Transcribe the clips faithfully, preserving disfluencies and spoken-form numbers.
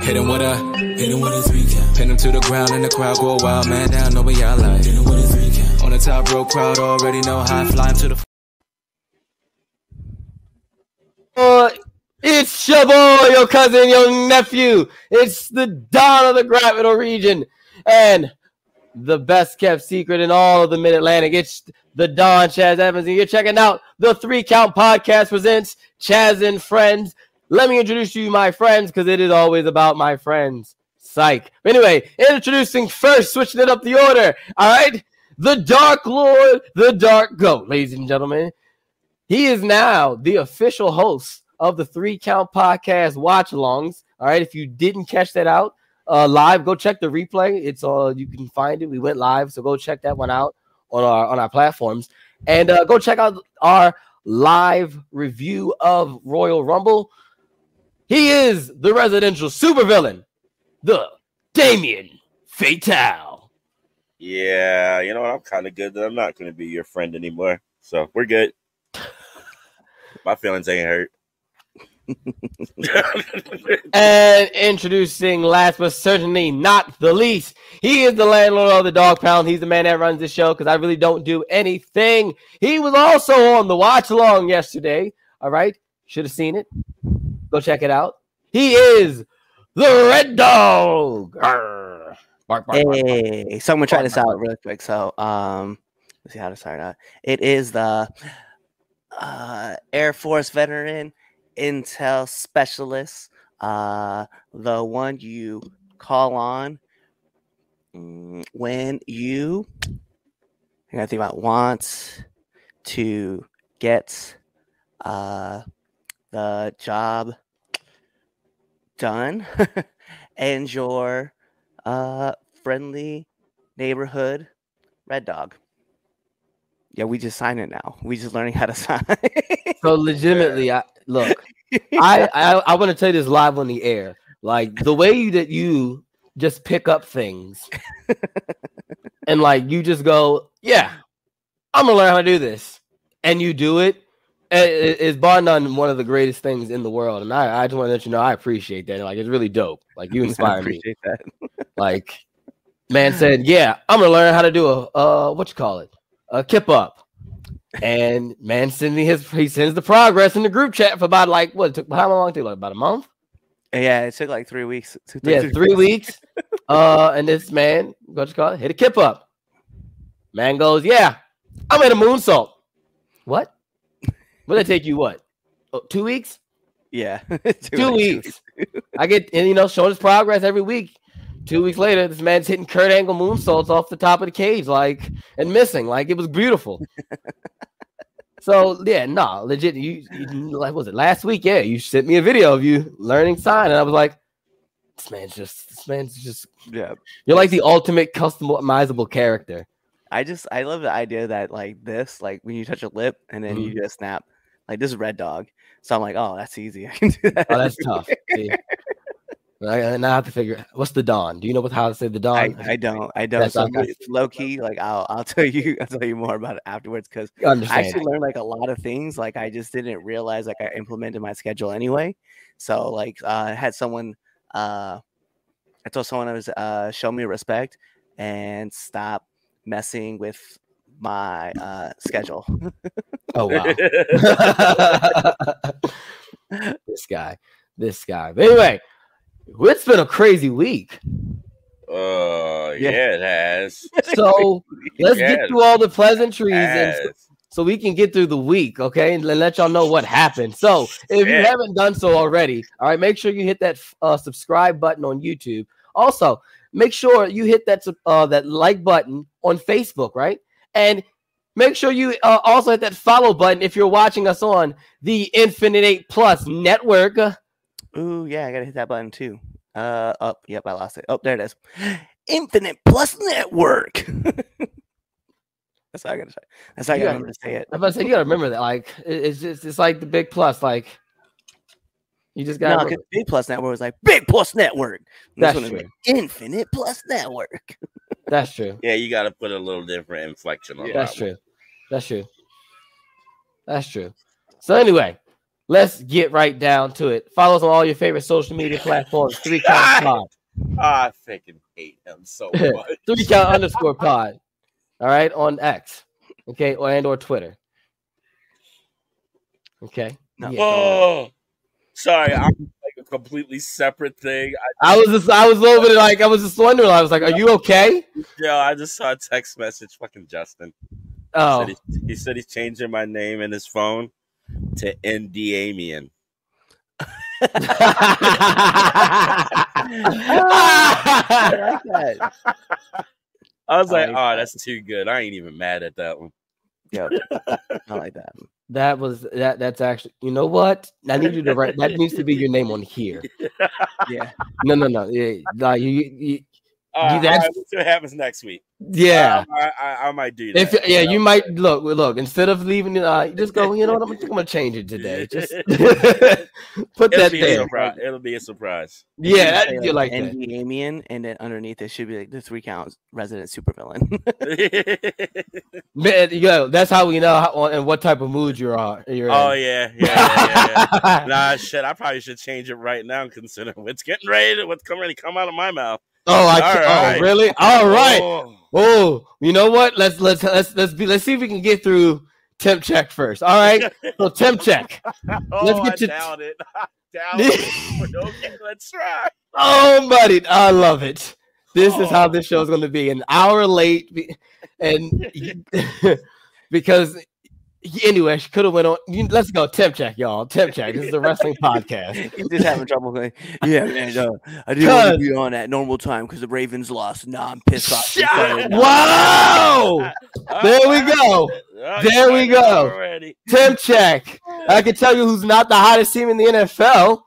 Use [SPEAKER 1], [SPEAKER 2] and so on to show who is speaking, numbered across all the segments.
[SPEAKER 1] Hit him with a, hit him with his recap. Pin him to the ground and the crowd go wild, man down, know what y'all like. Hit him with his recap. On the top rope, crowd already know how I fly him to the.
[SPEAKER 2] Uh, it's your boy, your cousin, your nephew. It's the Don of the Capital Region and the best kept secret in all of the Mid-Atlantic. It's the Don Chaz Evans, and you're checking out the Three Count Podcast presents Chaz and Friends. Let me introduce you my friends, because it is always about my friends. Psych. Anyway, introducing first, switching it up the order. All right, the Dark Lord, the Dark Goat, ladies and gentlemen. He is now the official host of the Three Count Podcast watch-alongs. All right, if you didn't catch that out uh, live, go check the replay. It's all uh, you can find it. We went live, so go check that one out on our on our platforms, and uh, go check out our live review of Royal Rumble. He is the residential supervillain, the Damien Fatale.
[SPEAKER 3] Yeah, you know what? I'm kind of good that I'm not going to be your friend anymore, so we're good. My feelings ain't hurt.
[SPEAKER 2] And introducing last but certainly not the least, he is the landlord of the Dog Pound. He's the man that runs the show because I really don't do anything. He was also on the watch along yesterday. All right, should have seen it. Go check it out. He is the Red Dog. Arr. Bark, bark, bark,
[SPEAKER 4] hey,
[SPEAKER 2] bark.
[SPEAKER 4] so I'm gonna try this
[SPEAKER 2] Bark,
[SPEAKER 4] out
[SPEAKER 2] bark.
[SPEAKER 4] real quick. So, um, let's see how to start out. It is the uh, Air Force veteran intel specialist, uh, the one you call on mm, when you, I gotta think about wants to get uh, the job done, and your uh, friendly neighborhood Red Dog. Yeah, we just signed it now. We just learning how to sign.
[SPEAKER 2] So legitimately, I look. I I, I want to tell you this live on the air. Like the way you, that you just pick up things, and like you just go, yeah, I'm gonna learn how to do this, and you do it. It is bar none one of the greatest things in the world, and I, I just want to let you know I appreciate that. Like it's really dope. Like you inspire
[SPEAKER 4] I appreciate
[SPEAKER 2] me.
[SPEAKER 4] that.
[SPEAKER 2] Like man said, yeah, I'm gonna learn how to do a uh what you call it, a kip up. And man sending his he sends the progress in the group chat for about like what it took how long it took like about a month.
[SPEAKER 4] Yeah, it took like three weeks. Two,
[SPEAKER 2] Yeah, three, three weeks. uh, and this man, what you call it, hit a kip up. Man goes, yeah, I'm in a moonsault. What? Will it take you what? Oh, two weeks?
[SPEAKER 4] Yeah,
[SPEAKER 2] two, two weeks. I get and you know showing his progress every week. Two weeks later, this man's hitting Kurt Angle moonsaults off the top of the cage, like and missing, like it was beautiful. So yeah, no, nah, legit. You, you like was it last week? Yeah, you sent me a video of you learning sign, and I was like, this man's just, this man's just,
[SPEAKER 4] yeah.
[SPEAKER 2] You're like the ultimate customizable character.
[SPEAKER 4] I just, I love the idea that like this, like when you touch a lip and then mm-hmm. you just snap, like this is Red Dog. So I'm like, oh, that's easy. I can do that.
[SPEAKER 2] Oh, that's tough. See? I now have to figure out what's the Dawn. Do you know what how to say the Dawn?
[SPEAKER 4] I, I don't. I don't. So low key, like I'll I'll tell you I'll tell you more about it afterwards because I actually learned like a lot of things. Like I just didn't realize like I implemented my schedule anyway. So like uh, I had someone uh, I told someone I was uh, show me respect and stop messing with my uh, schedule.
[SPEAKER 2] Oh wow. This guy. This guy. But anyway. It's been a crazy week.
[SPEAKER 3] Uh, yeah, yeah it has.
[SPEAKER 2] So let's
[SPEAKER 3] yes.
[SPEAKER 2] get through all the pleasantries and so, so we can get through the week, okay? And let y'all know what happened. So if yeah. you haven't done so already, all right, make sure you hit that uh, subscribe button on YouTube. Also, make sure you hit that uh, that like button on Facebook, right? And make sure you uh, also hit that follow button if you're watching us on the Infinite eight Plus network.
[SPEAKER 4] Ooh, yeah, I gotta hit that button too. Uh, up, oh, yep, I lost it. Oh, there it is. Infinite Plus Network. That's how I gotta say. That's how I gotta remember to say it.
[SPEAKER 2] I'm about to say you gotta remember that. Like, it's just it's like the Big Plus. Like, you just gotta.
[SPEAKER 4] No, because Big Plus Network was like Big Plus Network.
[SPEAKER 2] That's true.
[SPEAKER 4] Like Infinite Plus Network.
[SPEAKER 2] That's true.
[SPEAKER 3] Yeah, you gotta put a little different inflection on
[SPEAKER 2] yeah,
[SPEAKER 3] that.
[SPEAKER 2] That's true. That's true. That's true. So anyway. let's get right down to it. Follow us on all your favorite social media platforms. Three Count Pod.
[SPEAKER 3] Oh, I freaking hate him so much.
[SPEAKER 2] Three Count underscore Pod. All right, on X. Okay, or and or Twitter. Okay.
[SPEAKER 4] No.
[SPEAKER 2] Yeah.
[SPEAKER 3] Oh, sorry, I'm like a completely separate thing.
[SPEAKER 2] I, I was just, I was over there, like, I was just wondering. I was like, "Are you okay?"
[SPEAKER 3] Yeah, I just saw a text message. Fucking Justin.
[SPEAKER 2] Oh,
[SPEAKER 3] He said, he, he said he's changing my name in his phone to Indiamian.
[SPEAKER 4] I like that.
[SPEAKER 3] I was
[SPEAKER 4] I
[SPEAKER 3] like,
[SPEAKER 4] like
[SPEAKER 3] oh,
[SPEAKER 4] that.
[SPEAKER 3] that's too good. I ain't even mad at that one.
[SPEAKER 4] Yeah, I like that.
[SPEAKER 2] that was that. That's actually. You know what? I need you to write. That needs to be your name on here.
[SPEAKER 4] Yeah.
[SPEAKER 2] No, no, no. Yeah, like you, you,
[SPEAKER 3] Uh,
[SPEAKER 2] that's-
[SPEAKER 3] all right, let's see what happens next week.
[SPEAKER 2] yeah.
[SPEAKER 3] Um, I, I, I might do that.
[SPEAKER 2] If yeah, you might look. Look, instead of leaving it, uh, just go. You know what? I'm, I'm gonna change it today. Just put
[SPEAKER 3] It'll
[SPEAKER 2] that
[SPEAKER 3] be a
[SPEAKER 2] there.
[SPEAKER 3] surprise. It'll be a surprise.
[SPEAKER 2] Yeah, that,
[SPEAKER 4] Say,
[SPEAKER 2] you like that.
[SPEAKER 4] N D Amian, and then underneath it should be like the Three Count resident supervillain.
[SPEAKER 2] Man, yo, that's how we know how, and what type of mood you're on. You're
[SPEAKER 3] Oh
[SPEAKER 2] in.
[SPEAKER 3] yeah, yeah, yeah, yeah. Nah, shit. I probably should change it right now, considering what's getting ready to what's coming ready to come out of my mouth.
[SPEAKER 2] Oh, I
[SPEAKER 3] All
[SPEAKER 2] can't,
[SPEAKER 3] right.
[SPEAKER 2] oh, really? All right.
[SPEAKER 3] Oh.
[SPEAKER 2] Oh, you know what? Let's let's let's let's be let's see if we can get through temp check first. All right. So temp check.
[SPEAKER 3] Oh,
[SPEAKER 2] Let's
[SPEAKER 3] I
[SPEAKER 2] get to-
[SPEAKER 3] doubt it. I doubt it. But okay, let's try.
[SPEAKER 2] Oh, buddy, I love it. This is how this show is going to be an hour late, be- and because anyway, she could have went on. you- Let's go temp check, y'all. Temp check. This is a wrestling podcast.
[SPEAKER 4] He's just having trouble going, yeah, man, uh, I didn't want to be on at normal time because the Ravens lost. Nah, I'm pissed off.
[SPEAKER 2] Shut- Wow! There we go.
[SPEAKER 3] Oh,
[SPEAKER 2] There we
[SPEAKER 3] you
[SPEAKER 2] go.
[SPEAKER 3] already.
[SPEAKER 2] Temp check. I can tell you who's not the hottest team in the N F L.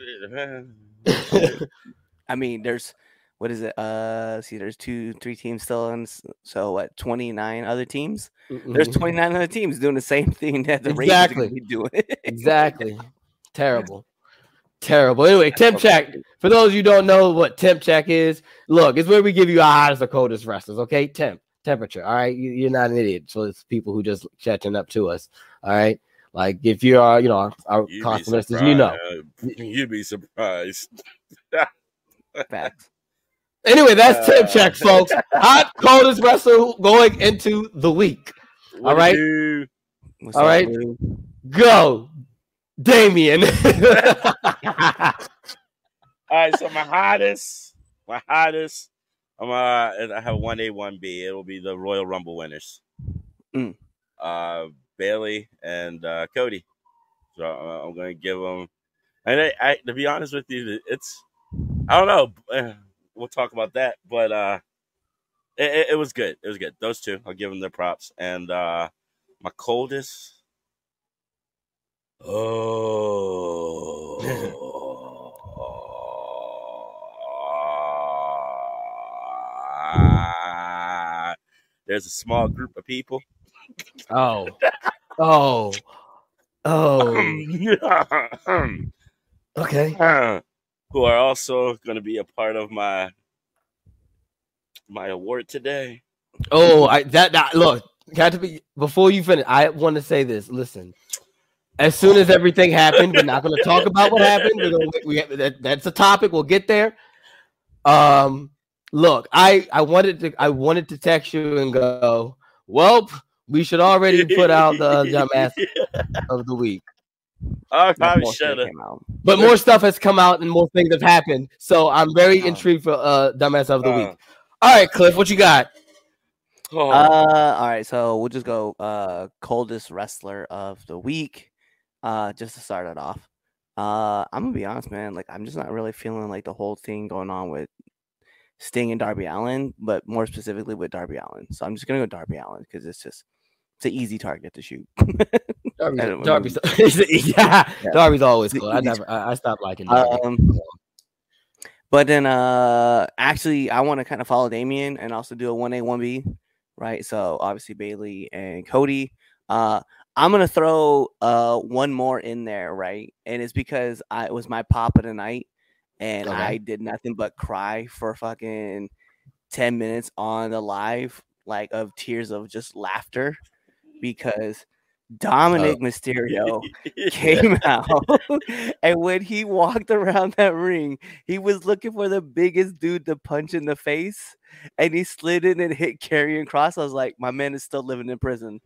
[SPEAKER 4] I mean, there's what is it? Uh, see, there's two, three teams still in. s- So what? twenty-nine other teams. There's twenty-nine other teams doing the same thing that the Ravens are
[SPEAKER 2] Exactly.
[SPEAKER 4] gonna be doing.
[SPEAKER 2] Exactly. Terrible. Terrible. Anyway, temp check. For those of you who don't know what temp check is, look, it's where we give you our hottest or coldest wrestlers, okay? Temp, temperature. All right. You, you're not an idiot. So it's people who just catching up to us. All right. Like if you are, you know, our, our
[SPEAKER 3] You'd be
[SPEAKER 2] constant listeners, you know.
[SPEAKER 3] surprised. You'd be surprised.
[SPEAKER 4] Facts.
[SPEAKER 2] Anyway, that's temp
[SPEAKER 3] Uh,
[SPEAKER 2] check, folks. Hot, coldest wrestler going into the week.
[SPEAKER 3] What
[SPEAKER 2] All right.
[SPEAKER 3] do
[SPEAKER 4] What's
[SPEAKER 2] All
[SPEAKER 4] up,
[SPEAKER 2] right.
[SPEAKER 4] Lou?
[SPEAKER 2] Go, Damien.
[SPEAKER 3] All right, so my hottest, my hottest, I'm uh, I have one A, one B. It'll be the Royal Rumble winners,
[SPEAKER 4] Mm.
[SPEAKER 3] uh, Bailey and uh, Cody. So uh, I'm gonna give them. And I, I, to be honest with you, it's I don't know. eh, We'll talk about that, but uh, it, it, it was good. It was good. Those two, I'll give them their props. And uh, my coldest. Oh. There's a small group of people
[SPEAKER 2] oh, oh, oh. Okay.
[SPEAKER 3] who are also going to be a part of my my award today.
[SPEAKER 2] Oh, I that, that look. Got to be before you finish. I want to say this. Listen, as soon as everything happened, we're not going to talk about what happened. We're gonna, we, that, that's a topic. We'll get there. Um, look, I I wanted to I wanted to text you and go. Well, we should already put out the dumbass of the week.
[SPEAKER 3] I
[SPEAKER 4] That
[SPEAKER 3] probably
[SPEAKER 4] bullshit
[SPEAKER 3] should have.
[SPEAKER 4] came out.
[SPEAKER 2] But more stuff has come out and more things have happened. So I'm very
[SPEAKER 4] Oh.
[SPEAKER 2] intrigued for uh dumbass of the
[SPEAKER 3] Uh,
[SPEAKER 2] week. All right, Cliff, what you got?
[SPEAKER 3] Oh,
[SPEAKER 4] Uh, all right, so we'll just go uh coldest wrestler of the week. Uh, just to start it off. Uh, I'm gonna be honest, man. Like, I'm just not really feeling like the whole thing going on with Sting and Darby Allin, but more specifically with Darby Allin. So I'm just gonna go Darby Allin because it's just it's an easy target to shoot.
[SPEAKER 2] Darby's,
[SPEAKER 4] I don't
[SPEAKER 2] Darby's, yeah,
[SPEAKER 4] Yeah.
[SPEAKER 2] Darby's always
[SPEAKER 4] The
[SPEAKER 2] cool. I
[SPEAKER 4] easy
[SPEAKER 2] never, I, I stopped liking Darby.
[SPEAKER 4] Um, but then uh actually I want to kind of follow Damien and also do a one A, one B, right? So obviously Bailey and Cody. Uh I'm gonna throw uh one more in there, right? And it's because I it was my pop of the night and
[SPEAKER 2] Okay.
[SPEAKER 4] I did nothing but cry for fucking ten minutes on the live, like of tears of just laughter because Dominic
[SPEAKER 2] Oh.
[SPEAKER 4] Mysterio came out, and when he walked around that ring, he was looking for the biggest dude to punch in the face, and he slid in and hit Karrion Kross. I was like, my man is still living in prison.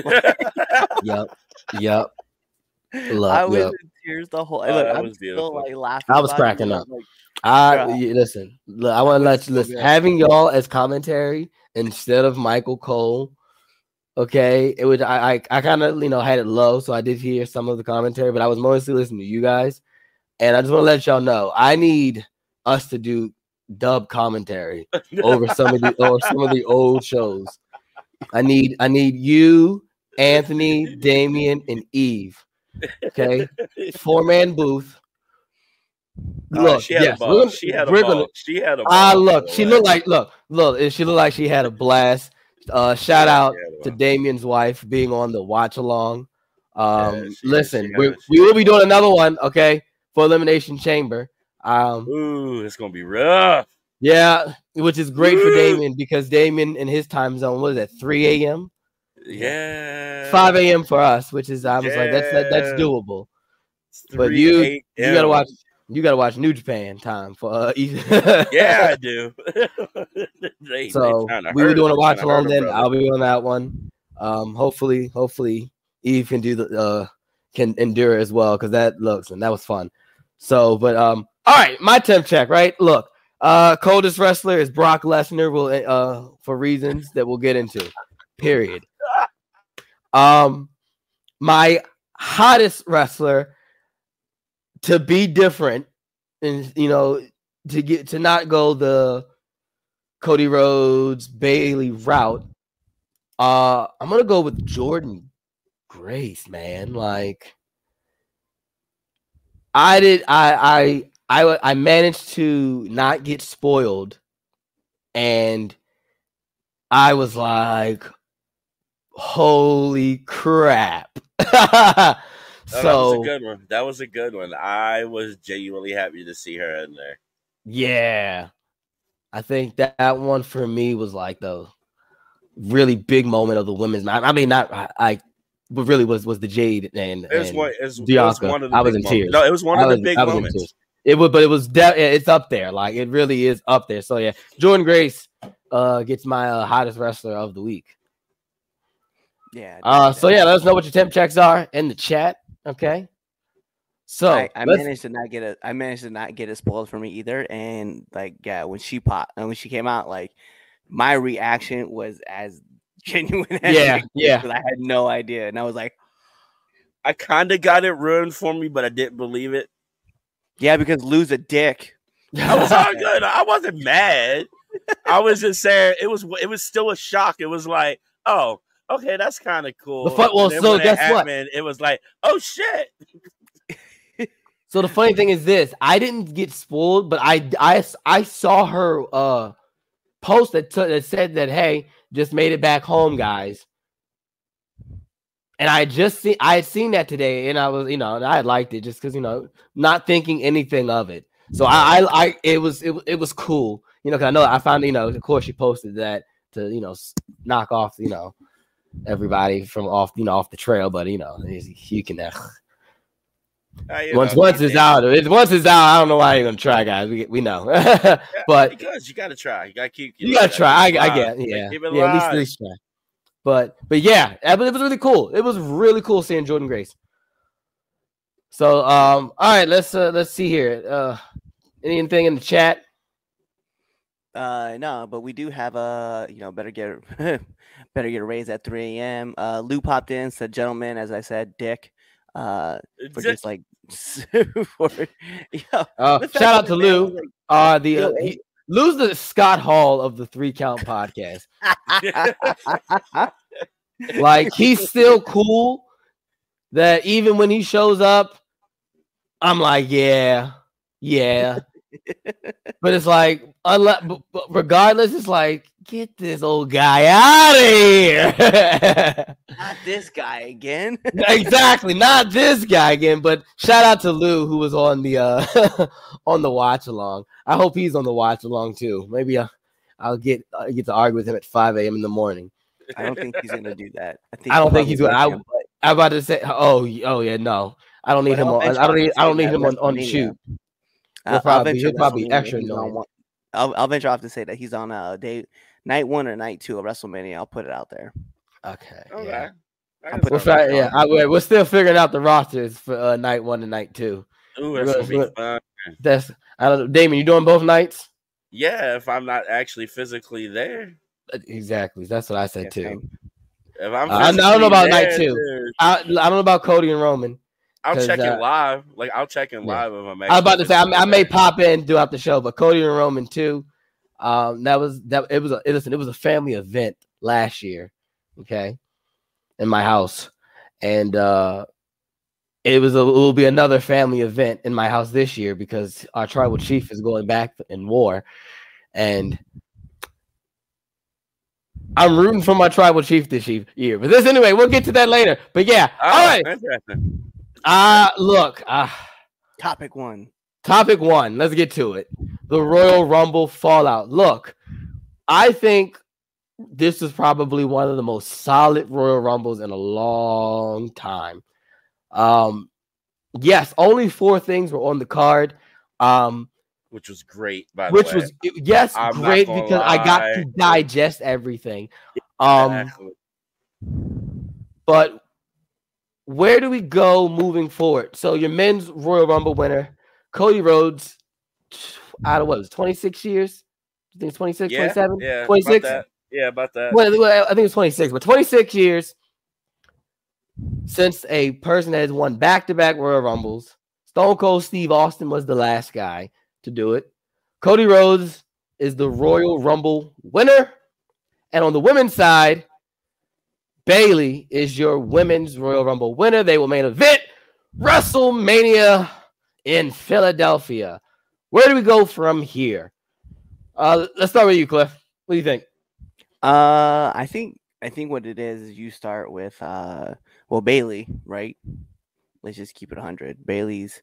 [SPEAKER 2] Yep. Yep. Look,
[SPEAKER 4] I was
[SPEAKER 2] yep.
[SPEAKER 4] in tears the whole.
[SPEAKER 3] Oh,
[SPEAKER 4] look,
[SPEAKER 3] that
[SPEAKER 4] I'm
[SPEAKER 3] was
[SPEAKER 4] still
[SPEAKER 3] beautiful.
[SPEAKER 4] like laughing.
[SPEAKER 2] I was
[SPEAKER 4] about it,
[SPEAKER 2] cracking
[SPEAKER 4] and
[SPEAKER 2] up.
[SPEAKER 4] I'm like,
[SPEAKER 2] I
[SPEAKER 4] Yeah.
[SPEAKER 2] you- listen. Look, I want to let you listen.
[SPEAKER 4] good.
[SPEAKER 2] Having y'all as commentary instead of Michael Cole, okay. It would I I, I kind of you know had it low, so I did hear some of the commentary, but I was mostly listening to you guys. And I just want to let y'all know I need us to do dub commentary over some of the over some of the old shows. I need I need you, Anthony, Damian, and Eve. Okay, four man booth.
[SPEAKER 3] Uh,
[SPEAKER 2] Look,
[SPEAKER 3] she had
[SPEAKER 2] yes,
[SPEAKER 3] a ball.
[SPEAKER 2] we're gonna,
[SPEAKER 3] she had a
[SPEAKER 2] we're
[SPEAKER 3] ball.
[SPEAKER 2] gonna.
[SPEAKER 3] She had a ball.
[SPEAKER 2] Ah, look,
[SPEAKER 3] by
[SPEAKER 2] she
[SPEAKER 3] the
[SPEAKER 2] looked
[SPEAKER 3] way.
[SPEAKER 2] like look, look, and she looked like she had a blast. Uh, shout
[SPEAKER 3] Yeah,
[SPEAKER 2] out
[SPEAKER 3] she had a
[SPEAKER 2] to
[SPEAKER 3] ball.
[SPEAKER 2] Damien's wife being on the watch along. Um,
[SPEAKER 3] Yeah, she-
[SPEAKER 2] listen,
[SPEAKER 3] she
[SPEAKER 2] we
[SPEAKER 3] had-
[SPEAKER 2] we will be doing another one, okay, for Elimination Chamber. Um,
[SPEAKER 3] Ooh, it's gonna be rough.
[SPEAKER 2] yeah, which is great for
[SPEAKER 3] Woo!
[SPEAKER 2] Damien because Damien in his time zone was at three a.m.
[SPEAKER 3] Yeah,
[SPEAKER 2] five a.m. for us, which is I was like that's that, that's
[SPEAKER 3] Yeah.
[SPEAKER 2] doable.
[SPEAKER 3] It's
[SPEAKER 2] But
[SPEAKER 3] three
[SPEAKER 2] you
[SPEAKER 3] eight
[SPEAKER 2] you gotta
[SPEAKER 3] M.
[SPEAKER 2] watch you gotta watch New Japan time for uh,
[SPEAKER 3] Yeah, I do. they,
[SPEAKER 2] So
[SPEAKER 3] they tryna
[SPEAKER 2] we were
[SPEAKER 3] hurt-
[SPEAKER 2] doing a
[SPEAKER 3] they
[SPEAKER 2] watch
[SPEAKER 3] tryna hurt
[SPEAKER 2] along
[SPEAKER 3] a
[SPEAKER 2] then.
[SPEAKER 3] brother.
[SPEAKER 2] I'll be on that one. Um, hopefully, hopefully Eve can do the uh can endure as well because that looks and that was fun. So, but um, all right, my temp check, right? Look, uh, coldest wrestler is Brock Lesnar. Will uh for reasons that we'll get into. Period. Um, my hottest wrestler to be different, and you know, to get to not go the Cody Rhodes, Bailey route. Uh, I'm gonna go with Jordan Grace, man. Like, I did, I, I, I, I managed to not get spoiled, and I was like, "Holy crap!"
[SPEAKER 3] Oh,
[SPEAKER 2] so
[SPEAKER 3] that was a good one. That was a good one. I was genuinely happy to see her in there.
[SPEAKER 2] yeah, I think that, that one for me was like the really big moment of the women's match. I mean, not I, I but really was was the Jade and,
[SPEAKER 3] It was
[SPEAKER 2] and
[SPEAKER 3] one. It was, it was
[SPEAKER 2] Bianca.
[SPEAKER 3] one of the
[SPEAKER 2] I was
[SPEAKER 3] big
[SPEAKER 2] in
[SPEAKER 3] moments.
[SPEAKER 2] tears.
[SPEAKER 3] No, it was one
[SPEAKER 2] I
[SPEAKER 3] of
[SPEAKER 2] was,
[SPEAKER 3] the big
[SPEAKER 2] I was in
[SPEAKER 3] moments.
[SPEAKER 2] tears. It was, but it was de- it's up there. Like it really is up there. So yeah, Jordan Grace uh gets my uh, hottest wrestler of the week.
[SPEAKER 4] Yeah.
[SPEAKER 2] Uh, so yeah, let us know what your temp checks are in the chat. Okay. So
[SPEAKER 4] I, I
[SPEAKER 2] let's-
[SPEAKER 4] managed to not get it. I managed to not get it spoiled for me either. And like, yeah, when she popped and when she came out, like my reaction was as genuine as
[SPEAKER 2] Yeah,
[SPEAKER 4] it could,
[SPEAKER 2] yeah.
[SPEAKER 4] 'cause I had no idea, and I was like,
[SPEAKER 3] I kind of got it ruined for me, but I didn't believe it.
[SPEAKER 4] yeah, because Lou's a dick.
[SPEAKER 3] I was all good. I wasn't mad. I was just saying it was. It was still a shock. It was like, oh, okay, that's kind of cool.
[SPEAKER 2] The fun- well,
[SPEAKER 3] And then
[SPEAKER 2] so
[SPEAKER 3] when it
[SPEAKER 2] guess what?
[SPEAKER 3] happened, it was like, oh shit.
[SPEAKER 2] So the funny thing is this: I didn't get spoiled, but I I, I saw her uh post that t- that said that hey, just made it back home, guys. And I had just see I had seen that today, and I was you know I liked it just because you know not thinking anything of it. So I I, I it was it, it was cool, you know. Because I know I found you know of course she posted that to you know s- knock off you know everybody from off you know off the trail, but you know you can. Uh,
[SPEAKER 3] Uh, you
[SPEAKER 2] Once
[SPEAKER 3] know,
[SPEAKER 2] once
[SPEAKER 3] you
[SPEAKER 2] it's
[SPEAKER 3] think-
[SPEAKER 2] out, it, once it's out, I don't know why you're gonna try, guys. We we know, but
[SPEAKER 3] because you got to try. You got to keep.
[SPEAKER 2] you gotta try. I,
[SPEAKER 3] keep it
[SPEAKER 2] I
[SPEAKER 3] alive.
[SPEAKER 2] get,
[SPEAKER 3] Like,
[SPEAKER 2] yeah,
[SPEAKER 3] keep it
[SPEAKER 2] yeah. At least,
[SPEAKER 3] alive.
[SPEAKER 2] at least try. But but yeah, it was really cool. It was really cool seeing Jordan Grace. So um, all right, let's uh, let's see here. Uh, anything in the chat?
[SPEAKER 4] Uh, no, but we do have a, you know, better get better get a raise at three a.m. Uh, Lou popped in, said, "Gentlemen, as I said, Dick." Uh, for
[SPEAKER 3] Just-
[SPEAKER 4] just like, for, you know,
[SPEAKER 2] Uh,
[SPEAKER 4] the fact
[SPEAKER 2] shout out
[SPEAKER 4] that
[SPEAKER 2] to
[SPEAKER 4] the man
[SPEAKER 2] Lou.
[SPEAKER 4] was like,
[SPEAKER 2] Uh, the
[SPEAKER 4] Yo,
[SPEAKER 2] uh, he, Lou's the Scott Hall of the Three Count Podcast. Like he's still cool. That even when he shows up, I'm like, yeah, yeah. But it's like, unless, but, but regardless, it's like, get this old guy out of here.
[SPEAKER 4] Not this guy again.
[SPEAKER 2] Exactly, not this guy again. But shout out to Lou who was on the uh on the watch along. I hope he's on the watch along too. Maybe I'll, I'll get I get to argue with him at five a.m. in the morning.
[SPEAKER 4] I don't think he's gonna do that. I think
[SPEAKER 2] I don't
[SPEAKER 4] he'll
[SPEAKER 2] think he's
[SPEAKER 4] probably
[SPEAKER 2] gonna. I,
[SPEAKER 4] work him, but
[SPEAKER 2] I'm about to say, oh, y- oh yeah, no, I don't need
[SPEAKER 4] But
[SPEAKER 2] him
[SPEAKER 4] I'll
[SPEAKER 2] on.
[SPEAKER 4] venture
[SPEAKER 2] I don't
[SPEAKER 4] off to
[SPEAKER 2] need. I
[SPEAKER 4] say
[SPEAKER 2] don't need
[SPEAKER 4] that
[SPEAKER 2] him on, on
[SPEAKER 4] WrestleMania.
[SPEAKER 2] shoot. He'll
[SPEAKER 4] I'll, I'll
[SPEAKER 2] probably
[SPEAKER 4] venture
[SPEAKER 2] he'll probably
[SPEAKER 4] WrestleMania.
[SPEAKER 2] extra
[SPEAKER 4] He's on
[SPEAKER 2] annoying.
[SPEAKER 4] one. I'll, I'll venture off to say that he's on uh day night one or night two of WrestleMania. I'll put it out there.
[SPEAKER 2] Okay.
[SPEAKER 3] Okay.
[SPEAKER 2] Yeah.
[SPEAKER 3] I
[SPEAKER 4] I'll
[SPEAKER 3] can
[SPEAKER 4] put
[SPEAKER 2] We're
[SPEAKER 4] it
[SPEAKER 3] see
[SPEAKER 4] on
[SPEAKER 3] that.
[SPEAKER 2] fi- yeah. I, we're, we're still figuring out the rosters for uh, night one and night two.
[SPEAKER 3] Ooh,
[SPEAKER 2] We're
[SPEAKER 3] that's
[SPEAKER 2] gonna-
[SPEAKER 3] gonna be
[SPEAKER 2] we're-
[SPEAKER 3] fun.
[SPEAKER 2] That's I don't know. Damon, you doing both nights?
[SPEAKER 3] Yeah, if I'm not actually physically there.
[SPEAKER 2] Uh, Exactly. That's what I said
[SPEAKER 4] Yeah,
[SPEAKER 2] too.
[SPEAKER 4] same.
[SPEAKER 3] If I'm
[SPEAKER 2] Uh, I don't know
[SPEAKER 3] physically
[SPEAKER 2] about night
[SPEAKER 3] there,
[SPEAKER 2] two.
[SPEAKER 3] dude,
[SPEAKER 2] I, I don't know about Cody and Roman.
[SPEAKER 3] I'll
[SPEAKER 2] 'Cause,
[SPEAKER 3] check in
[SPEAKER 2] uh,
[SPEAKER 3] live. Like I'll check in
[SPEAKER 2] yeah.
[SPEAKER 3] live if I'm.
[SPEAKER 2] I was about to say I,
[SPEAKER 3] actually
[SPEAKER 2] I may
[SPEAKER 3] physically
[SPEAKER 2] pop in throughout the show, but Cody and Roman too. Um, that was that. It was a listen. It was a family event last year. Okay, in my house, and uh, it was a, it will be another family event in my house this year because our tribal chief is going back in war, and I'm rooting for my tribal chief this year. But this anyway, we'll get to that later. But yeah,
[SPEAKER 3] there.
[SPEAKER 2] all
[SPEAKER 3] Oh,
[SPEAKER 2] right.
[SPEAKER 3] interesting.
[SPEAKER 2] Uh look, uh,
[SPEAKER 4] Topic one.
[SPEAKER 2] topic one. Let's get to it. The Royal Rumble fallout. Look, I think this is probably one of the most solid Royal Rumbles in a long time. Um, yes, only four things were on the card. Um,
[SPEAKER 3] Which was great, by
[SPEAKER 2] which
[SPEAKER 3] the way.
[SPEAKER 2] was yes,
[SPEAKER 3] I'm not
[SPEAKER 2] great
[SPEAKER 3] gonna
[SPEAKER 2] because I got
[SPEAKER 3] lie.
[SPEAKER 2] to digest everything. Um,
[SPEAKER 3] Exactly.
[SPEAKER 2] but where do we go moving forward? So your men's Royal Rumble winner, Cody Rhodes, out of what was it, twenty-six years? I think it's twenty-six,
[SPEAKER 3] Yeah,
[SPEAKER 2] twenty-seven,
[SPEAKER 3] yeah, about
[SPEAKER 2] twenty-six.
[SPEAKER 3] that. Yeah, about that.
[SPEAKER 2] Well, well, I think it's twenty-six, but twenty-six years since a person has won back-to-back Royal Rumbles. Stone Cold Steve Austin was the last guy to do it. Cody Rhodes is the Royal Rumble winner. And on the women's side, Bayley is your women's Royal Rumble winner. They will main event WrestleMania in Philadelphia. Where do we go from here? Uh, let's start with you, Cliff. What do you think?
[SPEAKER 4] Uh, I think I think what it is is you start with uh, well Bailey, right? Let's just keep it a hundred. Bailey's.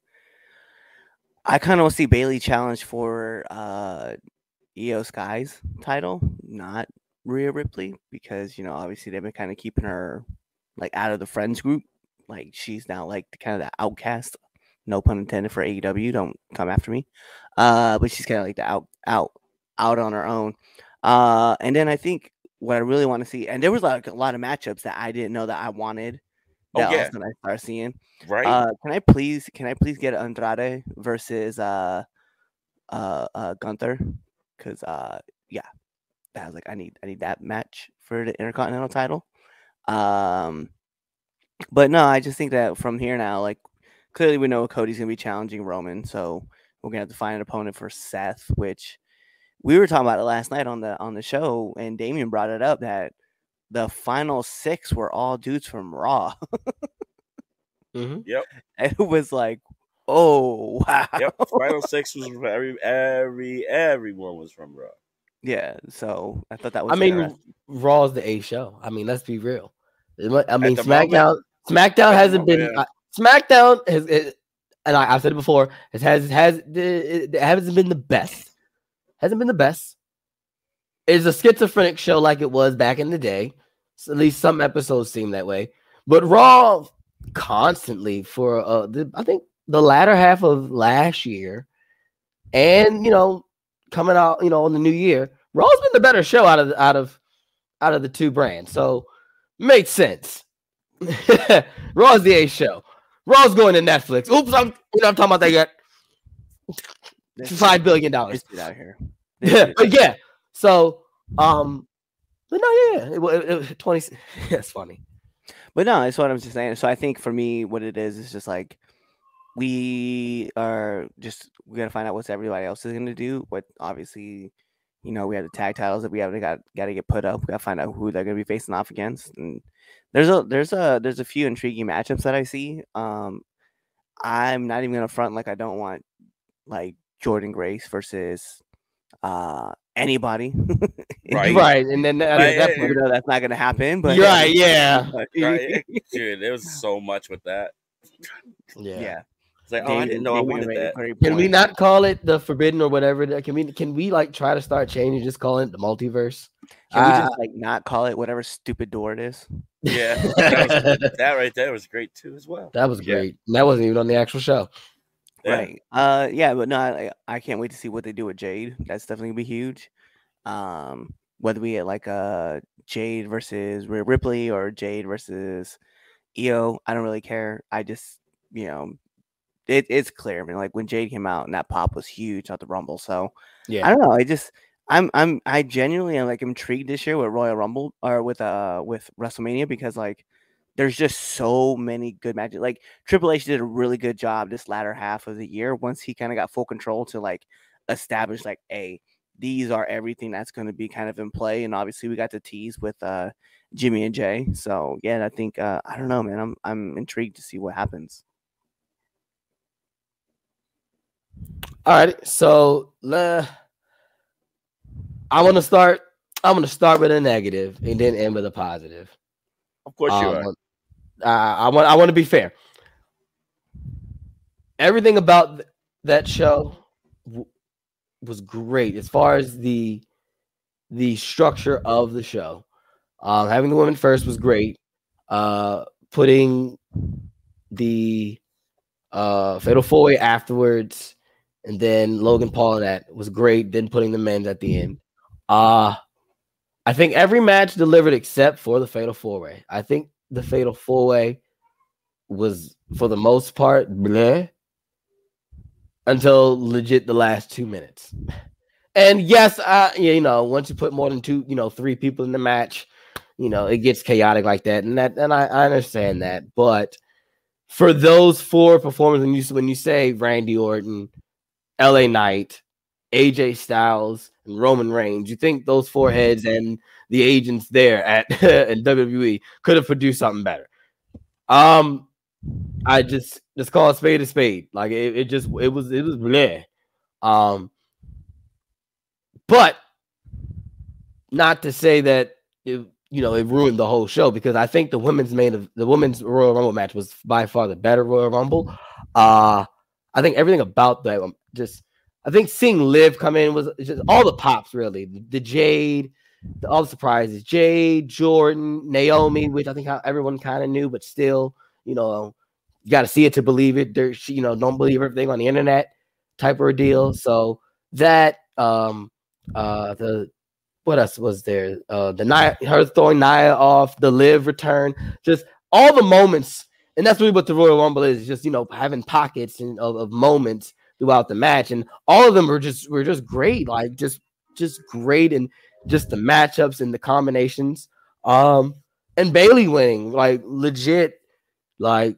[SPEAKER 4] I kind of want to see Bailey challenge for uh, Io Sky's title, not Rhea Ripley, because you know obviously they've been kind of keeping her like out of the friends group. Like she's now like the, kind of the outcast. No pun intended for A E W. Don't come after me. Uh, but she's kind of like the out out out on her own. Uh, and then I think what I really want to see, and there was like a lot of matchups that I didn't know that I wanted. That
[SPEAKER 3] Oh, yeah.
[SPEAKER 4] I was gonna start seeing.
[SPEAKER 3] Right.
[SPEAKER 4] Uh, can I please, can I please get Andrade versus uh, uh, uh Gunther? Because uh, yeah, I was like, I need, I need that match for the Intercontinental title. Um, but no, I just think that from here now, like clearly we know Cody's gonna be challenging Roman, so we're gonna have to find an opponent for Seth, which we were talking about it last night on the on the show, and Damian brought it up that the final six were all dudes from Raw.
[SPEAKER 2] Mm-hmm.
[SPEAKER 3] Yep.
[SPEAKER 4] And it was like, oh wow.
[SPEAKER 3] Yep. Final six was from every every everyone was from Raw.
[SPEAKER 4] Yeah, so I thought that was
[SPEAKER 2] I mean,
[SPEAKER 4] interesting.
[SPEAKER 2] Raw's the A show. I mean, let's be real. It might- I mean,
[SPEAKER 3] the
[SPEAKER 2] SmackDown. SmackDown
[SPEAKER 3] at the
[SPEAKER 2] hasn't been.
[SPEAKER 3] moment,
[SPEAKER 2] Uh, SmackDown has, it, and I, I've said it before. It has has it, it hasn't been the best. Hasn't been the best. It's a schizophrenic show like it was back in the day. So at least some episodes seem that way. But Raw constantly for uh, the, I think the latter half of last year, and you know, coming out, you know, on the new year, Raw's been the better show out of the, out of out of the two brands. So makes sense. Raw's the A show. Raw's going to Netflix. Oops, I'm you know I'm talking about that yet.
[SPEAKER 4] This-
[SPEAKER 2] Five billion dollars.
[SPEAKER 4] this dude out here.
[SPEAKER 2] Yeah, but yeah. So um, but no, yeah, it, it, it, it twenty. That's funny.
[SPEAKER 4] But no, that's what I'm just saying. So I think for me, what it is is just like we are just we gotta find out what everybody else is gonna do. What obviously, you know, we have the tag titles that we have got got to get put up. We gotta find out who they're gonna be facing off against. And there's a there's a there's a few intriguing matchups that I see. Um, I'm not even gonna front like I don't want like Jordan Grace versus uh anybody.
[SPEAKER 3] Right.
[SPEAKER 2] Right, and then at
[SPEAKER 3] Right,
[SPEAKER 2] that
[SPEAKER 3] yeah,
[SPEAKER 2] point,
[SPEAKER 4] You know that's not gonna happen. But
[SPEAKER 2] you're right, yeah,
[SPEAKER 3] Right? Dude, there was so much with that.
[SPEAKER 2] yeah.
[SPEAKER 4] yeah.
[SPEAKER 3] like, oh, I didn't know I wanted that.
[SPEAKER 2] Can we not call it the forbidden or whatever? Can we? Can we like try to start changing? Just calling it the multiverse.
[SPEAKER 4] Can we
[SPEAKER 2] Uh,
[SPEAKER 4] just like not call it whatever stupid door it is?
[SPEAKER 3] Yeah, that, that right there was great too as well.
[SPEAKER 2] That was
[SPEAKER 3] Yeah.
[SPEAKER 2] great. That wasn't even on the actual show.
[SPEAKER 3] Yeah.
[SPEAKER 4] Right. Uh. Yeah. But no, I, I can't wait to see what they do with Jade. That's definitely gonna be huge. Um. Whether we get like a Jade versus Rhea Ripley or Jade versus Io, I don't really care. I just, you know, it, it's clear. I mean, like when Jade came out and that pop was huge at the Rumble. So
[SPEAKER 2] Yeah.
[SPEAKER 4] I don't know. I just, I'm, I'm, I genuinely am like intrigued this year with Royal Rumble or with uh with WrestleMania because like there's just so many good matches. Like Triple H did a really good job this latter half of the year once he kind of got full control to like establish like a. These are everything that's going to be kind of in play, and obviously we got the tease with uh, Jimmy and Jay. So yeah, I think uh, I don't know, man. I'm I'm intrigued to see what happens.
[SPEAKER 2] All right, so uh, I want to start. I'm going to start with a negative and then end with a positive.
[SPEAKER 3] Of course you
[SPEAKER 2] Um,
[SPEAKER 3] are.
[SPEAKER 2] Uh, I want. I want to be fair. Everything about th- that show w- was great as far as the the structure of the show. Um, having the women first was great. Uh, putting the uh, Fatal Four Way afterwards, and then Logan Paul and that was great. Then putting the men's at the end. Uh I think every match delivered except for the Fatal Four Way. I think the Fatal Four Way was for the most part bleh, until legit the last two minutes. And yes, I you know once you put more than two, you know, three people in the match, you know, it gets chaotic like that, and that and I, I understand that. But for those four performers, when you when you say Randy Orton, L A Knight, A J Styles, and Roman Reigns, you think those four heads and the agents there at in W W E could have produced something better? Um, I just just call a spade a spade. Like it, it just it was it was bleh. Um, but not to say that it, you know, it ruined the whole show, because I think the women's main of the women's Royal Rumble match was by far the better Royal Rumble. Uh, I think everything about that um, just. I think seeing Liv come in was just all the pops, really. The, the Jade, the, all the surprises. Jade, Jordan, Naomi, which I think how everyone kind of knew, but still, you know, you got to see it to believe it. There's, you know, don't believe everything on the internet type of a deal. So that, um, uh, the what else was there? Uh, the Nia, her throwing Nia off, the Liv return, just all the moments, and that's really what the Royal Rumble is. Just, you know, having pockets and of, of moments throughout the match, and all of them were just were just great, like just just great, and just the matchups and the combinations. Um, and Bailey winning, like legit, like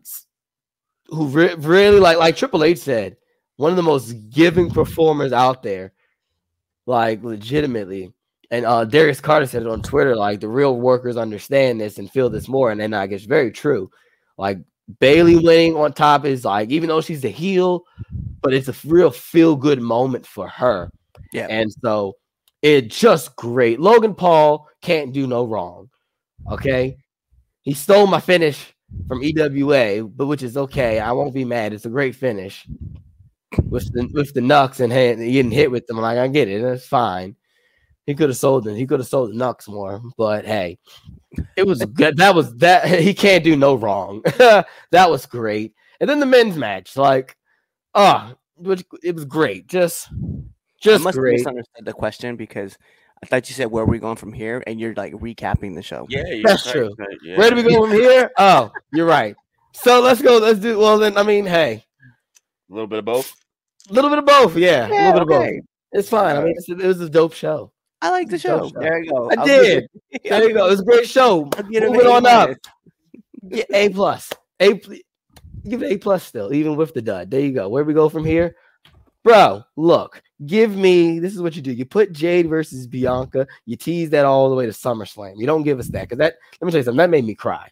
[SPEAKER 2] who re- really like like Triple H said, one of the most giving performers out there, like legitimately. And uh, Darius Carter said it on Twitter, like the real workers understand this and feel this more, and then I guess very true. Like Bailey winning on top is like, even though she's the heel, but it's a real feel-good moment for her.
[SPEAKER 4] Yeah.
[SPEAKER 2] And so it just great. Logan Paul can't do no wrong. Okay. He stole my finish from E W A, but which is okay. I won't be mad. It's a great finish. With the with the Nux and hand, getting hit with them. Like, I get it. That's fine. He could have sold them. He could have sold the Nux more, but hey, it was good. That was that. He can't do no wrong. That was great. And then the men's match, like, oh, which it was great. Just, just
[SPEAKER 4] I must
[SPEAKER 2] great.
[SPEAKER 4] have misunderstood the question because I thought you said where are we going from here, and you're like recapping the show.
[SPEAKER 3] Yeah, you're
[SPEAKER 2] That's
[SPEAKER 3] right,
[SPEAKER 2] true.
[SPEAKER 3] right, yeah.
[SPEAKER 2] Where do we go from here? Oh, you're right. So let's go. Let's do. Well, then, I mean, hey,
[SPEAKER 3] A little bit of both.
[SPEAKER 2] a little bit of both. Yeah,
[SPEAKER 4] Yeah,
[SPEAKER 2] a little bit
[SPEAKER 4] okay.
[SPEAKER 2] of both. It's fine. I mean, it's, it was a dope show.
[SPEAKER 4] I like the show.
[SPEAKER 2] Dope show.
[SPEAKER 4] There you go.
[SPEAKER 2] I
[SPEAKER 4] I'll
[SPEAKER 2] did.
[SPEAKER 4] give it-
[SPEAKER 2] There you go. It was a great show.
[SPEAKER 4] I'll give it
[SPEAKER 2] Moving
[SPEAKER 4] an
[SPEAKER 2] on
[SPEAKER 4] A
[SPEAKER 2] up.
[SPEAKER 4] minus.
[SPEAKER 2] Yeah, A plus. A pl- give it A plus still, even with the dud. There you go. Where we go from here, bro? Look, give me. This is what you do. You put Jade versus Bianca. You tease that all the way to SummerSlam. You don't give us that, because that. Let me tell you something. That made me cry.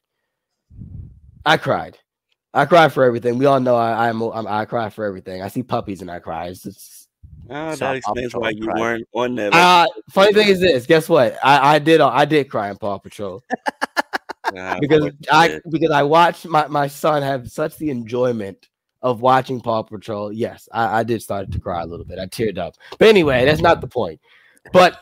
[SPEAKER 2] I cried. I cry for everything. We all know I I'm, I'm I cry for everything. I see puppies and I cry. It's just,
[SPEAKER 3] Ah,
[SPEAKER 4] So
[SPEAKER 3] that explains
[SPEAKER 4] Paw
[SPEAKER 3] why
[SPEAKER 4] Patrol
[SPEAKER 3] you
[SPEAKER 4] cried.
[SPEAKER 3] weren't on there.
[SPEAKER 2] uh, funny thing is this. Guess what? I, I did. I did cry in Paw Patrol.
[SPEAKER 3] Nah,
[SPEAKER 2] because
[SPEAKER 3] fuck
[SPEAKER 2] I
[SPEAKER 3] it.
[SPEAKER 2] because I watched my, my son have such the enjoyment of watching Paw Patrol, yes, I, I did start to cry a little bit. I teared up. But anyway, that's not the point. But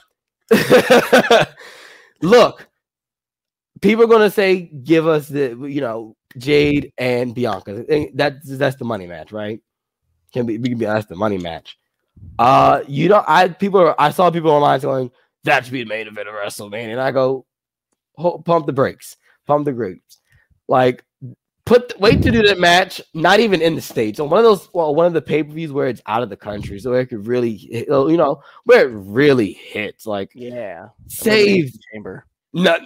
[SPEAKER 2] look, people are going to say, give us the, you know, Jade and Bianca. That's, that's the money match, right? Can be, be that's the money match. Uh, you know, I people are, I saw people online going, that should be the main event of WrestleMania. And I go, pump the brakes, pump the brakes. Like, Put wait to do that match, not even in the States, on one of those, well, one of the pay-per-views where it's out of the country, so it could really, you know, where it really hits. Like,
[SPEAKER 4] yeah,
[SPEAKER 2] save
[SPEAKER 4] chamber.
[SPEAKER 2] Not.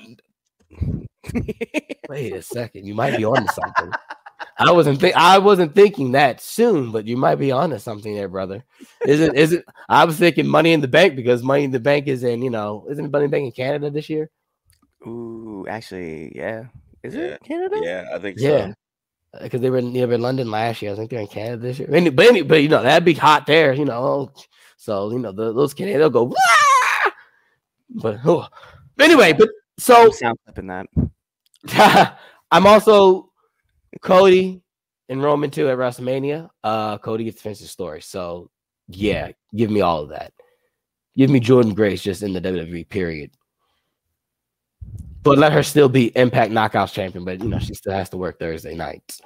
[SPEAKER 2] Wait a second, you might be onto something. I wasn't think I wasn't thinking that soon, but you might be onto something there, brother. Isn't is it? I was thinking Money in the Bank because Money in the Bank is in, you know, isn't Money in the Bank in Canada this year?
[SPEAKER 4] Ooh, actually, yeah. Is
[SPEAKER 3] yeah.
[SPEAKER 4] it Canada?
[SPEAKER 3] Yeah, I think
[SPEAKER 2] yeah.
[SPEAKER 3] so.
[SPEAKER 2] Because they were in, they were in London last year. I think they're in Canada this year. But, but, but you know, that'd be hot there, you know. So, you know, the, those Canadians, they'll go, Wah! But oh. Anyway, but so
[SPEAKER 4] sound clipping that.
[SPEAKER 2] I'm also Cody and Roman too at WrestleMania. Uh, Cody gets to finish the story. So, yeah, give me all of that. Give me Jordan Grace just in the W W E, period. But let her still be Impact Knockouts champion. But, you know, she still has to work Thursday nights.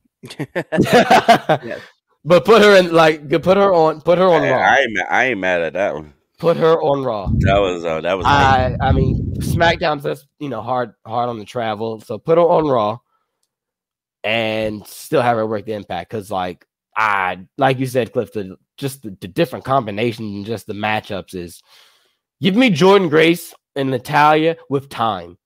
[SPEAKER 4] Yes.
[SPEAKER 2] But put her in, like, put her on, put her on
[SPEAKER 3] I,
[SPEAKER 2] Raw.
[SPEAKER 3] I ain't, I ain't mad at that one.
[SPEAKER 2] Put her on Raw.
[SPEAKER 3] That was, uh, that was.
[SPEAKER 2] I, I mean, SmackDown's just, you know, hard, hard on the travel. So put her on Raw, and still have her work the Impact. Because, like, I, like you said, Cliff, the, just the, the different combinations and just the matchups is, give me Jordan Grace and Natalya with time.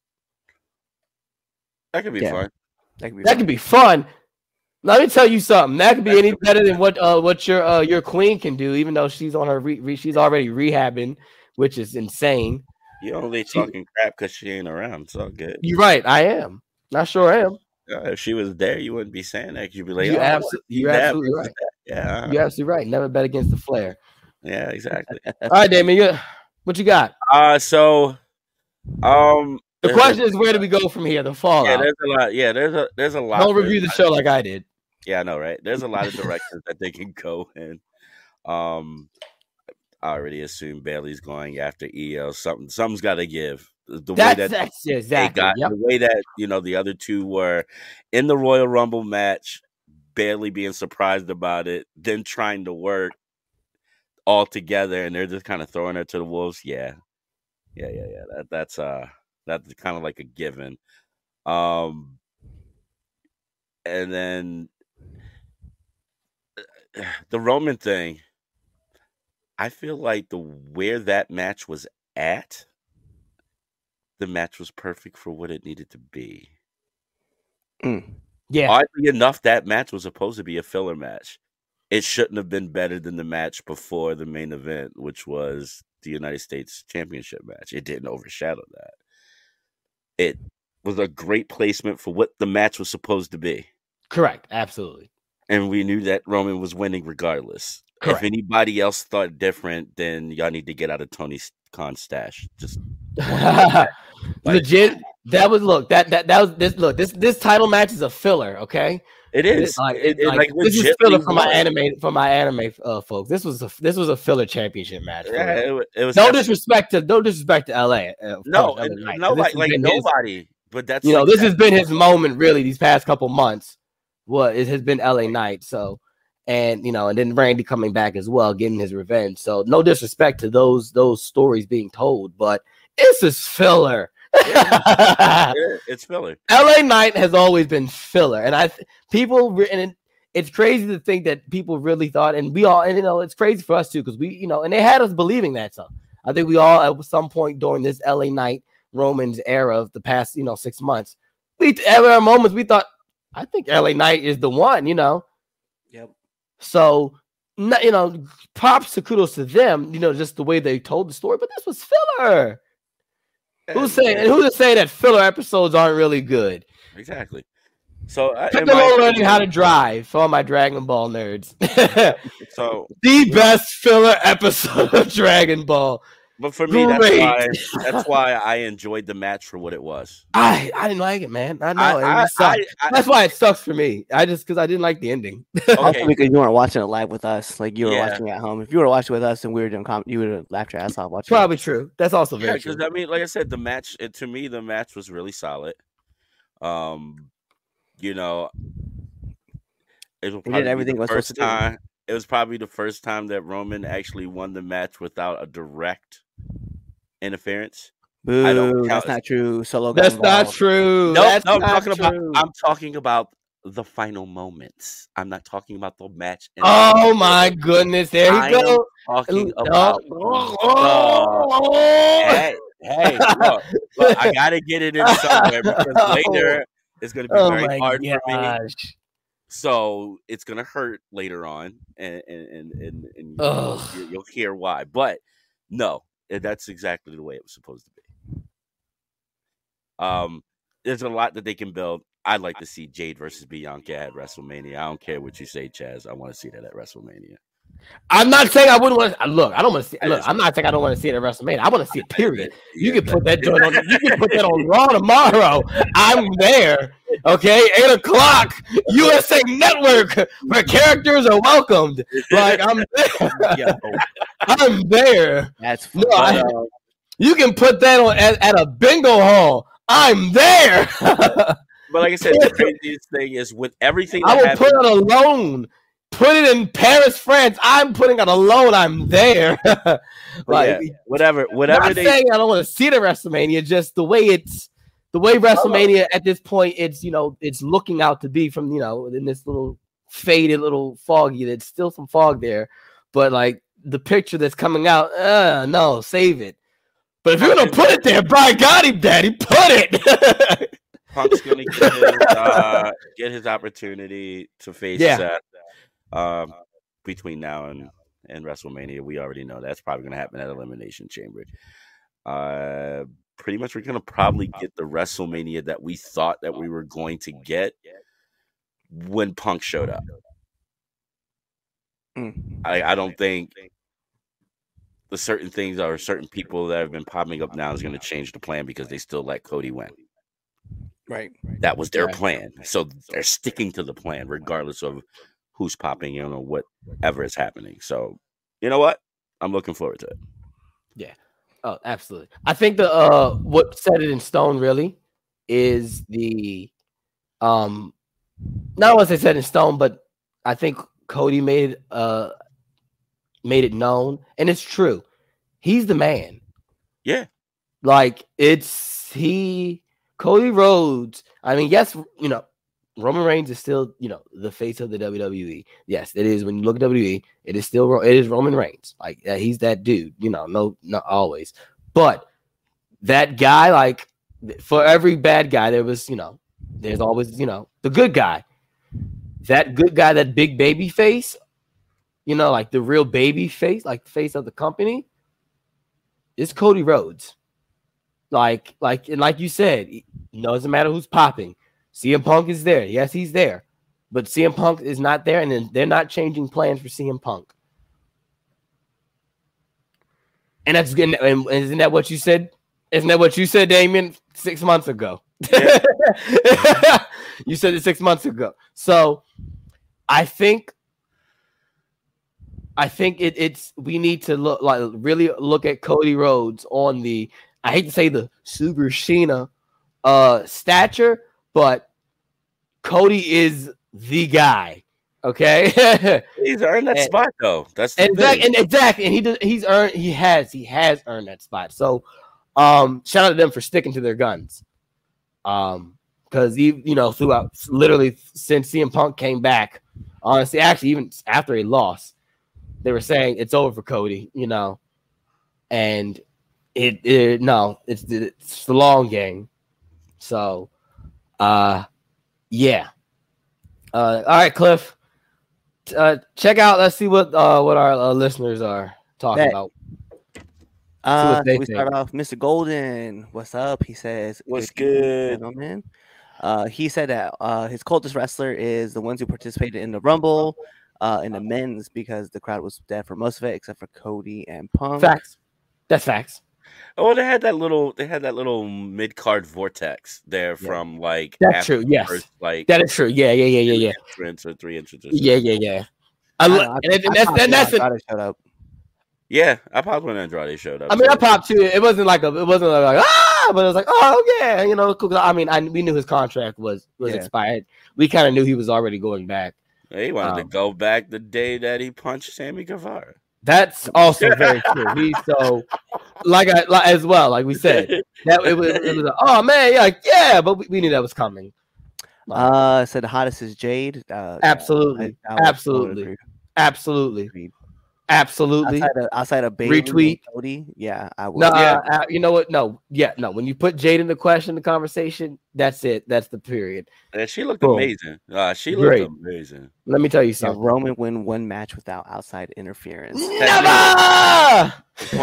[SPEAKER 3] That could be
[SPEAKER 4] Yeah.
[SPEAKER 3] fun.
[SPEAKER 4] That could be.
[SPEAKER 2] That
[SPEAKER 4] fun.
[SPEAKER 2] could be fun. Let me tell you something. That could be any better than what uh what your uh your queen can do, even though she's on her re- re- she's already rehabbing, which is insane.
[SPEAKER 3] You only talking crap because she ain't around. It's all good.
[SPEAKER 2] You're right. I am. I sure am.
[SPEAKER 3] Uh, if she was there, you wouldn't be saying that. You'd be like,
[SPEAKER 2] You
[SPEAKER 3] oh,
[SPEAKER 2] abso-
[SPEAKER 3] you
[SPEAKER 2] you're
[SPEAKER 3] that
[SPEAKER 2] absolutely
[SPEAKER 3] versus
[SPEAKER 2] right.
[SPEAKER 3] that. Yeah.
[SPEAKER 2] You're absolutely right. Never bet against the Flair.
[SPEAKER 3] Yeah, exactly.
[SPEAKER 2] All right, Damien, you, what you got?
[SPEAKER 3] Uh, so, um,
[SPEAKER 2] The question is, where do we go from here? The
[SPEAKER 3] yeah,
[SPEAKER 2] fallout.
[SPEAKER 3] there's a lot. Yeah, there's a there's a lot.
[SPEAKER 2] Don't review the
[SPEAKER 3] there's-
[SPEAKER 2] show like I did.
[SPEAKER 3] Yeah, I know, right? There's a lot of directions that they can go in. Um, I already assume Bailey's going after E O. Something, something's got to give. The
[SPEAKER 2] That's,
[SPEAKER 3] way that
[SPEAKER 2] that's
[SPEAKER 3] they
[SPEAKER 2] exactly.
[SPEAKER 3] got,
[SPEAKER 2] Yep.
[SPEAKER 3] the way that you know the other two were in the Royal Rumble match, barely being surprised about it, then trying to work all together, and they're just kind of throwing her to the wolves. Yeah, yeah, yeah, yeah. That that's uh that's kind of like a given. Um, and then the Roman thing, I feel like the where that match was at, the match was perfect for what it needed to be.
[SPEAKER 4] Mm.
[SPEAKER 2] Yeah.
[SPEAKER 3] Oddly enough, that match was supposed to be a filler match. It shouldn't have been better than the match before the main event, which was the United States Championship match. It didn't overshadow that. It was a great placement for what the match was supposed to be.
[SPEAKER 2] Correct. Absolutely.
[SPEAKER 3] And we knew that Roman was winning regardless.
[SPEAKER 2] Correct.
[SPEAKER 3] If anybody else thought different, then y'all need to get out of Tony Khan's stash. Just
[SPEAKER 2] legit. That was look. That that that was this. Look, this this title match is a filler. Okay.
[SPEAKER 3] it is.
[SPEAKER 2] It's like,
[SPEAKER 3] It-
[SPEAKER 2] it's
[SPEAKER 3] it,
[SPEAKER 2] like,
[SPEAKER 3] like,
[SPEAKER 2] this is
[SPEAKER 3] legitly
[SPEAKER 2] filler for my
[SPEAKER 3] was.
[SPEAKER 2] anime for my anime uh, folks. This was a this was a filler championship match. for
[SPEAKER 3] Yeah,
[SPEAKER 2] real.
[SPEAKER 3] it, wa- it was.
[SPEAKER 2] No
[SPEAKER 3] absolutely-
[SPEAKER 2] disrespect to no disrespect to L A. uh, of
[SPEAKER 3] No,
[SPEAKER 2] course,
[SPEAKER 3] and
[SPEAKER 2] L A Knight, 'cause
[SPEAKER 3] no,
[SPEAKER 2] this
[SPEAKER 3] like,
[SPEAKER 2] has
[SPEAKER 3] like
[SPEAKER 2] been his-
[SPEAKER 3] nobody. But that's
[SPEAKER 2] you know,
[SPEAKER 3] like
[SPEAKER 2] this
[SPEAKER 3] that-
[SPEAKER 2] has been his moment really these past couple months. What it has been L A Knight. So, and you know, and then Randy coming back as well, getting his revenge. So, no disrespect to those those stories being told, but this is filler.
[SPEAKER 3] Yeah, it's filler.
[SPEAKER 2] L A Knight has always been filler, and I th- people re- and it, it's crazy to think that people really thought, and we all, and you know, it's crazy for us too because we, you know, and they had us believing that. So I think we all at some point during this L A Knight Romans era of the past, you know, six months, we at our moments we thought, I think L A Knight is the one, you know.
[SPEAKER 4] Yep.
[SPEAKER 2] So, n- you know, props to kudos to them, you know, just the way they told the story. But this was filler. Who's saying? And who's to say that filler episodes aren't really good?
[SPEAKER 3] Exactly. So, I, in
[SPEAKER 2] Piccolo
[SPEAKER 3] my
[SPEAKER 2] learning how to
[SPEAKER 3] opinion-
[SPEAKER 2] drive for all my Dragon Ball nerds.
[SPEAKER 3] So,
[SPEAKER 2] The best filler episode of Dragon Ball.
[SPEAKER 3] But for me, that's
[SPEAKER 2] Great.
[SPEAKER 3] why that's why I enjoyed the match for what it was.
[SPEAKER 2] I I didn't like it, man. I know
[SPEAKER 3] I,
[SPEAKER 2] it
[SPEAKER 3] I,
[SPEAKER 2] just sucked.
[SPEAKER 3] I, I,
[SPEAKER 2] That's why it sucks for me. I just because I didn't like the ending.
[SPEAKER 4] Also
[SPEAKER 3] okay,
[SPEAKER 4] because you weren't watching it live with us, like you were
[SPEAKER 3] Yeah.
[SPEAKER 4] watching it at home. If you were watching with us and we were doing comedy, you would have laughed your ass off watching.
[SPEAKER 2] Probably true. That's also
[SPEAKER 3] yeah,
[SPEAKER 2] very true.
[SPEAKER 3] because I mean, like I said, the match it, to me, the match was really solid. Um, you know, it was
[SPEAKER 4] did
[SPEAKER 3] probably
[SPEAKER 4] everything
[SPEAKER 3] the
[SPEAKER 4] it was supposed
[SPEAKER 3] first
[SPEAKER 4] to do.
[SPEAKER 3] time. It was probably the first time that Roman actually won the match without a direct interference.
[SPEAKER 4] Boo,
[SPEAKER 3] I don't count
[SPEAKER 4] that's
[SPEAKER 3] as-
[SPEAKER 4] not true. Solo got
[SPEAKER 2] That's not
[SPEAKER 4] involved.
[SPEAKER 2] true.
[SPEAKER 3] No,
[SPEAKER 2] That's
[SPEAKER 3] no, I'm
[SPEAKER 2] not
[SPEAKER 3] talking
[SPEAKER 2] true.
[SPEAKER 3] about. I'm talking about the final moments. I'm not talking about the match. in
[SPEAKER 2] Oh
[SPEAKER 3] itself.
[SPEAKER 2] my goodness! There
[SPEAKER 3] I
[SPEAKER 2] you
[SPEAKER 3] am
[SPEAKER 2] go.
[SPEAKER 3] talking
[SPEAKER 2] Oh,
[SPEAKER 3] about.
[SPEAKER 2] oh,
[SPEAKER 3] the-
[SPEAKER 2] oh.
[SPEAKER 3] hey, hey, look, look, I gotta get it in somewhere because later it's gonna be
[SPEAKER 2] Oh
[SPEAKER 3] very
[SPEAKER 2] my
[SPEAKER 3] hard for me.
[SPEAKER 2] gosh.
[SPEAKER 3] So it's gonna hurt later on, and and and and, and you'll,
[SPEAKER 2] Ugh.
[SPEAKER 3] you- you'll hear why. But no, eh, that's exactly the way it was supposed to be. Um, there's a lot that they can build. I'd like to see Jade versus Bianca at WrestleMania. I don't care what you say, Chaz. I want to see that at WrestleMania.
[SPEAKER 2] I'm not saying I wouldn't want to look. I don't want to see.
[SPEAKER 3] I
[SPEAKER 2] Look,
[SPEAKER 3] just-
[SPEAKER 2] I'm not saying I don't want to see it at WrestleMania. I want to see it. Period. You
[SPEAKER 3] Yeah,
[SPEAKER 2] can put that joint on. You can put that on Raw tomorrow. I'm there. Okay, eight o'clock. U S A Network, where characters are welcomed. Like I'm there.
[SPEAKER 4] Yo,
[SPEAKER 2] I'm there.
[SPEAKER 4] that's
[SPEAKER 2] No,
[SPEAKER 4] fun.
[SPEAKER 2] I, you can put that on at, at a bingo hall. I'm there.
[SPEAKER 3] But like I said, the craziest thing is with everything
[SPEAKER 2] I
[SPEAKER 3] that
[SPEAKER 2] will put
[SPEAKER 3] happened.
[SPEAKER 2] it alone. Put it in Paris, France. I'm putting it alone. I'm there. like,
[SPEAKER 3] yeah, whatever, whatever
[SPEAKER 2] not
[SPEAKER 3] they.
[SPEAKER 2] saying I don't want to see the WrestleMania. Just the way it's, the way WrestleMania at this point, it's you know, it's looking out to be from you know, in this little faded, little foggy. There's still some fog there, but like the picture that's coming out, uh, no, save it. But if you're gonna put it there, by God, he daddy, put it.
[SPEAKER 3] Punk's gonna get his, uh, get his opportunity to face
[SPEAKER 2] Yeah.
[SPEAKER 3] Seth um, between now and, and WrestleMania. We already know that's probably gonna happen at Elimination Chamber. Uh, pretty much, we're gonna probably get the WrestleMania that we thought that we were going to get when Punk showed up.
[SPEAKER 4] Mm.
[SPEAKER 3] I, I don't think the certain things or certain people that have been popping up now is going to change the plan because they still let Cody win.
[SPEAKER 4] Right.
[SPEAKER 3] That was their
[SPEAKER 2] Right.
[SPEAKER 3] plan. So they're sticking to the plan regardless of who's popping in or whatever is happening. So, you know what? I'm looking forward to it.
[SPEAKER 2] Oh, absolutely. I think the uh what set it in stone really is the um not once they set in stone, but I think Cody made uh made it known, and it's true. He's the man.
[SPEAKER 3] Yeah.
[SPEAKER 2] Like it's he Cody Rhodes. I mean, yes, you know, Roman Reigns is still, you know, the face of the W W E. Yes, it is. When you look at W W E, it is still Ro- it is Roman Reigns. Like uh, he's that dude. You know, no, not always, but that guy. Like for every bad guy, there was, you know, there's always, you know, the good guy. That good guy, that big baby face. You know, like the real baby face, like the face of the company. Is Cody Rhodes. Like, like, and like you said, it doesn't matter who's popping. C M Punk is there. Yes, he's there. But C M Punk is not there, and then they're not changing plans for C M Punk. And that's good. And isn't that what you said? Isn't that what you said, Damien, six months ago?
[SPEAKER 3] Yeah.
[SPEAKER 2] You said it six months ago. So I think I think it, it's we need to look like really look at Cody Rhodes on the I hate to say the Super Sheena uh stature, but Cody is the guy. Okay.
[SPEAKER 3] He's earned that
[SPEAKER 2] And-
[SPEAKER 3] spot, though. That's the
[SPEAKER 2] and
[SPEAKER 3] thing.
[SPEAKER 2] exactly, and exactly, and he does, he's earned he has he has earned that spot. So um shout out to them for sticking to their guns. Um because you you know throughout literally since C M Punk came back, honestly, actually even after he lost, they were saying it's over for Cody, you know, and it, it no, it's the, it's the long game. So, uh, yeah. Uh, all right, Cliff. Uh, check out. Let's see what uh what our uh, listeners are talking
[SPEAKER 4] Bet.
[SPEAKER 2] about.
[SPEAKER 4] Uh,
[SPEAKER 2] what they
[SPEAKER 4] we
[SPEAKER 2] think.
[SPEAKER 4] start off. Mister Golden, what's up? He says,
[SPEAKER 3] What's
[SPEAKER 4] "Good evening,
[SPEAKER 3] good?"
[SPEAKER 4] gentlemen?" Uh, he said that uh, his coldest wrestler is the ones who participated in the Rumble, uh, in the men's because the crowd was dead for most of it except for Cody and Punk.
[SPEAKER 2] Facts. That's facts.
[SPEAKER 3] Oh, they had that little they had that little mid card vortex there from like
[SPEAKER 2] That's
[SPEAKER 3] after
[SPEAKER 2] true.
[SPEAKER 3] the
[SPEAKER 2] Yes,
[SPEAKER 3] first, like
[SPEAKER 2] that is true. Yeah, yeah, yeah, yeah,
[SPEAKER 3] two
[SPEAKER 2] yeah,
[SPEAKER 3] entrance or three entrance. Or
[SPEAKER 2] yeah,
[SPEAKER 3] something.
[SPEAKER 2] yeah, yeah. I,
[SPEAKER 4] I,
[SPEAKER 2] lo-
[SPEAKER 4] I,
[SPEAKER 2] and, it- and
[SPEAKER 4] I
[SPEAKER 2] that's
[SPEAKER 4] popped
[SPEAKER 2] and
[SPEAKER 4] when
[SPEAKER 2] that's it.
[SPEAKER 4] Andrade showed up.
[SPEAKER 3] Yeah, I popped when Andrade showed up.
[SPEAKER 2] I mean,
[SPEAKER 3] so-
[SPEAKER 2] I popped too. It wasn't like a, it wasn't like ah, but it was like, oh yeah, you know. 'cause I mean, I we knew his contract was was
[SPEAKER 4] Yeah.
[SPEAKER 2] expired. We kind of knew he was already going back.
[SPEAKER 3] He wanted to
[SPEAKER 2] Um,
[SPEAKER 3] go back the day that he punched Sammy Guevara.
[SPEAKER 2] That's also very true. He's so like I like, as well, like we said, that it was, it was like, oh man, yeah, like, yeah, but we, we knew that was coming.
[SPEAKER 4] Uh, said the hottest is Jade. Uh,
[SPEAKER 2] Absolutely,
[SPEAKER 4] I- I would- I would
[SPEAKER 2] absolutely,
[SPEAKER 4] agree.
[SPEAKER 2] absolutely,
[SPEAKER 4] Agreed.
[SPEAKER 2] absolutely.
[SPEAKER 4] Outside of, outside of Bailey
[SPEAKER 2] Retweet.
[SPEAKER 4] and Cody, yeah, I would.
[SPEAKER 2] No,
[SPEAKER 3] Yeah.
[SPEAKER 2] uh, uh, you know what? No, yeah, no. When you put Jade in the question, the conversation, that's it. That's the period.
[SPEAKER 3] And she looked
[SPEAKER 2] Boom.
[SPEAKER 3] amazing. Uh, she
[SPEAKER 2] Great.
[SPEAKER 3] looked amazing.
[SPEAKER 2] Let me tell you
[SPEAKER 4] Yeah,
[SPEAKER 2] something.
[SPEAKER 4] Roman win one match without outside interference.
[SPEAKER 2] Never.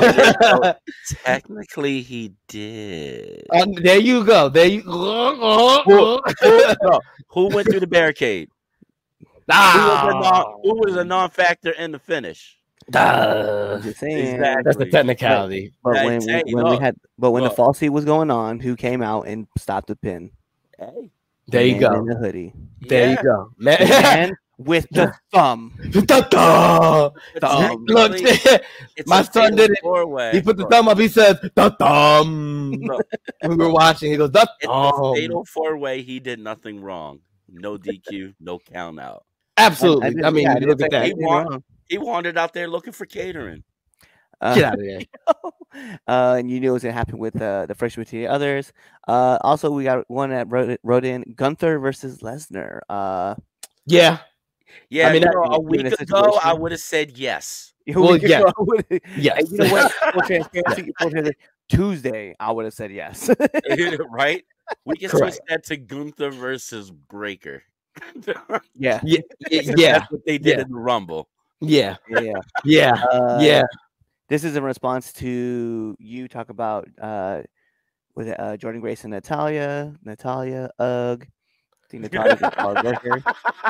[SPEAKER 3] Technically, he did.
[SPEAKER 2] Um, there you go. There you go.
[SPEAKER 3] Who went through the barricade? Who was a non, who was a non-factor in the finish?
[SPEAKER 2] Ah,
[SPEAKER 4] I'm just saying.
[SPEAKER 3] Exactly.
[SPEAKER 2] that's the technicality.
[SPEAKER 4] But
[SPEAKER 3] Hey,
[SPEAKER 4] when,
[SPEAKER 3] hey,
[SPEAKER 4] when we
[SPEAKER 3] look,
[SPEAKER 4] had, but when
[SPEAKER 3] look.
[SPEAKER 4] the false seat was going on, who came out and stopped the pin?
[SPEAKER 3] Hey,
[SPEAKER 2] There you
[SPEAKER 4] Man
[SPEAKER 2] go.
[SPEAKER 4] In the hoodie.
[SPEAKER 2] There
[SPEAKER 3] yeah.
[SPEAKER 2] you go. Man.
[SPEAKER 4] Man with the thumb.
[SPEAKER 2] Da-da. Thumb. Look,
[SPEAKER 3] Technically, it's
[SPEAKER 2] my
[SPEAKER 3] a
[SPEAKER 2] son did it.
[SPEAKER 3] four-way.
[SPEAKER 2] he put the
[SPEAKER 3] Look,
[SPEAKER 2] thumb up. He says, the thumb.
[SPEAKER 3] look,
[SPEAKER 2] We were watching. He goes, the
[SPEAKER 3] it's a
[SPEAKER 2] thumb.
[SPEAKER 3] fatal four-way. He did nothing wrong. No D Q, no count out.
[SPEAKER 2] Absolutely.
[SPEAKER 4] didn't-
[SPEAKER 2] I mean,
[SPEAKER 4] yeah,
[SPEAKER 2] you
[SPEAKER 4] didn't
[SPEAKER 2] look
[SPEAKER 4] say
[SPEAKER 2] at that.
[SPEAKER 3] He
[SPEAKER 4] anything
[SPEAKER 3] want-
[SPEAKER 4] wrong.
[SPEAKER 3] He wandered out there looking for catering.
[SPEAKER 4] Uh,
[SPEAKER 2] Get out of there.
[SPEAKER 4] uh, and you knew it was gonna happen with uh, the freshman team. Others. Uh, also, we got one that wrote, wrote in Gunther versus Lesnar. Uh,
[SPEAKER 2] Yeah.
[SPEAKER 3] Yeah,
[SPEAKER 2] I mean,
[SPEAKER 3] you
[SPEAKER 2] that-
[SPEAKER 3] know, a
[SPEAKER 4] given
[SPEAKER 3] week
[SPEAKER 4] the
[SPEAKER 3] ago, I
[SPEAKER 4] situation.
[SPEAKER 3] would have said yes.
[SPEAKER 2] Well,
[SPEAKER 4] we could
[SPEAKER 2] yeah.
[SPEAKER 4] go with it.
[SPEAKER 2] Yes.
[SPEAKER 4] And you know what? Full transparency, full transparency, Tuesday, I would have said yes.
[SPEAKER 3] Right? We can
[SPEAKER 2] Correct.
[SPEAKER 3] switch that to Gunther versus Breaker.
[SPEAKER 4] yeah,
[SPEAKER 2] Yeah. Yeah.
[SPEAKER 3] That's what they did
[SPEAKER 2] Yeah.
[SPEAKER 3] in the Rumble.
[SPEAKER 2] Yeah.
[SPEAKER 4] yeah, yeah.
[SPEAKER 2] Yeah.
[SPEAKER 4] Uh,
[SPEAKER 2] Yeah.
[SPEAKER 4] This is in response to you talk about uh, with uh, Jordan Grace and Natalia, Natalia, ugh. I think Natalia just called worker.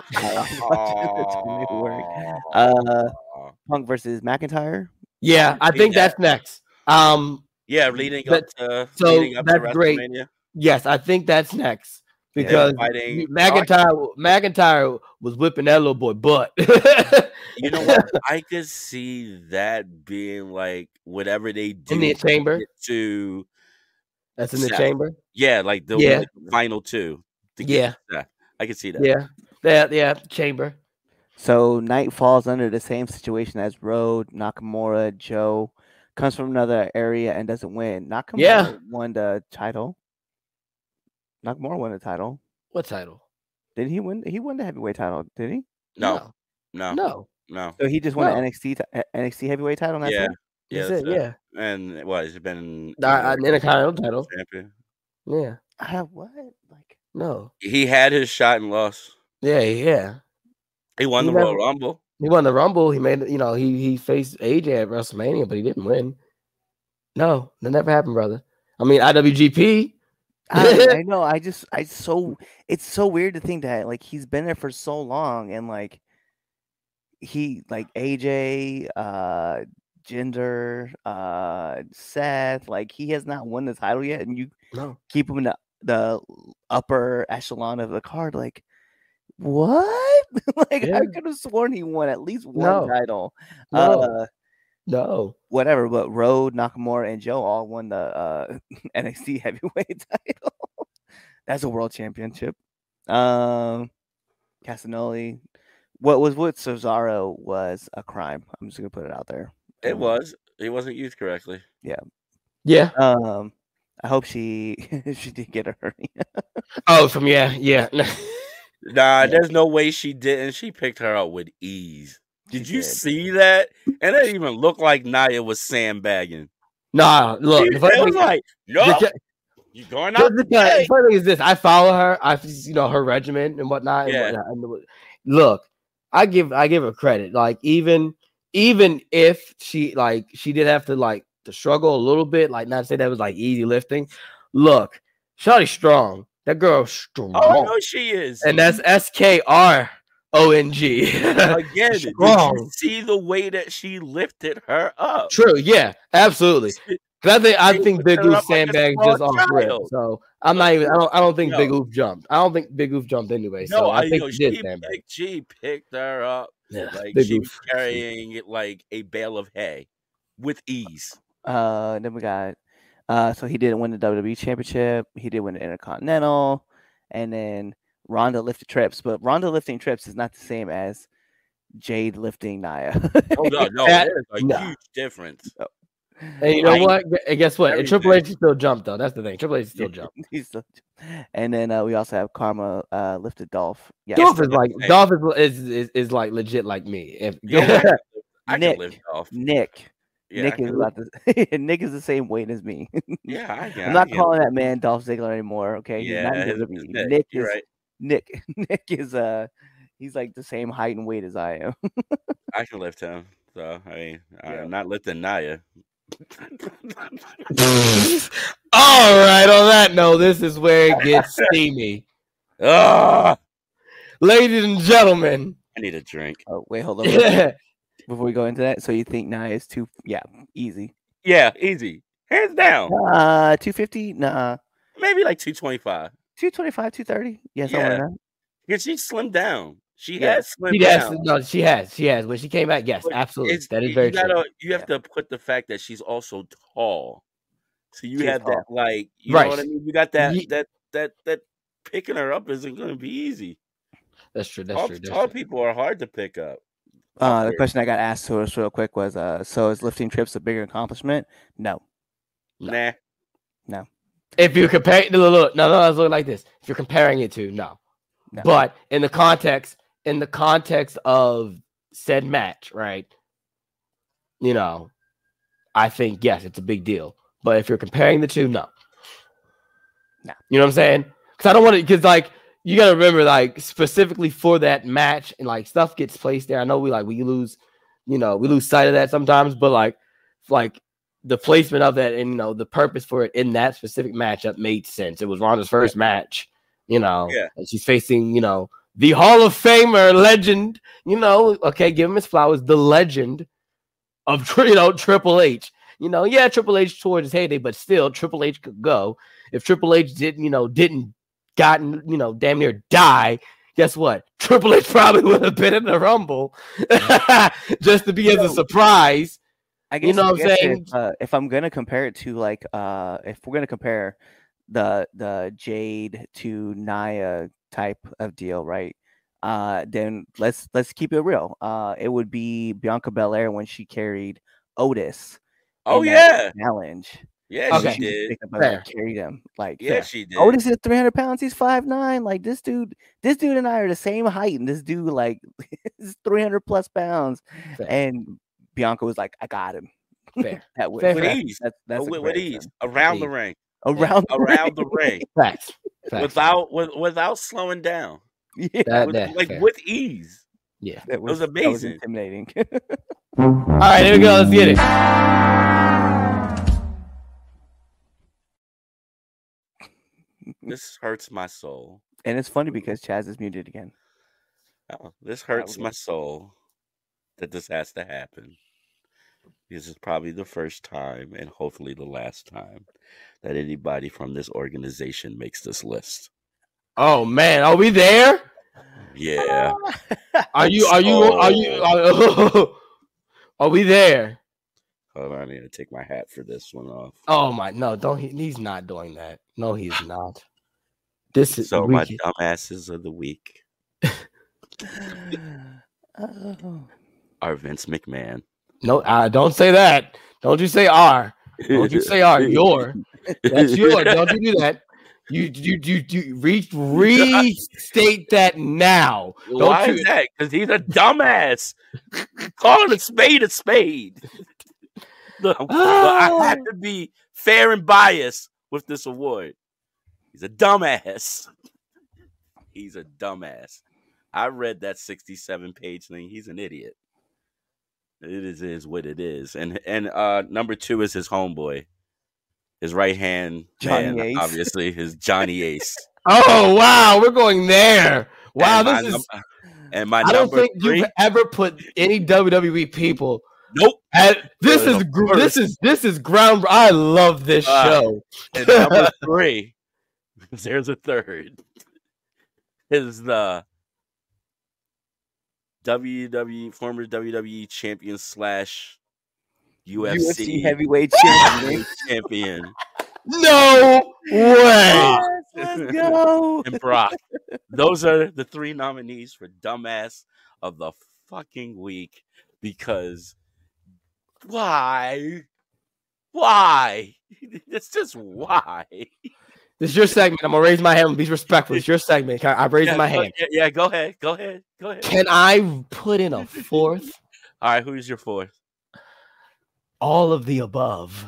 [SPEAKER 4] Uh, Punk versus McIntyre.
[SPEAKER 2] Yeah. I
[SPEAKER 3] see
[SPEAKER 2] think
[SPEAKER 3] that.
[SPEAKER 2] that's next. Um.
[SPEAKER 3] Yeah, leading
[SPEAKER 2] That-
[SPEAKER 3] up to
[SPEAKER 2] so
[SPEAKER 3] leading up to
[SPEAKER 2] that's great.
[SPEAKER 3] WrestleMania.
[SPEAKER 2] Yes, I think that's next because
[SPEAKER 3] fighting-
[SPEAKER 2] McIntyre McIntyre was whipping that little boy butt.
[SPEAKER 3] You know what? I could see that being like whatever they do
[SPEAKER 2] In the
[SPEAKER 3] to
[SPEAKER 2] chamber?
[SPEAKER 3] get to
[SPEAKER 2] That's in the
[SPEAKER 3] Seth.
[SPEAKER 2] chamber.
[SPEAKER 3] yeah, like the
[SPEAKER 2] Yeah.
[SPEAKER 3] like, final two. to get
[SPEAKER 2] Yeah.
[SPEAKER 3] to Seth. I could see that.
[SPEAKER 2] Yeah. Yeah. Yeah. Chamber.
[SPEAKER 4] So Knight falls under the same situation as Road, Nakamura, Joe. Comes from another area and doesn't win. Nakamura
[SPEAKER 2] Yeah.
[SPEAKER 4] won the title. Nakamura won the title.
[SPEAKER 2] What title?
[SPEAKER 4] Did he win? He won the heavyweight title, did he?
[SPEAKER 3] No, no, no.
[SPEAKER 2] No.
[SPEAKER 3] no.
[SPEAKER 4] So he just won
[SPEAKER 2] No.
[SPEAKER 4] the N X T ti- uh, N X T heavyweight title. And that's
[SPEAKER 3] Yeah.
[SPEAKER 4] it?
[SPEAKER 3] Yeah,
[SPEAKER 2] That's it.
[SPEAKER 3] that's it.
[SPEAKER 2] Yeah.
[SPEAKER 3] And what has it been?
[SPEAKER 2] Uh, an Intercontinental title.
[SPEAKER 3] Champion.
[SPEAKER 2] Yeah.
[SPEAKER 4] I have what? Like
[SPEAKER 2] No.
[SPEAKER 3] He had his shot and lost.
[SPEAKER 2] Yeah. Yeah.
[SPEAKER 3] He won
[SPEAKER 2] He
[SPEAKER 3] the Royal
[SPEAKER 2] never-
[SPEAKER 3] Rumble.
[SPEAKER 2] He won the Rumble. He made, you know, he he faced A J at WrestleMania, but he didn't win. No, that never happened, brother. I mean, I W G P.
[SPEAKER 4] I, I know. I just I so it's so weird to think that like he's been there for so long and like he like A J, uh, Jinder, uh, Seth, like he has not won the title yet, and you
[SPEAKER 2] No.
[SPEAKER 4] keep him in the, the upper echelon of the card. Like what? like
[SPEAKER 2] Yeah.
[SPEAKER 4] I could have sworn he won at least one
[SPEAKER 2] No.
[SPEAKER 4] title.
[SPEAKER 2] No.
[SPEAKER 4] Uh,
[SPEAKER 2] No.
[SPEAKER 4] whatever, but Road, Nakamura, and Joe all won the uh, N X T heavyweight title. That's a world championship. Um, Castagnoli, what was with Cesaro was a crime. I'm just gonna put it out there.
[SPEAKER 3] It
[SPEAKER 4] Um,
[SPEAKER 3] was. He wasn't used correctly.
[SPEAKER 2] Yeah.
[SPEAKER 4] Um, I hope she she did get a hernia.
[SPEAKER 2] Oh, from yeah, yeah.
[SPEAKER 3] Nah, there's no way she didn't. She picked her up with ease. Did
[SPEAKER 4] She
[SPEAKER 3] you
[SPEAKER 4] did.
[SPEAKER 3] see that? And it didn't even look like Nia was sandbagging.
[SPEAKER 2] Nah, look.
[SPEAKER 3] She-
[SPEAKER 2] The
[SPEAKER 3] it
[SPEAKER 2] funny
[SPEAKER 3] was
[SPEAKER 2] thing-
[SPEAKER 3] like, no,
[SPEAKER 2] the-
[SPEAKER 3] you going
[SPEAKER 2] the-
[SPEAKER 3] out
[SPEAKER 2] the-
[SPEAKER 3] today.
[SPEAKER 2] the funny thing is this: I follow her. I, you know, her regimen and whatnot. and
[SPEAKER 3] Yeah.
[SPEAKER 2] whatnot, and the- look, I give I give her credit. Like even even if she like she did have to like to struggle a little bit, like not to say that was like easy lifting. Look, Shawty's strong. That girl's strong.
[SPEAKER 3] Oh, I know she is.
[SPEAKER 2] And that's S K R O N G.
[SPEAKER 3] Again, did you
[SPEAKER 2] Strong.
[SPEAKER 3] see the way that she lifted her up?
[SPEAKER 2] True. Yeah. Absolutely. Because I think I
[SPEAKER 3] She
[SPEAKER 2] think
[SPEAKER 3] put
[SPEAKER 2] Big
[SPEAKER 3] her
[SPEAKER 2] Oof
[SPEAKER 3] up like a
[SPEAKER 2] sandbagged
[SPEAKER 3] small
[SPEAKER 2] just off rip.
[SPEAKER 3] child.
[SPEAKER 2] So I'm not even. I don't. I don't think
[SPEAKER 3] No.
[SPEAKER 2] Big Oof jumped. I don't think Big Oof jumped anyway.
[SPEAKER 3] No,
[SPEAKER 2] So I,
[SPEAKER 3] I
[SPEAKER 2] think
[SPEAKER 3] know
[SPEAKER 2] he
[SPEAKER 3] she
[SPEAKER 2] did sandbag.
[SPEAKER 3] picked, she picked her up
[SPEAKER 2] Yeah.
[SPEAKER 3] like
[SPEAKER 2] Big
[SPEAKER 3] she was
[SPEAKER 2] Oof.
[SPEAKER 3] carrying it like a bale of hay with ease.
[SPEAKER 4] Uh, then we got. Uh, so he didn't win the W W E Championship. He did win the Intercontinental, and then Ronda lifted trips. But Ronda lifting trips is not the same as Jade lifting Nia.
[SPEAKER 3] Oh no, no,
[SPEAKER 2] That-
[SPEAKER 3] there's a
[SPEAKER 2] no.
[SPEAKER 3] huge difference.
[SPEAKER 2] And you know
[SPEAKER 3] Right.
[SPEAKER 2] what? And guess what? And
[SPEAKER 3] Everything.
[SPEAKER 2] Triple H still jumped though. That's the thing. Triple H still jumped.
[SPEAKER 4] He's still- and then uh, we also have Karma uh, lifted Dolph. Yeah,
[SPEAKER 2] Dolph is like
[SPEAKER 3] Hey.
[SPEAKER 2] Dolph is, is is is like legit like me. If
[SPEAKER 3] Yeah, I can
[SPEAKER 4] Nick.
[SPEAKER 3] lift off.
[SPEAKER 4] Nick.
[SPEAKER 3] Yeah,
[SPEAKER 4] Nick
[SPEAKER 3] I
[SPEAKER 4] is
[SPEAKER 3] can-
[SPEAKER 4] about the Nick is the same weight as me.
[SPEAKER 3] yeah, I can.
[SPEAKER 4] I'm not
[SPEAKER 3] I can.
[SPEAKER 4] calling that man Dolph Ziggler anymore. Okay, He's
[SPEAKER 3] Yeah,
[SPEAKER 4] not in
[SPEAKER 3] his-
[SPEAKER 4] W W E.
[SPEAKER 3] his Nick,
[SPEAKER 4] Nick
[SPEAKER 3] you're
[SPEAKER 4] is
[SPEAKER 3] right.
[SPEAKER 4] Nick. Nick is uh, he's like the same height and weight as I am.
[SPEAKER 3] I can lift him. So I mean,
[SPEAKER 4] Yeah.
[SPEAKER 3] I'm not lifting Naya.
[SPEAKER 2] All right. On that note, this is where it gets steamy,
[SPEAKER 3] Ah,
[SPEAKER 2] ladies and gentlemen.
[SPEAKER 3] I need a drink.
[SPEAKER 4] Oh wait, hold on.
[SPEAKER 2] Yeah.
[SPEAKER 4] Before we go into that, so you think Nia is two? Yeah, easy.
[SPEAKER 3] Yeah, easy, hands down.
[SPEAKER 4] Uh, two fifty? Nah,
[SPEAKER 3] Maybe like two twenty-five.
[SPEAKER 4] two twenty five, two thirty. Yeah, somewhere in
[SPEAKER 3] Yeah.
[SPEAKER 4] there.
[SPEAKER 3] Because she slimmed down. She
[SPEAKER 4] Yeah.
[SPEAKER 3] has slimmed
[SPEAKER 2] She has,
[SPEAKER 3] down.
[SPEAKER 2] no, she has, she has. When she came back, yes,
[SPEAKER 3] But
[SPEAKER 2] absolutely,
[SPEAKER 3] it's-
[SPEAKER 2] that is
[SPEAKER 3] you
[SPEAKER 2] very
[SPEAKER 3] gotta,
[SPEAKER 2] true.
[SPEAKER 3] You have to put the fact that she's also tall. So you
[SPEAKER 4] She's
[SPEAKER 3] have that, like, you
[SPEAKER 2] Right.
[SPEAKER 3] know what I mean? You got that,
[SPEAKER 2] Ye-
[SPEAKER 3] that, that, that picking her up isn't going to be easy.
[SPEAKER 2] That's true. That's
[SPEAKER 3] Tall,
[SPEAKER 2] true. That's
[SPEAKER 3] tall
[SPEAKER 2] true.
[SPEAKER 3] people are hard to pick up.
[SPEAKER 4] Uh, the
[SPEAKER 3] Awkward.
[SPEAKER 4] question I got asked to us real quick was, uh, so is lifting trips a bigger accomplishment? No.
[SPEAKER 3] Nah.
[SPEAKER 2] If you compare, no, look, no, no, let's look like this. If you're comparing it to, no.
[SPEAKER 4] No.
[SPEAKER 2] But in the context, in the context of said match, right? You know, I think yes, it's a big deal. But if you're comparing the two, no.
[SPEAKER 4] No.
[SPEAKER 2] You know what I'm saying? Because I don't want to. Because like you got to remember, like specifically for that match, and like stuff gets placed there. I know we like we lose, you know, we lose sight of that sometimes. But like, like the placement of that, and you know, the purpose for it in that specific matchup made sense. It was Ronda's first match. You know,
[SPEAKER 3] Yeah.
[SPEAKER 2] and she's facing, you know, the Hall of Famer legend, you know, okay, give him his flowers, the legend of, you know, Triple H. You know, yeah, Triple H towards his heyday, but still, Triple H could go. If Triple H didn't, you know, didn't gotten, you know, damn near die, guess what? Triple H probably would have been in the Rumble just to be as a surprise.
[SPEAKER 4] I guess
[SPEAKER 2] You know
[SPEAKER 4] I
[SPEAKER 2] what I'm
[SPEAKER 4] guess
[SPEAKER 2] saying?
[SPEAKER 4] If, uh, if I'm gonna compare it to like, uh, if we're gonna compare the the Jade to Nia type of deal, right? Uh, then let's let's keep it real. Uh, it would be Bianca Belair when she carried Otis.
[SPEAKER 3] Oh,
[SPEAKER 4] in
[SPEAKER 3] yeah.
[SPEAKER 4] that challenge.
[SPEAKER 3] Yeah,
[SPEAKER 2] Okay.
[SPEAKER 3] she did.
[SPEAKER 4] Picked up and,
[SPEAKER 2] Fair.
[SPEAKER 4] like, carried him like
[SPEAKER 3] Yeah, she did.
[SPEAKER 4] Otis is three hundred pounds. He's five nine. Like this dude, this dude and I are the same height, and this dude like is three hundred plus pounds.
[SPEAKER 2] Fair.
[SPEAKER 4] And Bianca was like, "I got him."
[SPEAKER 2] Fair.
[SPEAKER 4] that was
[SPEAKER 2] Fair,
[SPEAKER 3] with
[SPEAKER 2] fair.
[SPEAKER 3] ease.
[SPEAKER 4] That's, that's a
[SPEAKER 3] with, with
[SPEAKER 4] comparison.
[SPEAKER 3] ease. Around the
[SPEAKER 2] Ease.
[SPEAKER 3] ring.
[SPEAKER 4] Around the
[SPEAKER 3] Around the
[SPEAKER 4] ring.
[SPEAKER 3] ring.
[SPEAKER 2] Facts. Facts.
[SPEAKER 3] Without with, without slowing down.
[SPEAKER 4] Yeah,
[SPEAKER 2] That-
[SPEAKER 3] With-
[SPEAKER 2] that-
[SPEAKER 3] like
[SPEAKER 2] fair.
[SPEAKER 3] with ease.
[SPEAKER 2] Yeah.
[SPEAKER 4] that
[SPEAKER 3] was
[SPEAKER 4] that
[SPEAKER 3] amazing.
[SPEAKER 4] intimidating.
[SPEAKER 2] All right, here we go. Let's get it.
[SPEAKER 3] This hurts my soul.
[SPEAKER 4] And it's funny because Chaz is muted again.
[SPEAKER 3] Oh, this hurts
[SPEAKER 4] was
[SPEAKER 3] my
[SPEAKER 4] it.
[SPEAKER 3] soul that this has to happen. This is probably the first time and hopefully the last time that anybody from this organization makes this list.
[SPEAKER 2] Oh man, are we there?
[SPEAKER 3] Yeah.
[SPEAKER 2] Are you? Are you? Are you? Are, are we there?
[SPEAKER 3] Hold on, I need to take my hat for this one off.
[SPEAKER 2] Oh my! No, don't. He, he's not doing that. No, he's not. This is
[SPEAKER 3] So
[SPEAKER 2] we
[SPEAKER 3] my
[SPEAKER 2] can-
[SPEAKER 3] dumbasses of the week
[SPEAKER 4] Oh.
[SPEAKER 3] are Vince McMahon.
[SPEAKER 2] no. Uh, don't say that. Don't you say R. Don't you say R. Your. That's your. Don't you do that. You you you you re, restate that now. Don't
[SPEAKER 3] Why
[SPEAKER 2] you?
[SPEAKER 3] is that? Because he's a dumbass. Call him a spade a spade. Look, look, I have to be fair and biased with this award. He's a dumbass. He's a dumbass. I read that sixty-seven page thing. He's an idiot. It is, is what it is. And and uh, number two is his homeboy. His right hand
[SPEAKER 4] Johnny
[SPEAKER 3] man,
[SPEAKER 4] Ace.
[SPEAKER 3] obviously, his Johnny Ace.
[SPEAKER 2] Oh wow, we're going there. Wow,
[SPEAKER 3] And my
[SPEAKER 2] this is
[SPEAKER 3] num- And my
[SPEAKER 2] I don't
[SPEAKER 3] number
[SPEAKER 2] think
[SPEAKER 3] three.
[SPEAKER 2] you've ever put any W W E people.
[SPEAKER 3] Nope.
[SPEAKER 2] At, this
[SPEAKER 3] They're
[SPEAKER 2] is
[SPEAKER 3] the
[SPEAKER 2] gr-
[SPEAKER 3] worst.
[SPEAKER 2] this is this is ground. I love this
[SPEAKER 3] Uh,
[SPEAKER 2] show.
[SPEAKER 3] And number three, because there's a third, is the W W E former W W E champion slash U F C,
[SPEAKER 4] U F C heavyweight champion.
[SPEAKER 3] champion.
[SPEAKER 2] No way.
[SPEAKER 3] Brock.
[SPEAKER 4] Let's go.
[SPEAKER 3] And Brock. Those are the three nominees for dumbass of the fucking week. Because why? Why? It's just why.
[SPEAKER 2] This is your segment. I'm gonna raise my hand and be respectful. It's your segment. I raise
[SPEAKER 3] Yeah,
[SPEAKER 2] my
[SPEAKER 3] go-
[SPEAKER 2] hand.
[SPEAKER 3] yeah, yeah, go ahead. Go ahead. Go ahead.
[SPEAKER 2] Can I put in a fourth?
[SPEAKER 3] All right, who's your fourth?
[SPEAKER 2] All of the above.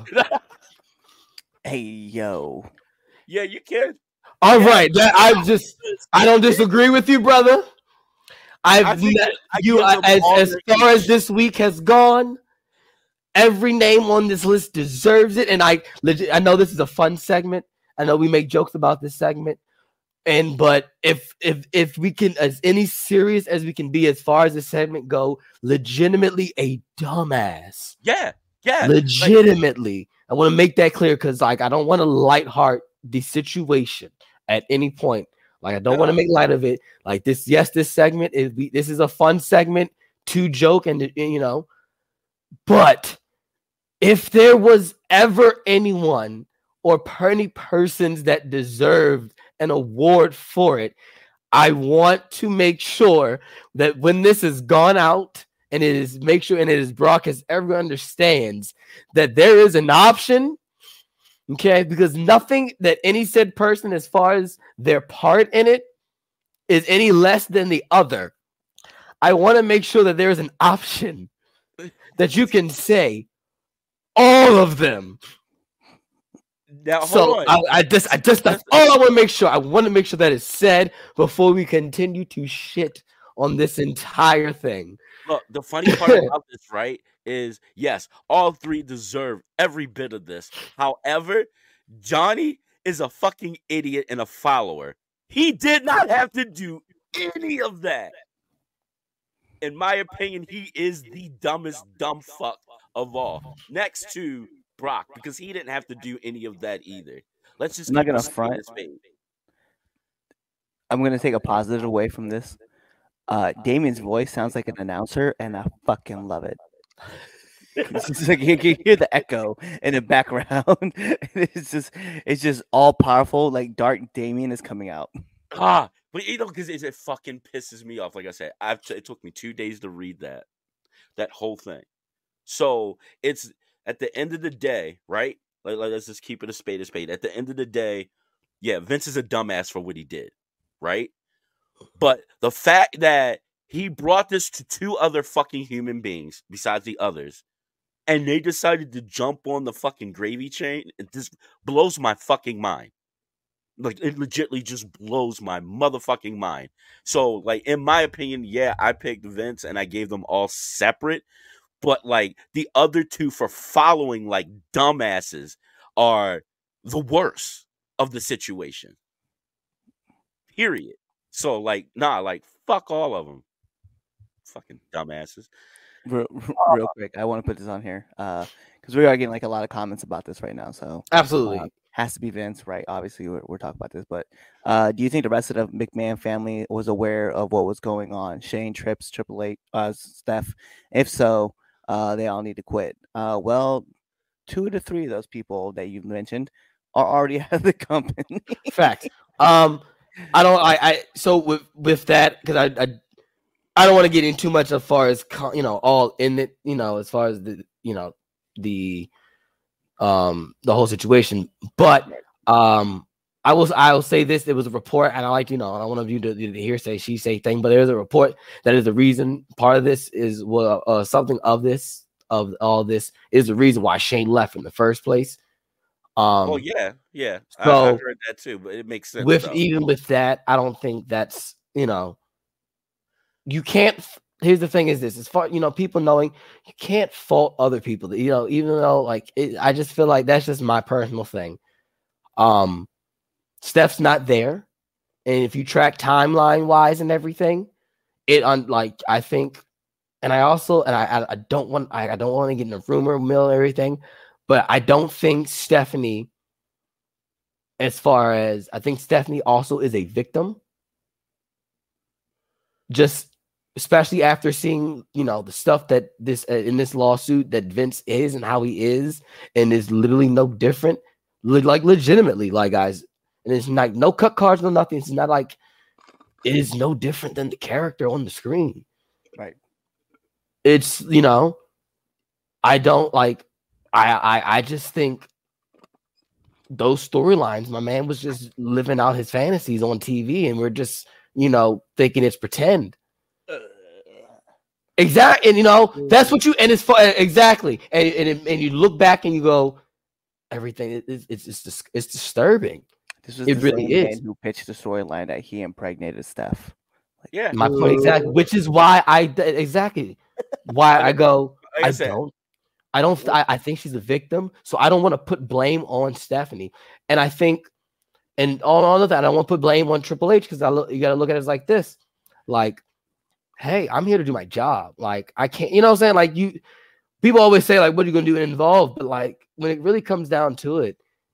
[SPEAKER 4] Hey yo.
[SPEAKER 3] Yeah, you can.
[SPEAKER 2] All
[SPEAKER 3] Yeah.
[SPEAKER 2] right, that I just I don't disagree with you, brother.
[SPEAKER 3] I
[SPEAKER 2] I've
[SPEAKER 3] think
[SPEAKER 2] ne-
[SPEAKER 3] that I
[SPEAKER 2] you
[SPEAKER 3] give them
[SPEAKER 2] as
[SPEAKER 3] all
[SPEAKER 2] as
[SPEAKER 3] their
[SPEAKER 2] far as this week has gone, every name on this list deserves it. And I legit, I know this is a fun segment. I know we make jokes about this segment, and but if if if we can as any serious as we can be as far as the segment go, legitimately a dumbass.
[SPEAKER 3] Yeah, yeah. Like,
[SPEAKER 2] Legitimately, I want to make that clear because like I don't want to light heart the situation at any point. Like I don't want to make light of it. Like this, yes, this segment is we, this is a fun segment to joke and to, you know, but if there was ever anyone or any persons that deserved an award for it, I want to make sure that when this is gone out and it is make sure and it is broadcast, everyone understands that there is an option. Okay, because nothing that any said person, as far as their part in it, is any less than the other. I want to make sure that there is an option that you can say all of them.
[SPEAKER 3] now, hold
[SPEAKER 2] So
[SPEAKER 3] on.
[SPEAKER 2] I, I just, I just, that's all I want to make sure. I want to make sure that is said before we continue to shit on this entire thing.
[SPEAKER 3] Look, the funny part about this, right, is yes, all three deserve every bit of this. However, Johnny is a fucking idiot and a follower. He did not have to do any of that. In my opinion, he is the dumbest dumb fuck of all. Next to Brock, because he didn't have to do any of that either. Let's just
[SPEAKER 4] I'm not
[SPEAKER 3] keep
[SPEAKER 4] gonna
[SPEAKER 3] a spade
[SPEAKER 4] front.
[SPEAKER 3] a spade.
[SPEAKER 4] I'm gonna take a positive away from this. Uh, Damien's voice sounds like an announcer, and I fucking love it. It's like you can hear the echo in the background. It's just, it's just all powerful. Like Dark Damien is coming out.
[SPEAKER 3] Ah, but you know, because it, it fucking pisses me off. Like I said, I've t- it took me two days to read that, that whole thing. So it's at the end of the day, right? Like, like, let's just keep it a spade a spade. At the end of the day, yeah, Vince is a dumbass for what he did, right? But the fact that he brought this to two other fucking human beings besides the others, and they decided to jump on the fucking gravy train, it just blows my fucking mind. Like, it legitimately just blows my motherfucking mind. So, like, in my opinion, yeah, I picked Vince and I gave them all separate. But, like, the other two for following like dumbasses are the worst of the situation. Period. So, like, nah, like, fuck all of them. Fucking dumbasses.
[SPEAKER 4] Real, real quick, I want to put this on here because we are getting like a lot of comments about this right now. So
[SPEAKER 2] Absolutely.
[SPEAKER 4] uh, has to be Vince, right? Obviously, we're, we're talking about this, but uh, do you think the rest of the McMahon family was aware of what was going on? Shane, Trips, Triple H, uh, Steph. If so, uh, they all need to quit. Uh, well, two to three of those people that you've mentioned are already out of the company.
[SPEAKER 2] Fact. Um, I don't. I. I. So with with that, because I. I I don't want to get in too much as far as you know, all in it. You know, as far as the you know the um the whole situation. But um, I will. I will say this: it was a report, and I like you know, I don't want you to do the hearsay, she say thing. But there's a report that is the reason. Part of this is well, uh, something of this of all this is the reason why Shane left in the first place. Um,
[SPEAKER 3] Oh yeah, yeah.
[SPEAKER 2] so
[SPEAKER 3] I, I heard that too, but it makes sense.
[SPEAKER 2] with
[SPEAKER 3] though.
[SPEAKER 2] even with that, I don't think that's you know. You can't. Here's the thing: is this as far you know, people knowing you can't fault other people. You know, even though like it, I just feel like that's just my personal thing. Um, Steph's not there, and if you track timeline wise and everything, it on like I think, and I also and I I, I don't want I, I don't want to get in the rumor mill and everything, but I don't think Stephanie, as far as I think Stephanie also is a victim. Just especially after seeing, you know, the stuff that this uh, in this lawsuit that Vince is and how he is, and is literally no different, Le- like legitimately, like guys, and it's like no cut cards, no nothing. It's not like it is no different than the character on the screen.
[SPEAKER 4] Right.
[SPEAKER 2] It's, you know, I don't like. I I I just think those storylines. My man was just living out his fantasies on T V, and we're just, you know, thinking it's pretend. Exactly, and you know that's what you and it's for exactly, and and and you look back and you go, everything is it's it's it's, it's disturbing.
[SPEAKER 4] This was
[SPEAKER 2] it
[SPEAKER 4] the
[SPEAKER 2] really
[SPEAKER 4] same
[SPEAKER 2] is.
[SPEAKER 4] man who pitched the storyline that he impregnated Steph.
[SPEAKER 3] Like, yeah,
[SPEAKER 2] my point exactly, which is why I exactly why I go.
[SPEAKER 3] Like I,
[SPEAKER 2] I
[SPEAKER 3] said,
[SPEAKER 2] don't, I don't, I, I think she's a victim, so I don't want to put blame on Stephanie, and I think, and all all of that, I don't want to put blame on Triple H because I look, you got to look at it as like this, like. Hey, I'm here to do my job. Like, I can't, you know what I'm saying? Like, you people always say, like, what are you gonna do involved? But like when it really comes down to it,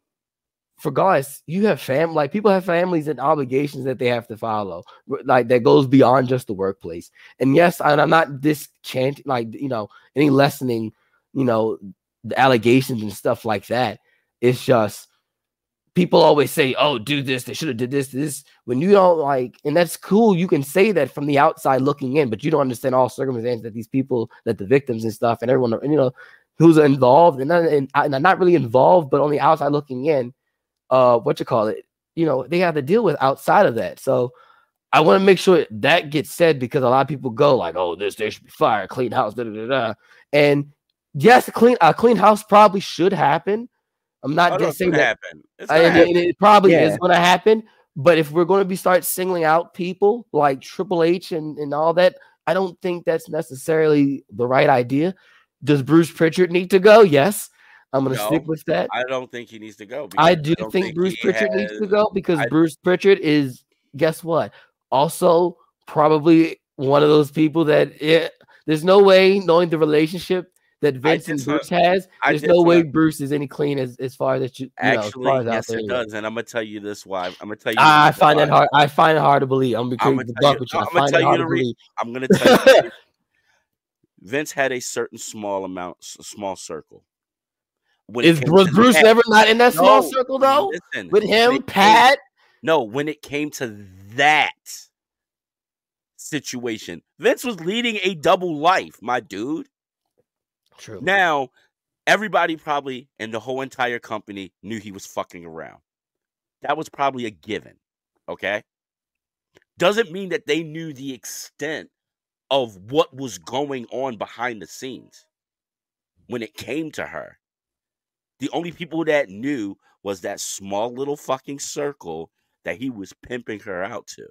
[SPEAKER 2] for guys, you have fam like people have families and obligations that they have to follow, like that goes beyond just the workplace. And yes, and I'm not dischanting, like, you know, any lessening, you know, the allegations and stuff like that. It's just people always say, oh, do this, they should have did this, this. When you don't like, and that's cool, you can say that from the outside looking in, but you don't understand all circumstances that these people, that the victims and stuff, and everyone, you know, who's involved and not, and, and not really involved, but on the outside looking in, uh, what you call it, you know, they have to deal with outside of that. So I want to make sure that gets said, because a lot of people go like, oh, this, there should be fire, clean house, da da da da. And yes, a clean, a clean house probably should happen. I'm not
[SPEAKER 3] oh,
[SPEAKER 2] just saying that
[SPEAKER 3] happen. It's
[SPEAKER 2] I,
[SPEAKER 3] happen.
[SPEAKER 2] It, it probably
[SPEAKER 4] Yeah.
[SPEAKER 2] is going to happen. But if we're going to be start singling out people like Triple H and, and all that, I don't think that's necessarily the right idea. Does Bruce Pritchard need to go? Yes. I'm going to
[SPEAKER 3] No,
[SPEAKER 2] stick with that.
[SPEAKER 3] I don't think he needs to go.
[SPEAKER 2] I
[SPEAKER 3] because
[SPEAKER 2] do
[SPEAKER 3] don't
[SPEAKER 2] think, Bruce
[SPEAKER 3] he
[SPEAKER 2] Pritchard
[SPEAKER 3] has-
[SPEAKER 2] needs to go because
[SPEAKER 3] I-
[SPEAKER 2] Bruce Pritchard is, guess what? Also, probably one of those people that it, there's no way, knowing the relationship that Vince and
[SPEAKER 3] just wanna-
[SPEAKER 2] Bruce has,
[SPEAKER 3] I
[SPEAKER 2] there's
[SPEAKER 3] just
[SPEAKER 2] no way
[SPEAKER 3] wanna-
[SPEAKER 2] Bruce is any clean as, as far as you, you know, as
[SPEAKER 3] Actually,
[SPEAKER 2] far as out
[SPEAKER 3] yes,
[SPEAKER 2] there
[SPEAKER 3] it
[SPEAKER 2] anyway.
[SPEAKER 3] does, and I'm gonna tell you this why. I'm gonna tell you.
[SPEAKER 2] I
[SPEAKER 3] this
[SPEAKER 2] find
[SPEAKER 3] why.
[SPEAKER 2] that hard. I find it hard to believe. I'm
[SPEAKER 3] I'm
[SPEAKER 2] because
[SPEAKER 3] gonna
[SPEAKER 2] the
[SPEAKER 3] tell you-
[SPEAKER 2] buck with you.
[SPEAKER 3] no,
[SPEAKER 2] I
[SPEAKER 3] I'm gonna
[SPEAKER 2] find
[SPEAKER 3] tell
[SPEAKER 2] it
[SPEAKER 3] you
[SPEAKER 2] hard
[SPEAKER 3] the
[SPEAKER 2] to
[SPEAKER 3] re-
[SPEAKER 2] believe.
[SPEAKER 3] I'm gonna tell you. the reason. Vince had a certain small amount, s- small circle. When it
[SPEAKER 2] Is
[SPEAKER 3] came
[SPEAKER 2] was
[SPEAKER 3] to
[SPEAKER 2] Bruce
[SPEAKER 3] that-
[SPEAKER 2] never not in that small
[SPEAKER 3] No,
[SPEAKER 2] circle though?
[SPEAKER 3] Listen,
[SPEAKER 2] With
[SPEAKER 3] when
[SPEAKER 2] him,
[SPEAKER 3] it came-
[SPEAKER 2] Pat.
[SPEAKER 3] No, when it came to that situation, Vince was leading a double life, my dude.
[SPEAKER 2] True.
[SPEAKER 3] Now, everybody probably in the whole entire company knew he was fucking around. That was probably a given, okay? Doesn't mean that they knew the extent of what was going on behind the scenes when it came to her. The only people that knew was that small little fucking circle that he was pimping her out to.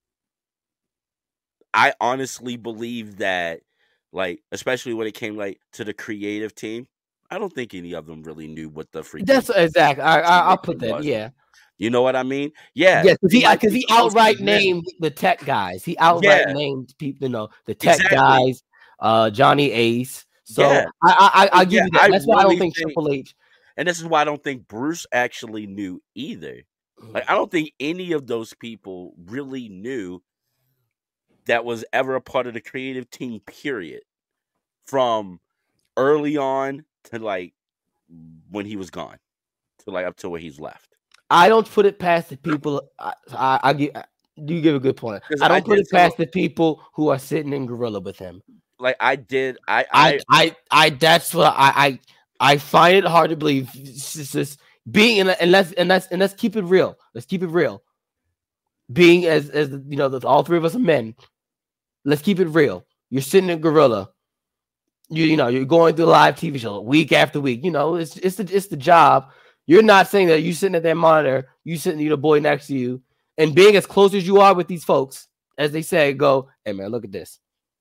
[SPEAKER 3] I honestly believe that, like, especially when it came like to the creative team, I don't think any of them really knew what the freaking.
[SPEAKER 2] That's exactly. I, I, I'll put that.
[SPEAKER 3] was.
[SPEAKER 2] Yeah.
[SPEAKER 3] You know what I mean? Yeah.
[SPEAKER 2] Yeah. Because he,
[SPEAKER 3] might
[SPEAKER 2] because
[SPEAKER 3] be
[SPEAKER 2] he
[SPEAKER 3] close to
[SPEAKER 2] outright
[SPEAKER 3] them.
[SPEAKER 2] named the tech guys. He outright
[SPEAKER 3] Yeah.
[SPEAKER 2] named people. You know, the tech
[SPEAKER 3] Exactly.
[SPEAKER 2] guys. Uh, Johnny Ace. So
[SPEAKER 3] Yeah.
[SPEAKER 2] I, I, I, I'll give
[SPEAKER 3] Yeah,
[SPEAKER 2] you that.
[SPEAKER 3] I
[SPEAKER 2] That's why I
[SPEAKER 3] really
[SPEAKER 2] don't think,
[SPEAKER 3] think-
[SPEAKER 2] Triple H.
[SPEAKER 3] And this is why I don't think Bruce actually knew either. Like, I don't think any of those people really knew that was ever a part of the creative team, period. From early on to like when he was gone, to like up to where he's left.
[SPEAKER 2] I don't put it past the people. I, I, I give. You give a good point.
[SPEAKER 3] 'Cause
[SPEAKER 2] I don't
[SPEAKER 3] I
[SPEAKER 2] put
[SPEAKER 3] did
[SPEAKER 2] it past
[SPEAKER 3] some-
[SPEAKER 2] the people who are sitting in Gorilla with him.
[SPEAKER 3] Like I did, I,
[SPEAKER 2] I,
[SPEAKER 3] I,
[SPEAKER 2] I, I, that's what I, I, I find it hard to believe. It's just, just being, and, and let's, and let's, and let's keep it real. Let's keep it real. Being as, as you know, the, all three of us are men. Let's keep it real. You're sitting in Gorilla. You, you know, you're going through a live T V show week after week. You know, it's, it's the, it's the job. You're not saying that you sitting at that monitor, you sitting, you the boy next to you, and being as close as you are with these folks, as they say, go, hey man, look at this.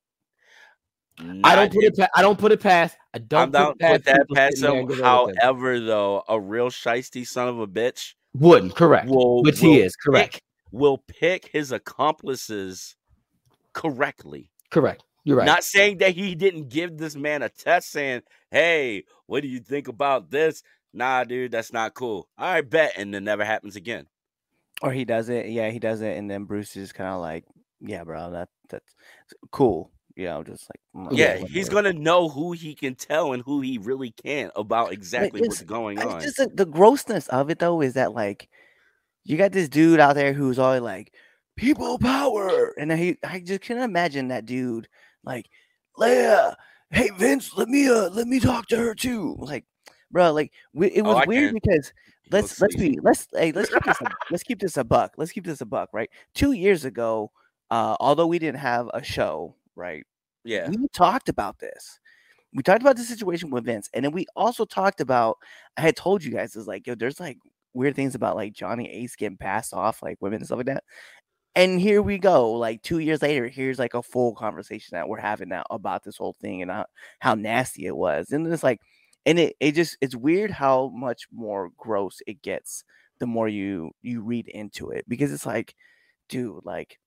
[SPEAKER 2] I don't put it. Pa- I don't put it past. I don't
[SPEAKER 3] I'm not
[SPEAKER 2] put, it
[SPEAKER 3] put that
[SPEAKER 2] people
[SPEAKER 3] past
[SPEAKER 2] sitting there
[SPEAKER 3] him.
[SPEAKER 2] and Gorilla with them.
[SPEAKER 3] However, though, a real shiesty son of a bitch
[SPEAKER 2] Wouldn't correct,
[SPEAKER 3] will,
[SPEAKER 2] which
[SPEAKER 3] will
[SPEAKER 2] he is correct.
[SPEAKER 3] pick, will pick his accomplices correctly.
[SPEAKER 2] Correct. You're right.
[SPEAKER 3] Not saying that he didn't give this man a test saying, hey, what do you think about this? Nah, dude, that's not cool. All right, bet. And then never happens again.
[SPEAKER 4] Or he does it. Yeah, he does it. And then Bruce is kind of like, yeah, bro, that that's cool. You know, just like, mm,
[SPEAKER 3] Yeah,
[SPEAKER 4] whatever.
[SPEAKER 3] he's going to know who he can tell and who he really can't about exactly
[SPEAKER 4] But
[SPEAKER 3] what's
[SPEAKER 4] it's-
[SPEAKER 3] going
[SPEAKER 4] I-
[SPEAKER 3] on.
[SPEAKER 4] Just the, the grossness of it, though, is that, like, you got this dude out there who's always like, people power. And then he, I just can't imagine that dude, like, Leia, hey, Vince, let me, uh, let me talk to her, too. Like, bro, like, we, it
[SPEAKER 3] Oh,
[SPEAKER 4] was
[SPEAKER 3] I
[SPEAKER 4] weird
[SPEAKER 3] can.
[SPEAKER 4] because
[SPEAKER 3] He
[SPEAKER 4] let's
[SPEAKER 3] looks
[SPEAKER 4] let's
[SPEAKER 3] sleazy.
[SPEAKER 4] be let's hey, let's keep this a, let's keep this a buck. Let's keep this a buck, right? Two years ago, uh, although we didn't have a show, right?
[SPEAKER 3] Yeah.
[SPEAKER 4] We talked about this. We talked about the situation with Vince, and then we also talked about. I had told you guys is like, yo, there's like weird things about like Johnny Ace getting passed off, like women and stuff like that. And here we go, like two years later, here's like a full conversation that we're having now about this whole thing and how, how nasty it was. And it's like, and it, it just it's weird how much more gross it gets the more you you read into it, because it's like, dude, like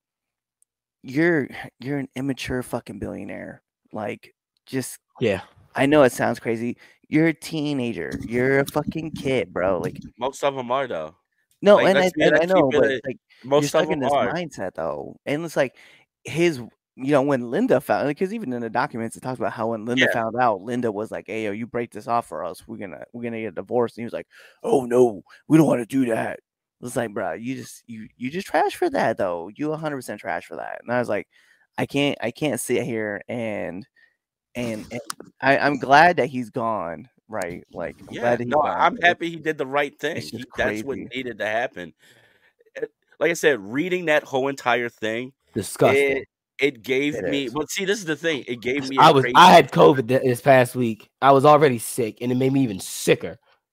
[SPEAKER 4] you're you're an immature fucking billionaire. Like, just
[SPEAKER 2] Yeah.
[SPEAKER 4] I know it sounds crazy. You're a teenager. You're a fucking kid, bro. Like,
[SPEAKER 3] Most of them are, though.
[SPEAKER 4] no,
[SPEAKER 3] Like,
[SPEAKER 4] and I
[SPEAKER 3] let's be-
[SPEAKER 4] and I
[SPEAKER 3] let's keep
[SPEAKER 4] know,
[SPEAKER 3] it
[SPEAKER 4] but
[SPEAKER 3] a-
[SPEAKER 4] it's like you're
[SPEAKER 3] Most of
[SPEAKER 4] stuck in
[SPEAKER 3] them
[SPEAKER 4] this
[SPEAKER 3] are.
[SPEAKER 4] mindset though, and it's like his, you know, when Linda found, because even in the documents it talks about how when Linda
[SPEAKER 3] Yeah.
[SPEAKER 4] found out, Linda was like, "Hey, yo, you break this off for us, we're gonna we're gonna get a divorce," and he was like, "Oh no, we don't want to do that." It's like, bro, you just you you just trash for that though. You one hundred percent trash for that. And I was like, I can't I can't sit here and and, and I, I'm glad that he's gone. Right, like I'm
[SPEAKER 3] Yeah,
[SPEAKER 4] glad that he's
[SPEAKER 3] no,
[SPEAKER 4] gone.
[SPEAKER 3] I'm
[SPEAKER 4] but it's-
[SPEAKER 3] happy he did the right thing.
[SPEAKER 4] it's just
[SPEAKER 3] He, that's what
[SPEAKER 4] crazy.
[SPEAKER 3] needed to happen. It- Like I said, reading that whole entire thing,
[SPEAKER 2] Disgusting.
[SPEAKER 3] it it gave
[SPEAKER 4] It
[SPEAKER 3] me.
[SPEAKER 4] is.
[SPEAKER 3] Well, see, this is the thing. It gave me. A
[SPEAKER 2] I was
[SPEAKER 3] crazy,
[SPEAKER 2] I had COVID th- this past week. I was already sick, and it made me even sicker.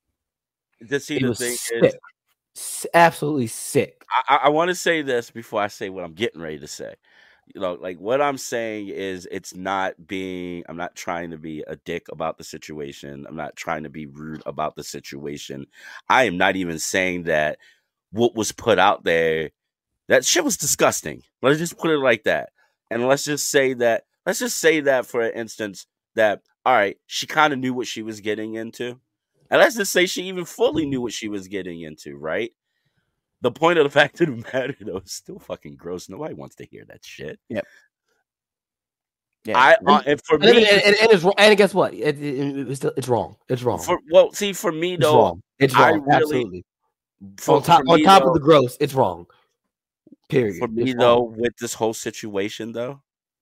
[SPEAKER 3] to see
[SPEAKER 2] It
[SPEAKER 3] the
[SPEAKER 2] was
[SPEAKER 3] thing
[SPEAKER 2] sick,
[SPEAKER 3] is,
[SPEAKER 2] S- absolutely sick.
[SPEAKER 3] I, I want to say this before I say what I'm getting ready to say. You know, like what I'm saying is it's not being, I'm not trying to be a dick about the situation. I'm not trying to be rude about the situation. I am not even saying that what was put out there, that shit was disgusting. Let's just put it like that. And let's just say that, let's just say that for instance, that, all right, she kind of knew what she was getting into. And let's just say she even fully knew what she was getting into, right? The point of the fact of the matter, though, is still fucking gross. Nobody wants to hear that shit.
[SPEAKER 4] Yep. Yeah.
[SPEAKER 3] I uh, and for
[SPEAKER 2] And, and,
[SPEAKER 3] me,
[SPEAKER 2] and, and it's wrong. And guess what? It, it, it's, still, it's wrong. It's wrong.
[SPEAKER 3] for well, see, for me
[SPEAKER 2] it's
[SPEAKER 3] though,
[SPEAKER 2] wrong. It's
[SPEAKER 3] I
[SPEAKER 2] wrong.
[SPEAKER 3] really,
[SPEAKER 2] Absolutely.
[SPEAKER 3] for,
[SPEAKER 2] on top,
[SPEAKER 3] for
[SPEAKER 2] on
[SPEAKER 3] me,
[SPEAKER 2] top
[SPEAKER 3] though,
[SPEAKER 2] of the gross, it's wrong. Period.
[SPEAKER 3] for me
[SPEAKER 2] It's
[SPEAKER 3] though,
[SPEAKER 2] wrong.
[SPEAKER 3] with this whole situation though,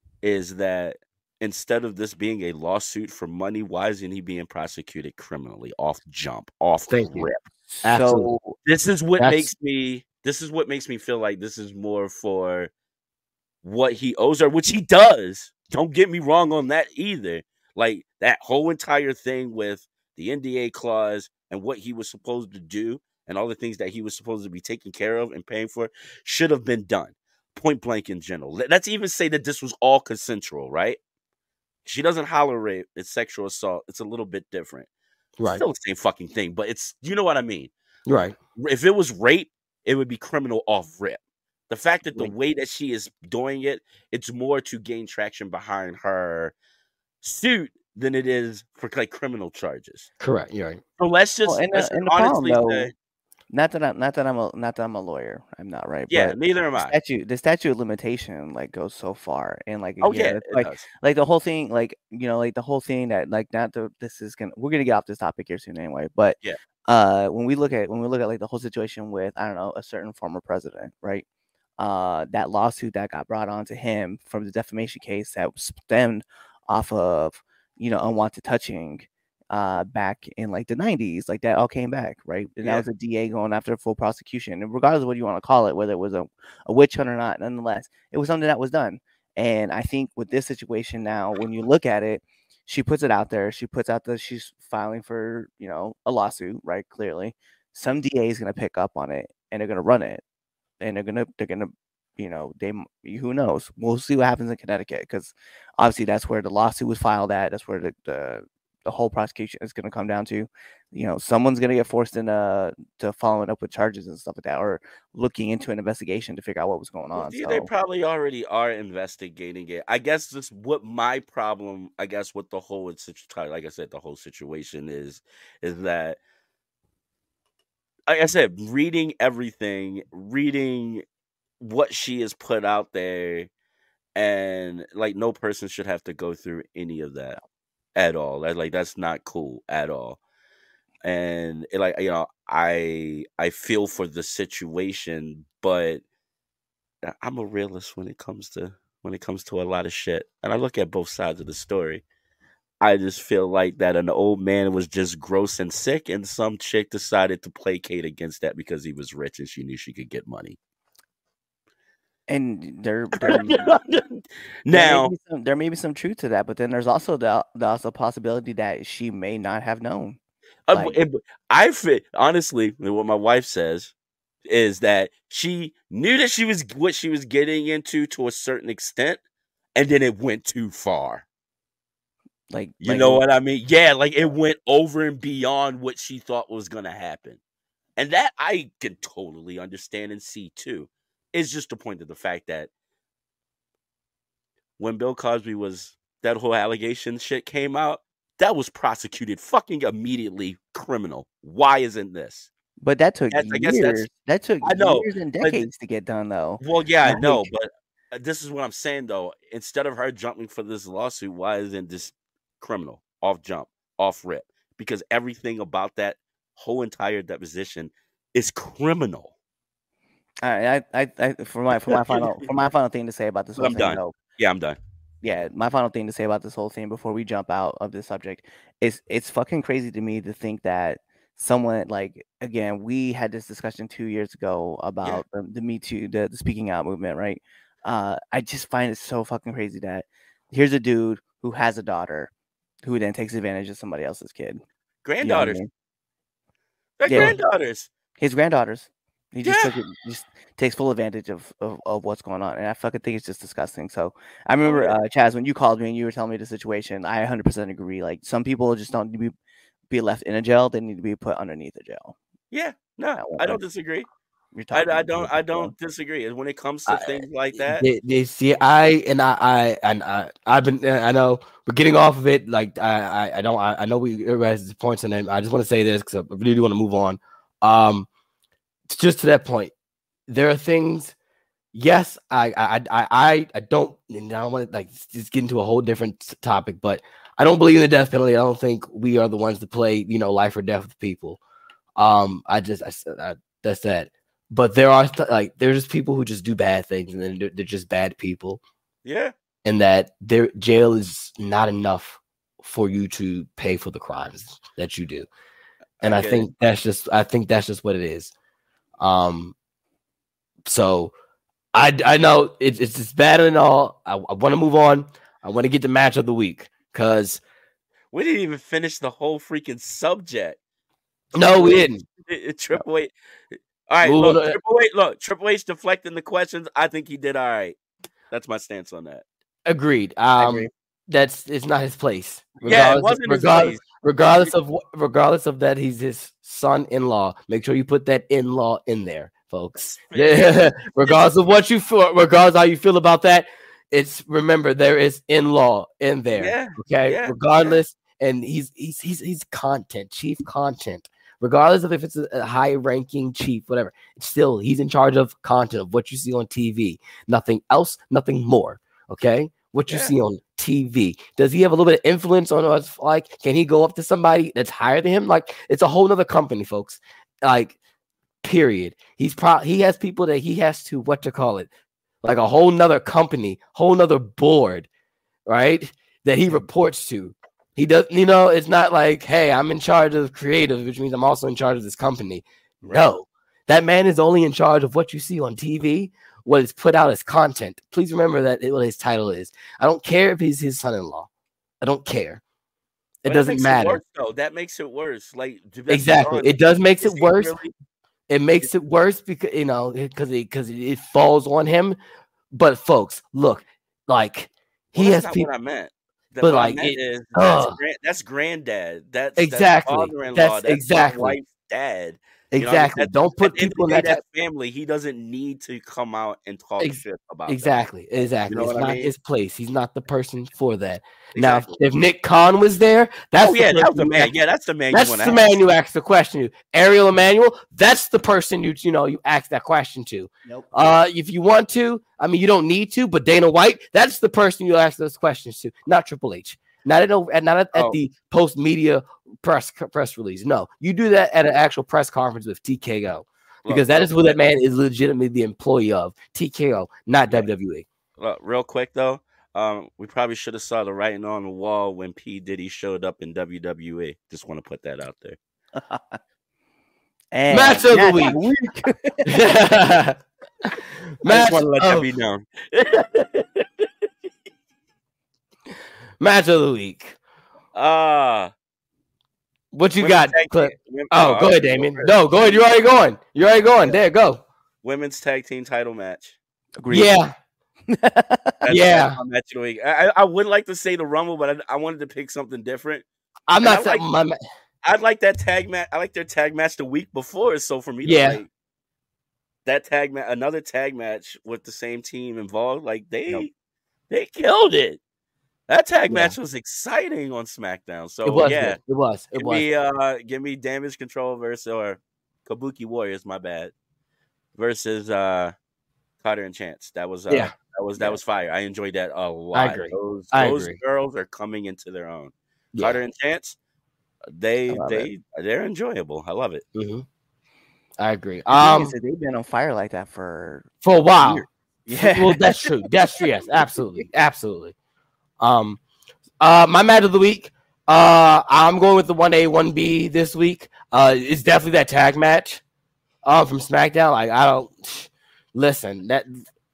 [SPEAKER 3] is that instead of this being a lawsuit for money, why isn't he being prosecuted criminally off jump, off
[SPEAKER 2] Thank you.
[SPEAKER 3] rip?
[SPEAKER 2] Absolutely.
[SPEAKER 4] So
[SPEAKER 3] This is what
[SPEAKER 2] That's-
[SPEAKER 3] makes me. This is what makes me feel like this is more for what he owes her, which he does. Don't get me wrong on that either. Like that whole entire thing with the N D A clause and what he was supposed to do and all the things that he was supposed to be taking care of and paying for should have been done. Point blank in general. Let's even say that this was all consensual, right? She doesn't holler rape. It's sexual assault. It's a little bit different.
[SPEAKER 2] Right.
[SPEAKER 3] Still the same fucking thing, but it's, you know what I mean?
[SPEAKER 2] Right.
[SPEAKER 3] If it was rape, it would be criminal off rip. The fact that the
[SPEAKER 4] Like-
[SPEAKER 3] way that she is doing it, it's more to gain traction behind her suit than it is for like criminal charges.
[SPEAKER 2] Correct. You're right.
[SPEAKER 3] So let's just,
[SPEAKER 4] Well, and,
[SPEAKER 3] let's
[SPEAKER 4] uh,
[SPEAKER 3] just
[SPEAKER 4] and the problem,
[SPEAKER 3] honestly
[SPEAKER 4] though,
[SPEAKER 3] say,
[SPEAKER 4] not that I'm not that I'm a not that I'm a lawyer. I'm not, right.
[SPEAKER 3] yeah,
[SPEAKER 4] But
[SPEAKER 3] neither am
[SPEAKER 4] the
[SPEAKER 3] I.
[SPEAKER 4] statute the statute of limitation like goes so far, and like
[SPEAKER 3] Oh
[SPEAKER 4] yeah,
[SPEAKER 3] yeah,
[SPEAKER 4] it's
[SPEAKER 3] it
[SPEAKER 4] like
[SPEAKER 3] does.
[SPEAKER 4] like the whole thing, like, you know, like the whole thing that like not the this is gonna we're gonna get off this topic here soon anyway. But
[SPEAKER 3] Yeah.
[SPEAKER 4] uh, when we look at when we look at like the whole situation with, I don't know, a certain former president, right? Uh, that lawsuit that got brought onto him from the defamation case that stemmed off of, you know, unwanted touching uh back in like the nineties, like that all came back, right? And
[SPEAKER 3] Yeah.
[SPEAKER 4] that was a D A going after a full prosecution. And regardless of what you want to call it, whether it was a, a witch hunt or not, nonetheless, it was something that was done. And I think with this situation now, when you look at it, she puts it out there, she puts out that she's filing for, you know, a lawsuit, right? Clearly. Some D A is gonna pick up on it and they're gonna run it. And they're gonna they're gonna you know, they m- who knows? We'll see what happens in Connecticut, because obviously that's where the lawsuit was filed at. That's where the, the the whole prosecution is going to come down to. You know, someone's going to get forced into to following up with charges and stuff like that, or looking into an investigation to figure out what was going on.
[SPEAKER 3] Yeah,
[SPEAKER 4] So
[SPEAKER 3] they probably already are investigating it. I guess this what my problem. I guess what the whole situ- like I said, the whole situation is is that, like I said, reading everything, reading what she has put out there, and like no person should have to go through any of that at all. Like, like that's not cool at all. And it, like you know, I I feel for the situation, but I'm a realist when it comes to when it comes to a lot of shit, and I look at both sides of the story. I just feel like that an old man was just gross and sick, and some chick decided to placate against that because he was rich and she knew she could get money.
[SPEAKER 4] And there, there
[SPEAKER 3] now
[SPEAKER 4] there may, be some, there may be some truth to that, but then there's also the, the also possibility that she may not have known.
[SPEAKER 3] Uh,
[SPEAKER 4] Like-
[SPEAKER 3] it- I feel honestly, what my wife says is that she knew that she was what she was getting into to a certain extent, and then it went too far.
[SPEAKER 4] Like
[SPEAKER 3] You
[SPEAKER 4] like,
[SPEAKER 3] know what I mean? Yeah, like it went over and beyond what she thought was gonna happen, and that I can totally understand and see too. It's just the point of the fact that when Bill Cosby was that whole allegation shit came out, that was prosecuted fucking immediately criminal. Why isn't this?
[SPEAKER 4] But that took
[SPEAKER 3] That's- I guess that's-
[SPEAKER 4] years. That took
[SPEAKER 3] I know,
[SPEAKER 4] years and
[SPEAKER 3] but-
[SPEAKER 4] decades to get done, though.
[SPEAKER 3] Well, yeah, I
[SPEAKER 4] Like-
[SPEAKER 3] know, but uh, this is what I'm saying though. Instead of her jumping for this lawsuit, why isn't this criminal off jump, off rip? Because everything about that whole entire deposition is criminal.
[SPEAKER 4] All right, I, I, I, for my, for my final, for my final thing to say about this whole
[SPEAKER 3] I'm
[SPEAKER 4] thing,
[SPEAKER 3] done.
[SPEAKER 4] though,
[SPEAKER 3] Yeah, I'm done.
[SPEAKER 4] yeah, my final thing to say about this whole thing before we jump out of this subject is it's fucking crazy to me to think that someone like again we had this discussion two years ago about the, the Me Too, the, the speaking out movement, right? Uh, I just find it so fucking crazy that here's a dude who has a daughter who then takes advantage of somebody else's kid. You know what I
[SPEAKER 3] Granddaughters.
[SPEAKER 4] mean?
[SPEAKER 3] They're
[SPEAKER 4] Yeah.
[SPEAKER 3] granddaughters.
[SPEAKER 4] His granddaughters. He just
[SPEAKER 3] Yeah.
[SPEAKER 4] took it, just takes full advantage of, of, of what's going on, and I fucking think it's just disgusting. So I remember,
[SPEAKER 3] yeah.
[SPEAKER 4] uh, Chaz, when you called me and you were telling me the situation, I one hundred percent agree. Like some people just don't need to be, be left in a jail; they need to be put underneath a jail.
[SPEAKER 3] Yeah, no,
[SPEAKER 4] That one,
[SPEAKER 3] I don't
[SPEAKER 4] like,
[SPEAKER 3] disagree.
[SPEAKER 4] You're
[SPEAKER 3] I,
[SPEAKER 4] talking
[SPEAKER 3] I
[SPEAKER 4] about
[SPEAKER 3] don't I
[SPEAKER 4] people.
[SPEAKER 3] don't disagree. And when it comes to
[SPEAKER 2] I-
[SPEAKER 3] things like that,
[SPEAKER 2] They, they see, I and I, I and I, I've been. I know we're getting off of it. Like I, I, I don't. I, I know we everybody has points, and I just want to say this because I really do want to move on. Um, just to that point, there are things. Yes, I, I, I, I, I don't. And I don't want to like just get into a whole different topic, but I don't believe in the death penalty. I don't think we are the ones to play, you know, life or death with people. Um, I just, I, I that's that. But there are th- like there's just people who just do bad things, and then they're, they're just bad people,
[SPEAKER 3] yeah,
[SPEAKER 2] and that their jail is not enough for you to pay for the crimes that you do. And I,
[SPEAKER 3] get
[SPEAKER 2] think that's just I think that's just what it is. Um, so I I know it, it's just bad and all. I, I want to move on. I want to get the match of the week because
[SPEAKER 3] we didn't even finish the whole freaking subject.
[SPEAKER 2] no, we didn't.
[SPEAKER 3] It- it- Triple H. All right,
[SPEAKER 2] Well,
[SPEAKER 3] look,
[SPEAKER 2] uh,
[SPEAKER 3] Triple H. Look, Triple H deflecting the questions. I think he did all right. That's my stance on that.
[SPEAKER 2] Agreed.
[SPEAKER 4] I
[SPEAKER 2] Um,
[SPEAKER 4] agree.
[SPEAKER 2] that's it's not his place.
[SPEAKER 3] Yeah, it
[SPEAKER 2] Regardless-
[SPEAKER 3] wasn't his
[SPEAKER 2] regardless,
[SPEAKER 3] place.
[SPEAKER 2] regardless of what, regardless of that, he's his son-in-law. Make sure you put that in-law in there, folks. Yeah, regardless of what you feel, regardless how you feel about that, it's remember there is in-law in there.
[SPEAKER 3] Yeah,
[SPEAKER 2] Okay,
[SPEAKER 3] yeah,
[SPEAKER 2] regardless, and he's he's he's he's content, chief content. Regardless of if it's a, a high-ranking chief, whatever, still he's in charge of content of what you see on T V. Nothing else, nothing more. Okay, what you
[SPEAKER 3] Yeah.
[SPEAKER 2] see on T V. Does he have a little bit of influence on us? Like, can he go up to somebody that's higher than him? Like, it's a whole nother company, folks. Like, period. He's pro he has people that he has to what to call it, like a whole nother company, whole nother board, right? That he reports to. He does, you know, it's not like, hey, I'm in charge of creative, which means I'm also in charge of this company. No, that man is only in charge of what you see on T V, what is put out as content. Please remember that what his title is. I don't care if he's his son-in-law. I don't care. It
[SPEAKER 3] But
[SPEAKER 2] doesn't
[SPEAKER 3] makes
[SPEAKER 2] matter.
[SPEAKER 3] worse, though. That makes it worse. Like let's be
[SPEAKER 2] Exactly.
[SPEAKER 3] honest.
[SPEAKER 2] It does makes
[SPEAKER 3] Is
[SPEAKER 2] it
[SPEAKER 3] he
[SPEAKER 2] worse.
[SPEAKER 3] really-
[SPEAKER 2] It makes it worse because you know because it because it, it falls on him. But folks, look, like he
[SPEAKER 3] Well,
[SPEAKER 2] has
[SPEAKER 3] that's not
[SPEAKER 2] people.
[SPEAKER 3] what I meant. That
[SPEAKER 2] But
[SPEAKER 3] what I
[SPEAKER 2] like
[SPEAKER 3] meant
[SPEAKER 2] it,
[SPEAKER 3] is that's
[SPEAKER 2] ugh,
[SPEAKER 3] grand, that's granddad. That's
[SPEAKER 2] exactly.
[SPEAKER 3] that's father-in-law.
[SPEAKER 2] That's
[SPEAKER 3] That's my
[SPEAKER 2] exactly,
[SPEAKER 3] wife's dad. You know what I mean?
[SPEAKER 2] exactly.
[SPEAKER 3] That's
[SPEAKER 2] Don't
[SPEAKER 3] at
[SPEAKER 2] put
[SPEAKER 3] the end of
[SPEAKER 2] people
[SPEAKER 3] the
[SPEAKER 2] in
[SPEAKER 3] day,
[SPEAKER 2] that type.
[SPEAKER 3] that's family. He doesn't need to come out and talk
[SPEAKER 2] Ex-
[SPEAKER 3] shit about them.
[SPEAKER 2] Exactly,
[SPEAKER 3] You
[SPEAKER 2] exactly.
[SPEAKER 3] know
[SPEAKER 2] It's
[SPEAKER 3] what I
[SPEAKER 2] not
[SPEAKER 3] mean?
[SPEAKER 2] his place. He's not the person for that. Now, if,
[SPEAKER 3] Exactly.
[SPEAKER 2] if Nick Khan was there, that's
[SPEAKER 3] Oh
[SPEAKER 2] the
[SPEAKER 3] yeah, that was
[SPEAKER 2] person
[SPEAKER 3] the
[SPEAKER 2] you
[SPEAKER 3] man.
[SPEAKER 2] ask-
[SPEAKER 3] Yeah, that's the man you
[SPEAKER 2] That's
[SPEAKER 3] want
[SPEAKER 2] the
[SPEAKER 3] to
[SPEAKER 2] man
[SPEAKER 3] ask.
[SPEAKER 2] you ask the question to. Ariel Emanuel, that's the person you you know you ask that question to.
[SPEAKER 4] Nope.
[SPEAKER 2] Uh, if you want to, I mean, you don't need to, but Dana White, that's the person you ask those questions to, not Triple H. Not at no- at- not at, at
[SPEAKER 3] Oh.
[SPEAKER 2] the post media press press release. No, you do that at an actual press conference with T K O because
[SPEAKER 3] Look,
[SPEAKER 2] that
[SPEAKER 3] real
[SPEAKER 2] is who that
[SPEAKER 3] quick,
[SPEAKER 2] man is legitimately the employee of. T K O, not
[SPEAKER 3] Yeah.
[SPEAKER 2] W W E.
[SPEAKER 3] look, real quick though, um, we probably should have saw the writing on the wall when P Diddy showed up in W W E. Just want to put that out there.
[SPEAKER 4] And
[SPEAKER 2] Match of the
[SPEAKER 4] match
[SPEAKER 2] week.
[SPEAKER 3] I
[SPEAKER 2] Match
[SPEAKER 3] just want to let that
[SPEAKER 2] of,
[SPEAKER 3] be known.
[SPEAKER 2] match of the week.
[SPEAKER 3] Ah,
[SPEAKER 2] What you
[SPEAKER 3] women's
[SPEAKER 2] got,
[SPEAKER 3] tag
[SPEAKER 2] Clip?
[SPEAKER 3] team- women-
[SPEAKER 2] Oh,
[SPEAKER 3] I
[SPEAKER 2] go
[SPEAKER 3] was
[SPEAKER 2] ahead,
[SPEAKER 3] gonna go
[SPEAKER 2] Damien.
[SPEAKER 3] first.
[SPEAKER 2] No, go ahead. You're already going. You're already going. There, go.
[SPEAKER 3] Women's tag team title match.
[SPEAKER 4] Agreed.
[SPEAKER 2] Yeah,
[SPEAKER 3] That's,
[SPEAKER 2] Yeah.
[SPEAKER 3] that's my match of the week. I, I I would like to say the Rumble, but I, I wanted to pick something different.
[SPEAKER 2] I'm
[SPEAKER 3] And
[SPEAKER 2] not
[SPEAKER 3] I
[SPEAKER 2] saying
[SPEAKER 3] like-
[SPEAKER 2] my. ma-
[SPEAKER 3] I'd like that tag match. I like their tag match the week before. So for me to
[SPEAKER 2] Yeah.
[SPEAKER 3] like that tag match, another tag match with the same team involved, like they
[SPEAKER 4] Nope.
[SPEAKER 3] they killed it. That tag
[SPEAKER 2] Yeah.
[SPEAKER 3] match was exciting on SmackDown. So
[SPEAKER 2] It was.
[SPEAKER 3] yeah,
[SPEAKER 2] good. It was. It
[SPEAKER 3] give
[SPEAKER 2] was.
[SPEAKER 3] me uh give me Damage Control versus or Kabuki Warriors, my bad, versus uh Carter and Chance. That was uh,
[SPEAKER 2] Yeah.
[SPEAKER 3] that was that
[SPEAKER 2] Yeah.
[SPEAKER 3] was fire. I enjoyed that a lot.
[SPEAKER 2] agree.
[SPEAKER 3] Those
[SPEAKER 2] I
[SPEAKER 3] those
[SPEAKER 2] agree.
[SPEAKER 3] girls are coming into their own.
[SPEAKER 2] Yeah.
[SPEAKER 3] Carter and Chance, they
[SPEAKER 4] I love
[SPEAKER 3] they they're enjoyable. I love it.
[SPEAKER 2] hmm I agree.
[SPEAKER 4] The thing
[SPEAKER 2] Um,
[SPEAKER 4] is that they've been on fire like that for
[SPEAKER 2] for a while.
[SPEAKER 4] yeah.
[SPEAKER 2] Well, that's true. That's true. Yes, absolutely, absolutely. Um, uh, my match of the week. Uh, I'm going with the one A, one B this week. Uh, it's definitely that tag match. Um, from SmackDown. Like I don't listen. That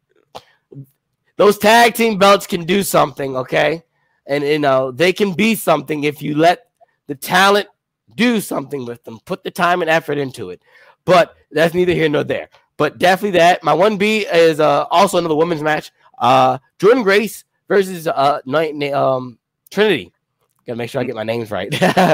[SPEAKER 2] those tag team belts can do something, okay? And you know they can be something if you let the talent do something with them. Put the time and effort into it. But that's neither here nor there. But definitely that. My one B is uh, also another women's match. Uh, Jordan Grace versus uh, Night, um, Trinity. Gotta make sure I get my names right.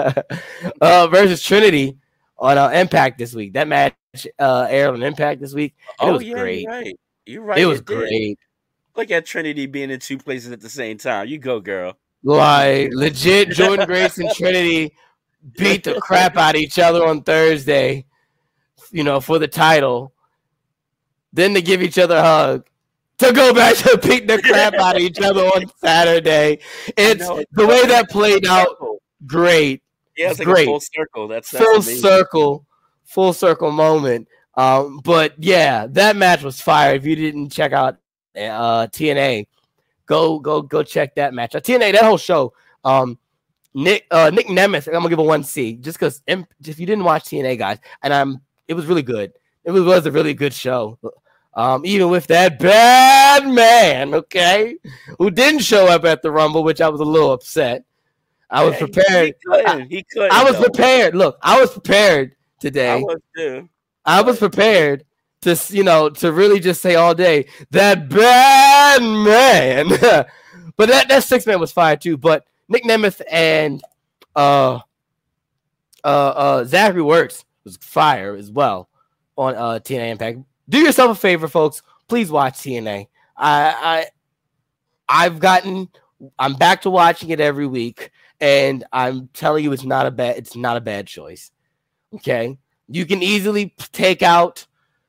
[SPEAKER 2] uh, versus Trinity on uh, Impact this week. That match uh, aired on Impact this week. And
[SPEAKER 3] Oh
[SPEAKER 2] it was
[SPEAKER 3] yeah,
[SPEAKER 2] great.
[SPEAKER 3] you're right. You're right.
[SPEAKER 2] It was
[SPEAKER 3] did.
[SPEAKER 2] great.
[SPEAKER 3] Look at Trinity being in two places at the same time. You go, girl.
[SPEAKER 2] Like legit, Jordan Grace and Trinity beat the crap out of each other on Thursday, you know, for the title. Then they give each other a hug to go back to beat the crap out of each other on Saturday. It's
[SPEAKER 3] know, it's
[SPEAKER 2] the way
[SPEAKER 3] like
[SPEAKER 2] that
[SPEAKER 3] a
[SPEAKER 2] played out.
[SPEAKER 3] circle.
[SPEAKER 2] Great,
[SPEAKER 3] Yeah, it's like
[SPEAKER 2] great.
[SPEAKER 3] a full circle. That's, that's
[SPEAKER 2] full
[SPEAKER 3] amazing.
[SPEAKER 2] circle, full circle moment. Um, but yeah, that match was fire. If you didn't check out uh, T N A, go go go check that match. Uh, T N A, that whole show. Um, Nick uh, Nick Nemeth, I'm gonna give a one C just because if you didn't watch T N A, guys, and I'm it was really good. It was, was a really good show. Um, even with that bad man, okay, who didn't show up at the Rumble, which I was a little upset. I was
[SPEAKER 3] Yeah, he-
[SPEAKER 2] prepared.
[SPEAKER 3] He couldn't. He couldn't.
[SPEAKER 2] I was
[SPEAKER 3] though.
[SPEAKER 2] prepared. Look, I was prepared today.
[SPEAKER 3] I was too.
[SPEAKER 2] I was prepared to, you know, to really just say all day that bad man. But that, that six man was fire too. But Nick Nemeth and uh, uh, uh, Zachary Works was fire as well on uh, T N A Impact. Do yourself a favor, folks. Please watch T N A. I, I, I've gotten. I'm back to watching it every week, and I'm telling you, it's not a bad. It's not a bad choice. Okay. You can easily take out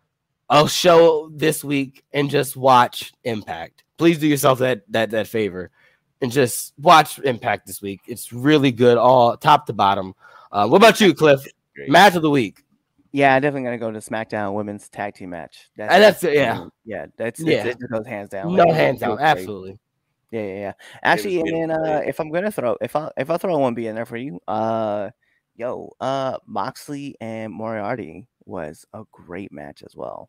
[SPEAKER 2] a show this week and just watch Impact. Please do yourself that that that favor and just watch Impact this week. It's really good, all top to bottom. Uh, what about you, Cliff?
[SPEAKER 3] Great.
[SPEAKER 2] Match of the week.
[SPEAKER 4] Yeah, I'm definitely gonna go to SmackDown Women's Tag Team match. That's,
[SPEAKER 2] And that's it, yeah.
[SPEAKER 4] yeah. That's
[SPEAKER 2] Yeah.
[SPEAKER 4] yeah. It goes hands down.
[SPEAKER 2] No
[SPEAKER 4] Like,
[SPEAKER 2] hands
[SPEAKER 4] it
[SPEAKER 2] down,
[SPEAKER 4] was great.
[SPEAKER 2] absolutely.
[SPEAKER 4] Yeah, yeah, yeah. Actually, and then
[SPEAKER 3] beautiful
[SPEAKER 4] uh,
[SPEAKER 3] played.
[SPEAKER 4] if I'm gonna throw, if I if I throw one B in there for you, uh, yo, uh, Moxley and Moriarty was a great match as well.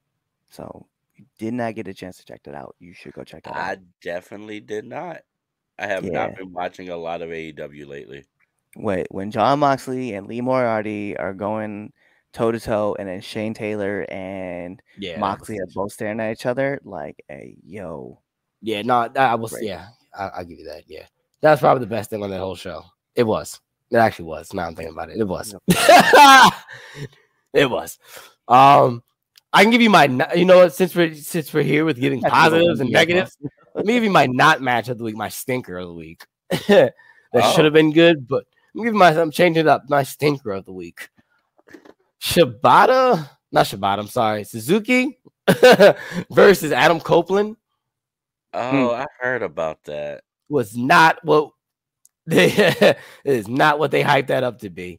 [SPEAKER 4] So, if you did not get a chance to check that out, you should go check that
[SPEAKER 3] I
[SPEAKER 4] out.
[SPEAKER 3] definitely did not. I have
[SPEAKER 4] Yeah.
[SPEAKER 3] not been watching a lot of A E W lately.
[SPEAKER 4] Wait, when John Moxley and Lee Moriarty are going toe to toe, and then Shane Taylor and
[SPEAKER 2] Yeah.
[SPEAKER 4] Moxley are both staring at each other, like, hey, yo,
[SPEAKER 2] Yeah, no, I was
[SPEAKER 4] Great.
[SPEAKER 2] yeah, I, I'll give you that. Yeah. That's probably the best thing on that whole show. It was. It actually was. Now I'm thinking about it. It was. It was. Um, I can give you my. You know what? Since we're since we're here with giving positives and negatives, let me give you my not match of the week, my stinker of the week. that oh. should have been good, but I'm giving my. I'm changing it up. My stinker of the week. Shibata, not Shibata. I'm sorry, Suzuki versus Adam Copeland.
[SPEAKER 3] Oh, hmm. I heard about that.
[SPEAKER 2] Was not what it is not what they hyped that up to be.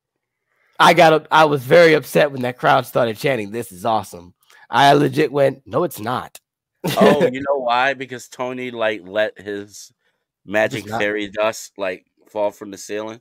[SPEAKER 2] I got I was very upset when that crowd started chanting, "This is awesome." I legit went, "No, it's not."
[SPEAKER 3] Oh, you know why? Because Tony like let his magic fairy dust like fall from the ceiling.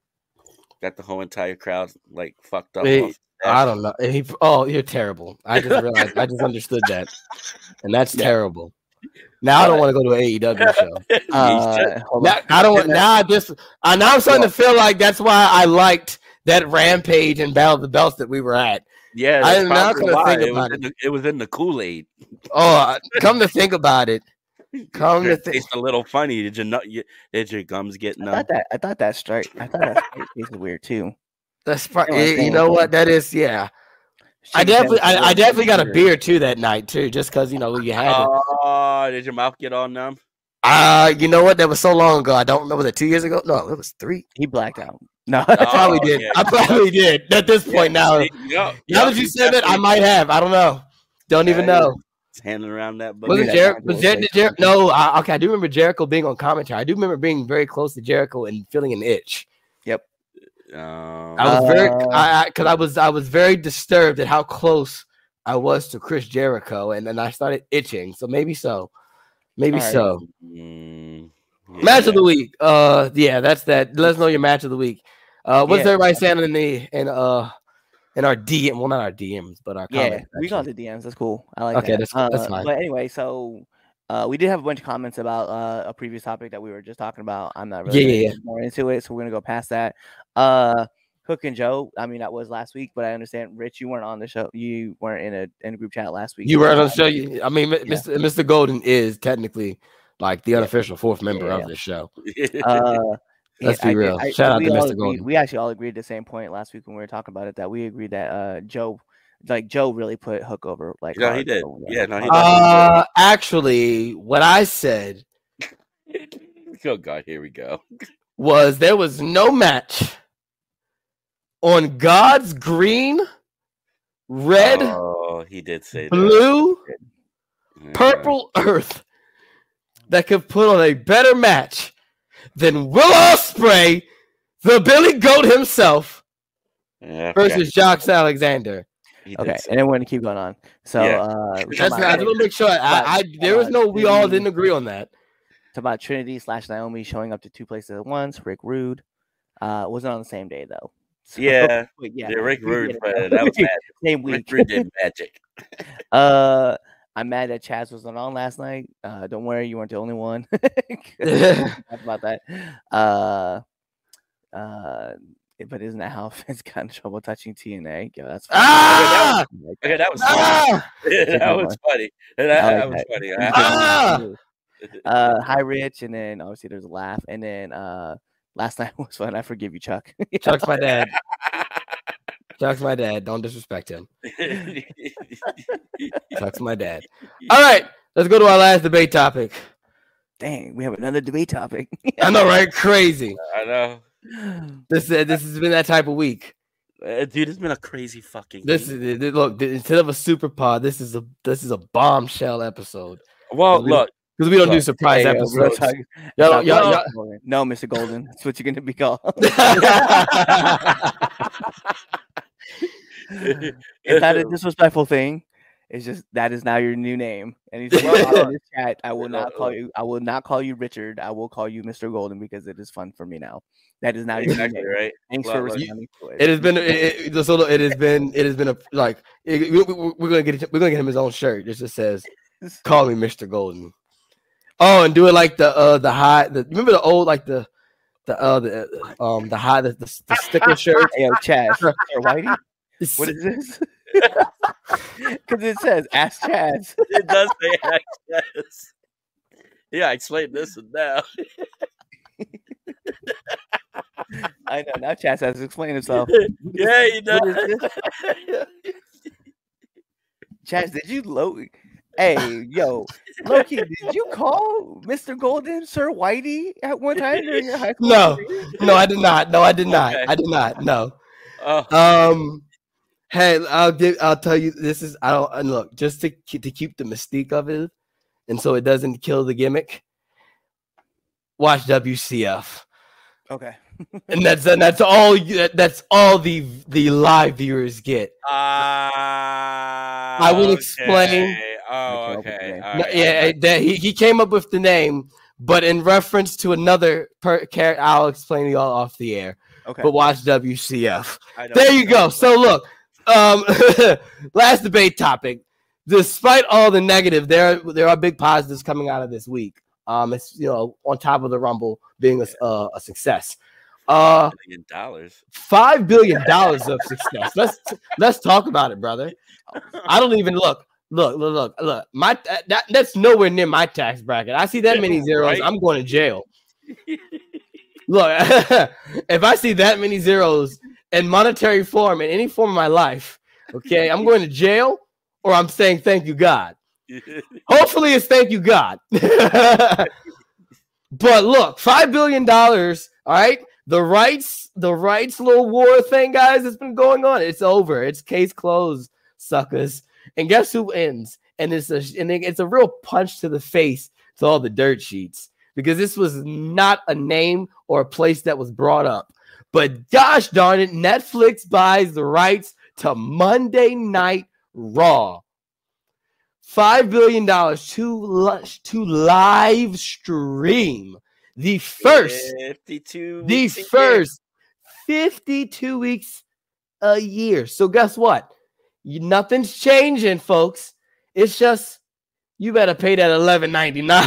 [SPEAKER 3] Got the whole entire crowd like fucked up.
[SPEAKER 2] He, I don't know. He, oh, you're terrible. I just realized. I just understood that, and that's yeah. terrible. Now I don't want to go to an A E W show. Uh, now, I don't. Now I just. Uh, now I'm starting to feel like that's why I liked that Rampage and Battle of the Belts that we were at.
[SPEAKER 3] Yeah, I'm not going to think about it. The, it was in the Kool-Aid.
[SPEAKER 2] Oh, come to think about it. Come to think.
[SPEAKER 3] It's a little funny. Did you not? Did your gums get numb?
[SPEAKER 4] I thought that. I thought that straight. I thought that tasted weird too.
[SPEAKER 2] That's probably. You know what? That is. Yeah. I definitely, I, I definitely got a beer too that night too, just because you know you had it.
[SPEAKER 3] Oh, did your mouth get all numb?
[SPEAKER 2] Uh, you know what? That was so long ago. I don't remember. Was it two years ago? No, it was three.
[SPEAKER 4] He blacked out. No,
[SPEAKER 2] I probably oh, did. Yeah. I probably did. At this point yeah, now, see, yo, now that you said it, I might have. I don't know. Don't yeah, even know.
[SPEAKER 3] It's handing around that.
[SPEAKER 2] Was it Jericho? Was Jer- Jer- no, I, okay. I do remember Jericho being on commentary. I do remember being very close to Jericho and feeling an itch.
[SPEAKER 4] Yep.
[SPEAKER 3] Um,
[SPEAKER 2] I was very, I because I, I was, I was very disturbed at how close I was to Chris Jericho, and then I started itching. So maybe so, maybe right. so. Mm, yeah. Match of the week. Uh, yeah, that's that. Let us know your match of the week. Uh, what's yeah. everybody saying in the in uh in our D M? Well, not our D Ms, but our
[SPEAKER 4] yeah,
[SPEAKER 2] comments,
[SPEAKER 4] we got the D Ms. That's cool. I like
[SPEAKER 2] okay,
[SPEAKER 4] that.
[SPEAKER 2] that's
[SPEAKER 4] uh,
[SPEAKER 2] that's fine.
[SPEAKER 4] But anyway, so uh, we did have a bunch of comments about uh, a previous topic that we were just talking about. I'm not really
[SPEAKER 2] yeah, yeah, yeah.
[SPEAKER 4] more into it, so we're gonna go past that. Uh. Hook and Joe. I mean, that was last week, but I understand, Rich, you weren't on the show. You weren't in a in a group chat last week.
[SPEAKER 2] You weren't on the show. I mean, yeah. Mister Mister Golden is technically like the unofficial fourth member
[SPEAKER 4] yeah,
[SPEAKER 2] of
[SPEAKER 4] yeah.
[SPEAKER 2] the show.
[SPEAKER 4] Uh,
[SPEAKER 2] Let's be real. I, Shout I, out to Mister
[SPEAKER 4] Agreed,
[SPEAKER 2] Golden.
[SPEAKER 4] We actually all agreed at the same point last week when we were talking about it that we agreed that uh, Joe, like Joe, really put Hook over. Like,
[SPEAKER 3] no, he did. Yeah, no, he did.
[SPEAKER 2] Uh, actually, what I said.
[SPEAKER 3] Oh God, here we go.
[SPEAKER 2] Was there was no match on God's green, red,
[SPEAKER 3] oh, he did say
[SPEAKER 2] blue,
[SPEAKER 3] that.
[SPEAKER 2] purple earth that could put on a better match than Will Ospreay, the Billy Goat himself,
[SPEAKER 3] yeah,
[SPEAKER 2] versus
[SPEAKER 3] okay.
[SPEAKER 2] Josh Alexander.
[SPEAKER 4] Okay, and then we're gonna keep going on. So
[SPEAKER 2] yeah.
[SPEAKER 4] uh,
[SPEAKER 2] that's not, I just want to make sure. I, I there was no. We all didn't agree on that.
[SPEAKER 4] It's about Trinity slash Naomi showing up to two places at once. Rick Rude uh, wasn't on the same day though.
[SPEAKER 3] So, yeah, yeah, yeah, Rick Rude, but that was magic.
[SPEAKER 4] Same week.
[SPEAKER 3] Rick Rude did magic.
[SPEAKER 4] uh, I'm mad that Chaz wasn't on last night. Uh, don't worry, you weren't the only one. about that. Uh, uh, but isn't that how Vince got in trouble touching T N A? Yeah, that's funny.
[SPEAKER 2] Ah!
[SPEAKER 3] Okay, that was funny. Yeah, that was funny. That, that was funny.
[SPEAKER 2] Ah!
[SPEAKER 4] Uh, hi, Rich, and then obviously there's a laugh, and then uh. Last night was fun. I forgive you, Chuck.
[SPEAKER 2] Chuck's my dad. Chuck's my dad. Don't disrespect him. Chuck's my dad. All right, let's go to our last debate topic.
[SPEAKER 4] Dang, we have another debate topic.
[SPEAKER 2] I know, right? Crazy.
[SPEAKER 3] I know.
[SPEAKER 2] This uh, this has been that type of week,
[SPEAKER 3] uh, dude. It's been a crazy fucking.
[SPEAKER 2] This week. is look instead of a super pod. This is a this is a bombshell episode.
[SPEAKER 3] Well, look.
[SPEAKER 2] Because we don't look, do surprise hey, episodes. Yo, yo, yo, yo.
[SPEAKER 4] No, Mister Golden. That's what you're going to be called. It's not a disrespectful thing. It's just that is now your new name. And he's like, well, in this chat, I will not call you. I will not call you Richard. I will call you Mister Golden because it is fun for me now. That is now your
[SPEAKER 3] exactly
[SPEAKER 4] new name.
[SPEAKER 3] Right.
[SPEAKER 4] Thanks
[SPEAKER 3] well,
[SPEAKER 4] for
[SPEAKER 3] well,
[SPEAKER 4] responding to it.
[SPEAKER 2] It has been. It, it, so it has been. It has been a like. It, we, we're gonna get. We're gonna get him his own shirt. It just says, "Call me Mister Golden." Oh, and do it like the uh the high. The remember the old like the the uh the um the high the, the, the sticker shirt.
[SPEAKER 4] Hey, yo, Chaz or Whitey. What is this? Because it says "Ask Chaz."
[SPEAKER 3] It does say "Ask Chaz." Yeah, I explained this and now.
[SPEAKER 4] I know. Now Chaz has to explain himself.
[SPEAKER 3] Yeah, you know.
[SPEAKER 4] What is this? Chaz, did you low? Hey, yo, Loki, did you call Mister Golden Sir Whitey at one time during your high school
[SPEAKER 2] No,
[SPEAKER 4] career?
[SPEAKER 2] no, I did not. No, I did not.
[SPEAKER 3] Okay.
[SPEAKER 2] I did not. No.
[SPEAKER 3] Oh,
[SPEAKER 2] Um, hey, I'll give. I'll tell you. This is. I don't. And look, just to keep, to keep the mystique of it, and so it doesn't kill the gimmick. Watch W C F,
[SPEAKER 4] Okay.
[SPEAKER 2] and that's and that's all. You, that, that's all the the live viewers get.
[SPEAKER 3] uh,
[SPEAKER 2] I will explain.
[SPEAKER 3] Oh,
[SPEAKER 4] Okay,
[SPEAKER 3] okay.
[SPEAKER 4] okay.
[SPEAKER 3] All
[SPEAKER 2] No,
[SPEAKER 3] right,
[SPEAKER 2] yeah,
[SPEAKER 3] all right.
[SPEAKER 2] that he, he came up with the name, but in reference to another per character, I'll explain to y'all off the air.
[SPEAKER 4] Okay.
[SPEAKER 2] But watch W C F.
[SPEAKER 3] I know
[SPEAKER 2] There
[SPEAKER 3] what
[SPEAKER 2] you
[SPEAKER 3] you're
[SPEAKER 2] go.
[SPEAKER 3] talking
[SPEAKER 2] So look, um, last debate topic. Despite all the negative, there there are big positives coming out of this week. Um, it's you know on top of the Rumble being a uh, a success. Uh,
[SPEAKER 3] about. Million dollars.
[SPEAKER 2] five billion dollars of success. Let's let's talk about it, brother. I don't even look. Look, look, look, look. My that, that's nowhere near my tax bracket. I see that many zeros,
[SPEAKER 3] Right.
[SPEAKER 2] I'm going to jail. Look, if I see that many zeros in monetary form in any form of my life, okay, I'm going to jail or I'm saying thank you, God. Hopefully, it's thank you, God. But look, five billion dollars. All right, the rights, the rights little war thing, guys. It's been going on. It's over. It's case closed, suckers. And guess who ends? And it's a and it's a real punch to the face to all the dirt sheets because this was not a name or a place that was brought up. But gosh darn it, Netflix buys the rights to Monday Night Raw. Five billion dollars to to live stream the first,
[SPEAKER 3] fifty-two.
[SPEAKER 2] the
[SPEAKER 3] weeks a year.
[SPEAKER 2] first fifty-two weeks a year. So guess what? You, nothing's changing, folks. It's just you better pay that eleven ninety-nine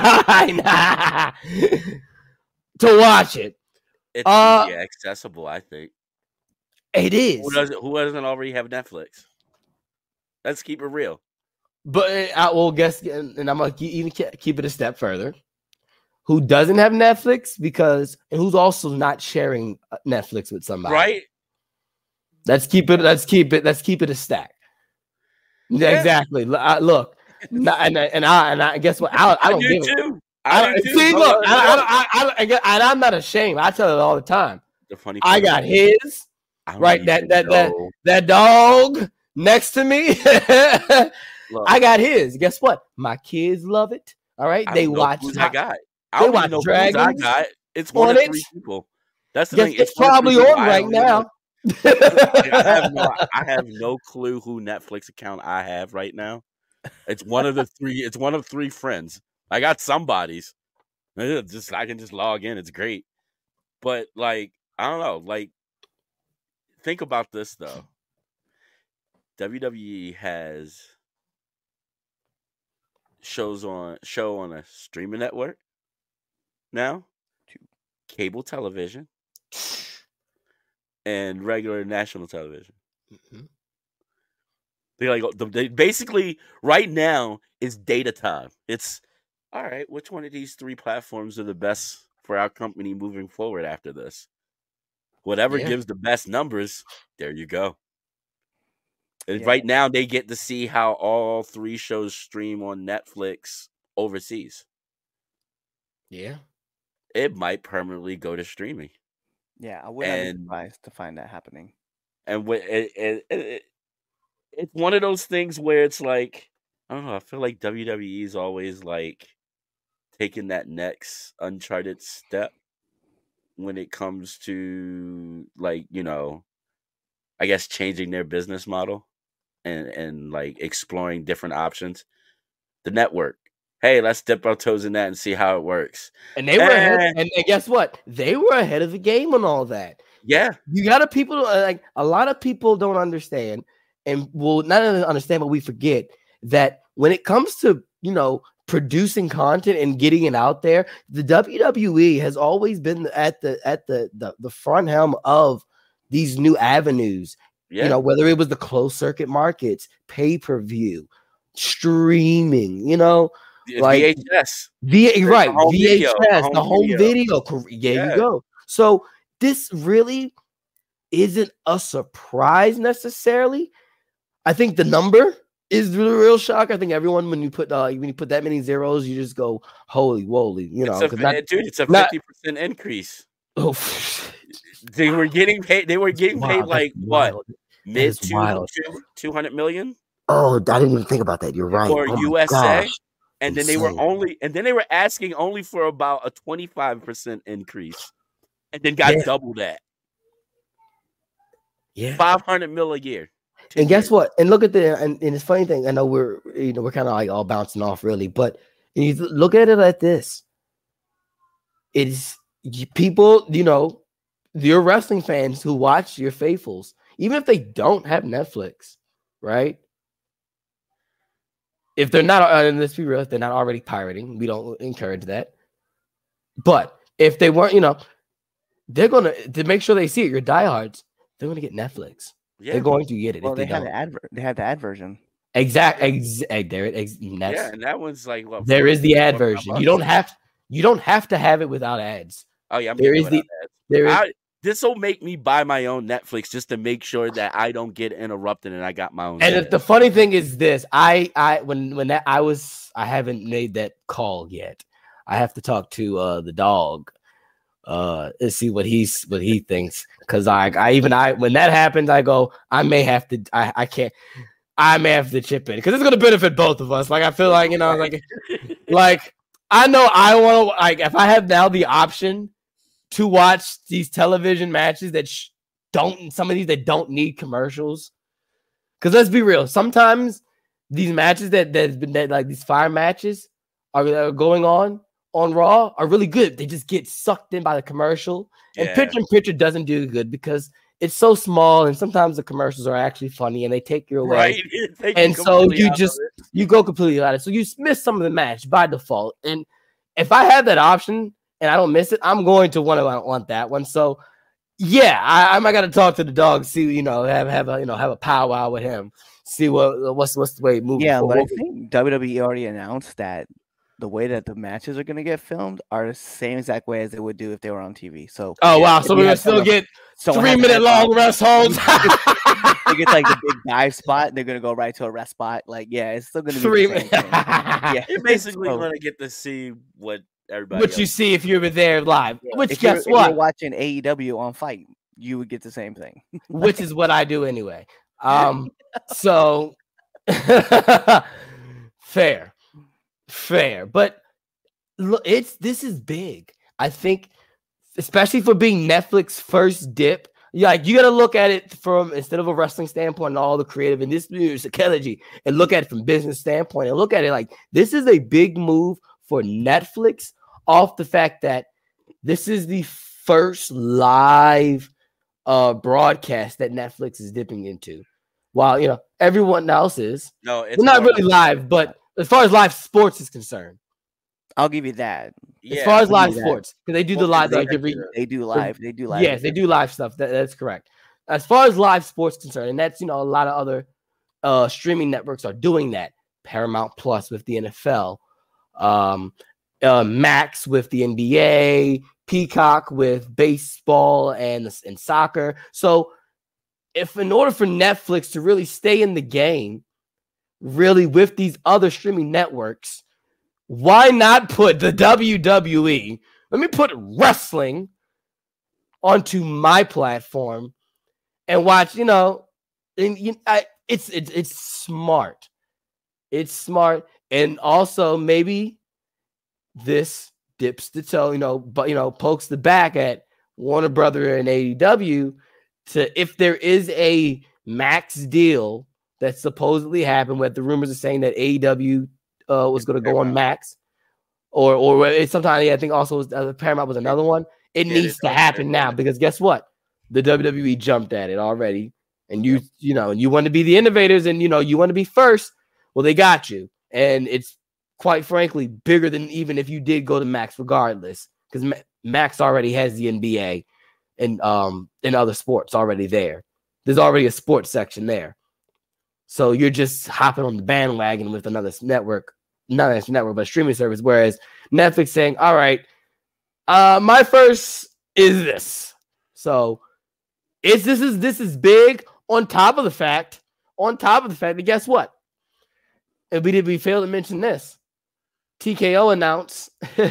[SPEAKER 2] to watch it.
[SPEAKER 3] It's
[SPEAKER 2] Uh,
[SPEAKER 3] easy accessible, I think.
[SPEAKER 2] It is,
[SPEAKER 3] Who doesn't? Who doesn't already have Netflix? Let's keep it real.
[SPEAKER 2] but I will guess, and and I'm gonna keep, even ke- keep it a step further. Who doesn't have Netflix because, and who's also not sharing uh, Netflix with somebody,
[SPEAKER 3] Right?
[SPEAKER 2] Let's keep it. Let's keep it. Let's keep it a stack. Yeah,
[SPEAKER 3] Yeah.
[SPEAKER 2] exactly. L- I- look, and I, and I and I, and I guess what I, I
[SPEAKER 3] I,
[SPEAKER 2] don't
[SPEAKER 3] do
[SPEAKER 2] give it.
[SPEAKER 3] too.
[SPEAKER 2] I
[SPEAKER 3] I,
[SPEAKER 2] don't,
[SPEAKER 3] do too.
[SPEAKER 2] see,
[SPEAKER 3] No,
[SPEAKER 2] look,
[SPEAKER 3] no,
[SPEAKER 2] I, I,
[SPEAKER 3] no.
[SPEAKER 2] I, I, I, get- and I'm not ashamed. I tell it all the time.
[SPEAKER 3] The funny.
[SPEAKER 2] I
[SPEAKER 3] part
[SPEAKER 2] got
[SPEAKER 3] is,
[SPEAKER 2] his
[SPEAKER 3] I don't
[SPEAKER 2] right, that-
[SPEAKER 3] even
[SPEAKER 2] that- that-
[SPEAKER 3] know.
[SPEAKER 2] that dog next to me.
[SPEAKER 3] Look,
[SPEAKER 2] I got his. Guess what? My kids love it. All right,
[SPEAKER 3] I
[SPEAKER 2] they
[SPEAKER 3] don't know
[SPEAKER 2] watch.
[SPEAKER 3] who's
[SPEAKER 2] Hot-
[SPEAKER 3] I got.
[SPEAKER 2] they
[SPEAKER 3] I don't
[SPEAKER 2] watch
[SPEAKER 3] even know who's I
[SPEAKER 2] Dragons
[SPEAKER 3] got. It's one
[SPEAKER 2] on
[SPEAKER 3] of
[SPEAKER 2] it.
[SPEAKER 3] three people. That's the
[SPEAKER 2] Guess
[SPEAKER 3] thing.
[SPEAKER 2] it's
[SPEAKER 3] one of
[SPEAKER 2] probably
[SPEAKER 3] three people.
[SPEAKER 2] on
[SPEAKER 3] I
[SPEAKER 2] right
[SPEAKER 3] don't even
[SPEAKER 2] now.
[SPEAKER 3] know. I have no. I have no clue who Netflix account I have right now. It's one of the three. It's one of three friends. I got somebody's. Ugh, Just I can just log in. It's great, but like I don't know. Like think about this though. W W E has shows on show on a streaming network now, cable television, and regular national television.
[SPEAKER 2] Mhm.
[SPEAKER 3] They like the- they basically right now is data time. It's all right. Which one of these three platforms are the best for our company moving forward after this? Whatever
[SPEAKER 2] Yeah.
[SPEAKER 3] gives the best numbers, there you go. And
[SPEAKER 4] Yeah.
[SPEAKER 3] right now, they get to see how all three shows stream on Netflix overseas.
[SPEAKER 2] Yeah.
[SPEAKER 3] It might permanently go to streaming.
[SPEAKER 4] Yeah, I would not be
[SPEAKER 3] And-
[SPEAKER 4] surprised to find that happening.
[SPEAKER 3] And wh- it, it, it, it, it's one of those things where it's like, I don't know, I feel like W W E is always like taking that next uncharted step when it comes to like, you know, I guess changing their business model and, and like exploring different options. The network. Hey, let's dip our toes in that and see how it works.
[SPEAKER 2] And they were ahead,
[SPEAKER 3] Eh.
[SPEAKER 2] and, and guess what? They were ahead of the game on all that.
[SPEAKER 3] Yeah.
[SPEAKER 2] You got to people uh, like a lot of people don't understand, and will not only understand, but we forget that when it comes to you know producing content and getting it out there, the W W E has always been at the at the the, the front helm of these new avenues.
[SPEAKER 3] Yeah.
[SPEAKER 2] You know, whether it was the closed circuit markets, pay per view, streaming, you know, like
[SPEAKER 3] V H S.
[SPEAKER 2] V right,
[SPEAKER 3] The home
[SPEAKER 2] V H S,
[SPEAKER 3] video,
[SPEAKER 2] the home video. There
[SPEAKER 3] Yeah.
[SPEAKER 2] you go. So this really isn't a surprise necessarily. I think the number is the real shock. I think everyone, when you put uh, when you put that many zeros, you just go holy woly, you know.
[SPEAKER 3] It's a,
[SPEAKER 2] not,
[SPEAKER 3] dude, it's a
[SPEAKER 2] not,
[SPEAKER 3] fifty percent increase.
[SPEAKER 2] Oh,
[SPEAKER 3] they were getting paid. They were getting
[SPEAKER 2] wow,
[SPEAKER 3] paid like what mid two
[SPEAKER 2] wild.
[SPEAKER 3] two hundred million.
[SPEAKER 2] Oh, I didn't even think about that. You're right.
[SPEAKER 3] For
[SPEAKER 2] oh
[SPEAKER 3] U S A,
[SPEAKER 2] gosh.
[SPEAKER 3] and then
[SPEAKER 2] Insane.
[SPEAKER 3] they were only, and then they were asking only for about a twenty-five percent increase, and then got
[SPEAKER 2] yeah.
[SPEAKER 3] double that.
[SPEAKER 2] Yeah,
[SPEAKER 3] five hundred mil a year.
[SPEAKER 2] And guess what? And look at the and, and it's funny thing. I know we're you know we're kind of like all bouncing off really, but you look at it like this. It's people, you know, your wrestling fans who watch your faithfuls, even if they don't have Netflix, right? If they're not, uh, and let's be real, if they're not already pirating, we don't encourage that. But if they weren't, you know, they're gonna to make sure they see it. Your diehards, they're gonna get Netflix. Yeah. They're going to get it.
[SPEAKER 4] Well,
[SPEAKER 2] if they,
[SPEAKER 4] they have
[SPEAKER 2] don't.
[SPEAKER 4] the ad. They have the ad version.
[SPEAKER 2] Exact. Ex, ex, there it. Ex,
[SPEAKER 3] yeah, and that one's like what?
[SPEAKER 2] There is the ad version. You don't have. You don't have to have it without ads.
[SPEAKER 3] Oh yeah, I'm
[SPEAKER 2] there is the.
[SPEAKER 3] Ads.
[SPEAKER 2] There is.
[SPEAKER 3] This will make me buy my own Netflix just to make sure that I don't get interrupted and I got my own.
[SPEAKER 2] And ad. The funny thing is this: I, I, when, when that I was, I haven't made that call yet. I have to talk to uh, the dog. Uh, and see what he's what he thinks. Because I, I even I when that happens, I go, I may have to, I, I can't, I may have to chip in because it's gonna benefit both of us. Like I feel like you know, like, like I know I want to like if I have now the option to watch these television matches that sh- don't some of these that don't need commercials. Because let's be real, sometimes these matches that that's been that like these fire matches are, are going on. on Raw are really good. They just get sucked in by the commercial. And
[SPEAKER 3] yeah.
[SPEAKER 2] Picture in Picture doesn't do good because it's so small and sometimes the commercials are actually funny and they take you away.
[SPEAKER 3] Right.
[SPEAKER 2] And so you just you go completely out of it. So you miss some of the match by default. And if I have that option and I don't miss it, I'm going to want to want that one. So yeah, I, I might gotta talk to the dog, see, you know, have have a you know have a powwow with him, see what what's what's the way moving.
[SPEAKER 4] Yeah,
[SPEAKER 2] forward.
[SPEAKER 4] but I think W W E already announced that the way that the matches are going to get filmed are the same exact way as they would do if they were on T V. So,
[SPEAKER 2] oh wow, so we're gonna still get three minute long rest holds.
[SPEAKER 4] They get like the big dive spot. They're gonna go right to a rest spot. Like, yeah, it's still gonna be
[SPEAKER 2] three.
[SPEAKER 4] The same thing. Yeah,
[SPEAKER 3] you're basically so, gonna get to see what everybody.
[SPEAKER 2] What
[SPEAKER 3] else.
[SPEAKER 2] you see if you were there live.
[SPEAKER 4] Yeah.
[SPEAKER 2] Which
[SPEAKER 4] if
[SPEAKER 2] guess
[SPEAKER 4] you're,
[SPEAKER 2] what?
[SPEAKER 4] If you're watching A E W on Fight, you would get the same thing.
[SPEAKER 2] Which is what I do anyway. Um, so fair, fair, but. Look, it's this is big. I think, especially for being Netflix first dip. Yeah, like you got to look at it from instead of a wrestling standpoint and all the creative and this psychology, and look at it from business standpoint and look at it like this is a big move for Netflix off the fact that this is the first live uh, broadcast that Netflix is dipping into, while you know everyone else is.
[SPEAKER 3] No, it's
[SPEAKER 2] well, not really live, but as far as live sports is concerned.
[SPEAKER 4] I'll give you that.
[SPEAKER 2] Yeah, as far as live sports, because they do
[SPEAKER 4] well,
[SPEAKER 2] the live,
[SPEAKER 4] they,
[SPEAKER 2] they,
[SPEAKER 4] they, they do live, they do live.
[SPEAKER 2] Yes, they do live stuff. That, that's correct. As far as live sports concerned, and that's you know a lot of other uh, streaming networks are doing that. Paramount Plus with the N F L, um, uh, Max with the N B A, Peacock with baseball and and soccer. So, if in order for Netflix to really stay in the game, really with these other streaming networks. Why not put the W W E? Let me put wrestling onto my platform and watch. You know, and you, I, it's it's it's smart. It's smart, and also maybe this dips the toe. You know, but you know, pokes the back at Warner Brother and A E W to if there is a max deal that supposedly happened. Where the rumors are saying that A E W. Uh, was going to go on Max, or or it's sometimes yeah, I think also was, uh, Paramount was another one. It yeah, needs to happen now because guess what? The W W E jumped at it already, and you you know, and you want to be the innovators, and you know you want to be first. Well, they got you, and it's quite frankly bigger than even if you did go to Max, regardless, because Ma- Max already has the N B A and um and other sports already there. There's already a sports section there. So you're just hopping on the bandwagon with another network, not an extra network, but a streaming service. Whereas Netflix saying, all right, uh, my first is this. So it's this is this is big on top of the fact, on top of the fact that guess what? And we did we failed to mention this. T K O announced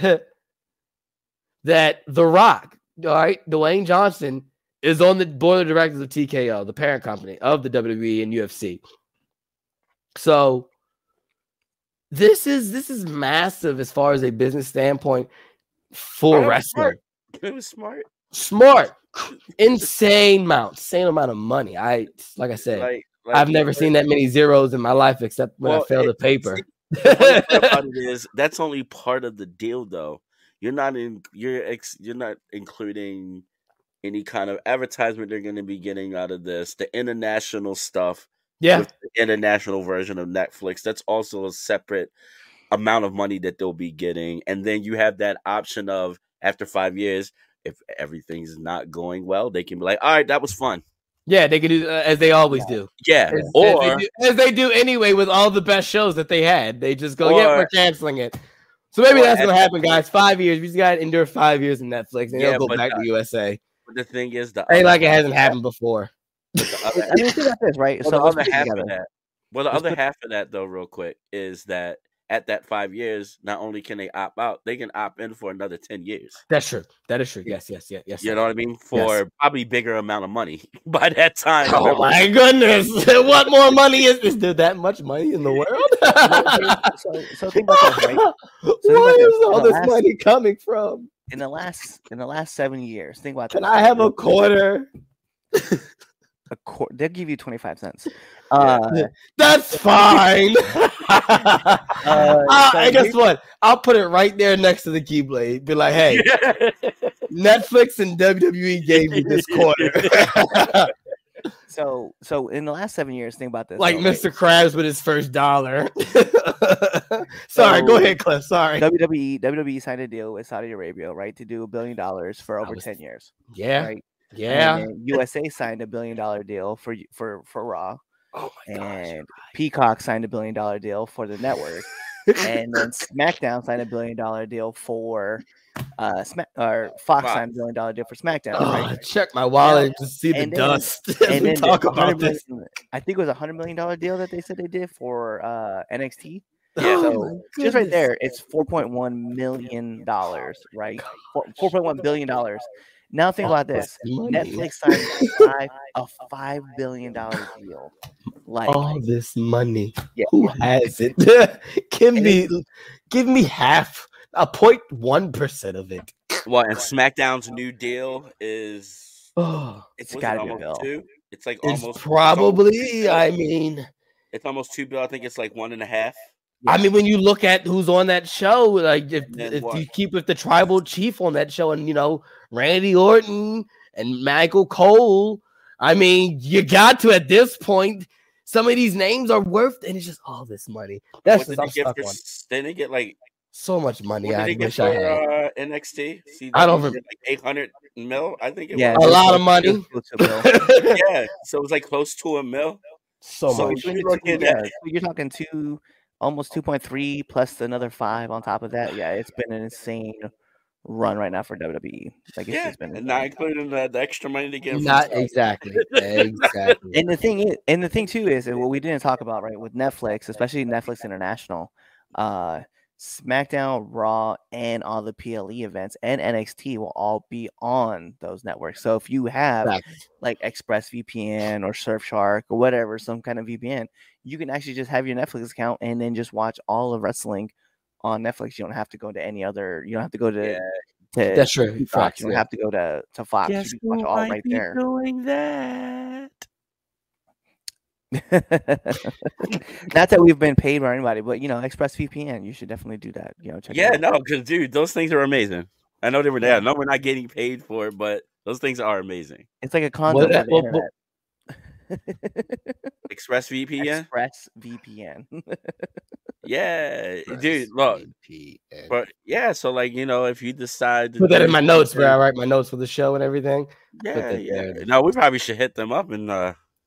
[SPEAKER 2] that The Rock, all right, Dwayne Johnson is on the board of directors of T K O, the parent company of the W W E and U F C. So this is this is massive as far as a business standpoint for wrestling.
[SPEAKER 3] It was smart.
[SPEAKER 2] Smart. Insane amount. Insane amount of money. I like I said,
[SPEAKER 3] Like, like
[SPEAKER 2] I've never seen that many zeros in my life except when
[SPEAKER 3] Well,
[SPEAKER 2] I failed
[SPEAKER 3] it-
[SPEAKER 2] a paper.
[SPEAKER 3] The funny part about it is that's only part of the deal, though. You're not in. You're ex, You're not including any kind of advertisement they're going to be getting out of this. The international stuff,
[SPEAKER 2] Yeah.
[SPEAKER 3] with the international version of Netflix, that's also a separate amount of money that they'll be getting. And then you have that option of after five years, if everything's not going well, they can be like, "All right, that was fun."
[SPEAKER 2] Yeah, they can do uh, as they always do.
[SPEAKER 3] Yeah,
[SPEAKER 2] As, as
[SPEAKER 3] or
[SPEAKER 2] they do. As they do anyway with all the best shows that they had. They just go, yeah,
[SPEAKER 3] Or-
[SPEAKER 2] we're canceling it. So maybe
[SPEAKER 3] or
[SPEAKER 2] that's
[SPEAKER 3] at
[SPEAKER 2] gonna
[SPEAKER 3] that
[SPEAKER 2] happen,
[SPEAKER 3] point-
[SPEAKER 2] guys. Five years. We just gotta endure five years in Netflix and
[SPEAKER 3] Yeah,
[SPEAKER 2] they'll go
[SPEAKER 3] but,
[SPEAKER 2] back
[SPEAKER 3] uh,
[SPEAKER 2] to U S A.
[SPEAKER 3] but the thing is, the
[SPEAKER 2] Ain't
[SPEAKER 3] other
[SPEAKER 2] like it
[SPEAKER 3] half
[SPEAKER 2] hasn't
[SPEAKER 3] of
[SPEAKER 2] happened before.
[SPEAKER 3] that- the other
[SPEAKER 4] I mean, think about this, right?
[SPEAKER 3] Well,
[SPEAKER 4] so
[SPEAKER 3] the
[SPEAKER 4] let's
[SPEAKER 3] other
[SPEAKER 4] put it
[SPEAKER 3] half
[SPEAKER 4] together.
[SPEAKER 3] of that. Well, the
[SPEAKER 4] Let's
[SPEAKER 3] other
[SPEAKER 4] put-
[SPEAKER 3] half of that, though, real quick, is that at that five years, not only can they opt out, they can opt in for another ten years.
[SPEAKER 2] That's true. That is true. Yes, yes, yes, yes.
[SPEAKER 3] You
[SPEAKER 2] sir.
[SPEAKER 3] know what I mean? For probably bigger amount of money by that time.
[SPEAKER 2] Oh my goodness! What more money is is there that much money in the world?
[SPEAKER 4] so, so think about this, right?
[SPEAKER 2] Where
[SPEAKER 4] think about this.
[SPEAKER 2] is all
[SPEAKER 4] The
[SPEAKER 2] this
[SPEAKER 4] last-
[SPEAKER 2] money coming from?
[SPEAKER 4] In the last in the last seven years, think about
[SPEAKER 2] Can
[SPEAKER 4] this.
[SPEAKER 2] I have a quarter?
[SPEAKER 4] A quar- they'll give you twenty five cents. Uh,
[SPEAKER 2] That's fine. uh,
[SPEAKER 4] so
[SPEAKER 2] and guess
[SPEAKER 4] here's-
[SPEAKER 2] what? I'll put it right there next to the Keyblade. Be like, hey, Netflix and W W E gave me this quarter.
[SPEAKER 4] so so in the last seven years, think about this.
[SPEAKER 2] Like
[SPEAKER 4] though, right?
[SPEAKER 2] Mister Krabs with his first dollar. Sorry, go
[SPEAKER 4] So-
[SPEAKER 2] ahead, Cliff. Sorry.
[SPEAKER 4] W W E W W E signed a deal with Saudi Arabia, right, to do a billion dollars for over
[SPEAKER 2] was-
[SPEAKER 4] ten years.
[SPEAKER 2] Yeah,
[SPEAKER 4] Right.
[SPEAKER 2] yeah.
[SPEAKER 4] And then U S A signed a billion dollar deal for for for Raw,
[SPEAKER 2] Oh my gosh.
[SPEAKER 4] and Peacock signed a billion dollar deal for the network, and then SmackDown signed a billion dollar deal for uh Smack or Fox,
[SPEAKER 3] Fox.
[SPEAKER 4] signed a billion dollar deal for SmackDown.
[SPEAKER 2] Oh,
[SPEAKER 4] right?
[SPEAKER 2] check my wallet to see the
[SPEAKER 4] and then-
[SPEAKER 2] dust as
[SPEAKER 4] And
[SPEAKER 2] we
[SPEAKER 4] then
[SPEAKER 2] talk
[SPEAKER 4] the
[SPEAKER 2] about
[SPEAKER 4] 100
[SPEAKER 2] this.
[SPEAKER 4] million- I think it was a hundred million dollar deal that they said they did for uh N X T.
[SPEAKER 3] Yeah,
[SPEAKER 2] Oh
[SPEAKER 4] So
[SPEAKER 2] my
[SPEAKER 4] just right
[SPEAKER 2] goodness.
[SPEAKER 4] there, it's four point one million dollars, right? Four point one billion dollars. Now think
[SPEAKER 2] All
[SPEAKER 4] about this:
[SPEAKER 2] this money.
[SPEAKER 4] Netflix signed a five, a five billion dollar deal. Like,
[SPEAKER 2] All this money.
[SPEAKER 4] Yeah.
[SPEAKER 2] Who has it? give
[SPEAKER 4] And
[SPEAKER 2] me, give me half, a point one percent of it.
[SPEAKER 3] Well, and SmackDown's new deal is
[SPEAKER 2] Oh,
[SPEAKER 4] it's
[SPEAKER 3] was it
[SPEAKER 4] got to be a
[SPEAKER 3] almost
[SPEAKER 4] bill.
[SPEAKER 3] two. It's like
[SPEAKER 2] it's
[SPEAKER 3] almost
[SPEAKER 2] probably. I mean,
[SPEAKER 3] it's almost two bill. I think it's like one and a half.
[SPEAKER 2] I mean, when you look at who's on that show, like if,
[SPEAKER 3] And then
[SPEAKER 2] if
[SPEAKER 3] what?
[SPEAKER 2] you keep with the tribal chief on that show, and you know Randy Orton and Michael Cole, I mean, you got to at this point. Some of these names are worth, and it's just all this money. That's
[SPEAKER 3] What did
[SPEAKER 2] just
[SPEAKER 3] they
[SPEAKER 2] I'm
[SPEAKER 3] get
[SPEAKER 2] stuck
[SPEAKER 3] for?
[SPEAKER 2] on
[SPEAKER 3] s- Didn't they get like?
[SPEAKER 2] so much money.
[SPEAKER 3] What did
[SPEAKER 2] I
[SPEAKER 3] they get
[SPEAKER 2] wish I
[SPEAKER 3] for
[SPEAKER 2] had
[SPEAKER 3] uh, N X T? See,
[SPEAKER 2] I don't
[SPEAKER 3] they
[SPEAKER 2] rem-
[SPEAKER 3] did, like eight hundred mil. I think it
[SPEAKER 4] Yeah,
[SPEAKER 2] a
[SPEAKER 3] was.
[SPEAKER 4] it was
[SPEAKER 2] lot
[SPEAKER 4] close-
[SPEAKER 2] of money.
[SPEAKER 4] it was close to a bill.
[SPEAKER 3] Yeah, so it was like close to a mil.
[SPEAKER 2] so
[SPEAKER 3] So
[SPEAKER 2] much.
[SPEAKER 3] between
[SPEAKER 4] Between
[SPEAKER 3] you're
[SPEAKER 4] the two,
[SPEAKER 3] looking
[SPEAKER 4] yeah,
[SPEAKER 3] at-
[SPEAKER 4] so you're talking two, almost two point three plus another five on top of that. Yeah, it's been an insane run right now for W W E. Like it's
[SPEAKER 3] Yeah,
[SPEAKER 4] just been
[SPEAKER 3] and not
[SPEAKER 4] insane.
[SPEAKER 3] including the, the extra money to get. from
[SPEAKER 2] Not
[SPEAKER 3] Saudi.
[SPEAKER 2] exactly. Exactly.
[SPEAKER 4] And the thing is, and the thing too is, and what we didn't talk about, right, with Netflix, especially Netflix International, uh, SmackDown, Raw, and all the P L E events and N X T will all be on those networks. So if you have
[SPEAKER 2] Facts.
[SPEAKER 4] like ExpressVPN or Surfshark or whatever, some kind of V P N, you can actually just have your Netflix account and then just watch all of wrestling on Netflix. You don't have to go to any other. You don't have to go to.
[SPEAKER 3] Yeah.
[SPEAKER 4] to
[SPEAKER 2] That's true.
[SPEAKER 4] Peacock.
[SPEAKER 2] Facts,
[SPEAKER 4] You don't
[SPEAKER 2] yeah.
[SPEAKER 4] have to go to to Fox. You can watch all right there.
[SPEAKER 3] doing that?
[SPEAKER 4] Not that we've been paid by anybody, but you know, ExpressVPN, you should definitely do that. You know, check it
[SPEAKER 3] Yeah,
[SPEAKER 4] out.
[SPEAKER 3] no, because dude, those things are amazing. I know they were there. I know we're not getting paid for it, but those things are amazing.
[SPEAKER 4] It's like a condom
[SPEAKER 2] What
[SPEAKER 4] for
[SPEAKER 2] that-
[SPEAKER 4] the
[SPEAKER 2] what- what-
[SPEAKER 4] internet.
[SPEAKER 3] ExpressVPN.
[SPEAKER 4] ExpressVPN.
[SPEAKER 3] Yeah, dude. Look, but yeah. So like you know, if you decide to
[SPEAKER 2] Put that
[SPEAKER 3] do
[SPEAKER 2] in my notes,
[SPEAKER 3] something-
[SPEAKER 2] bro. I write my notes for the show and everything.
[SPEAKER 3] Yeah,
[SPEAKER 2] that
[SPEAKER 3] yeah.
[SPEAKER 2] there.
[SPEAKER 3] No, we probably should hit them up and uh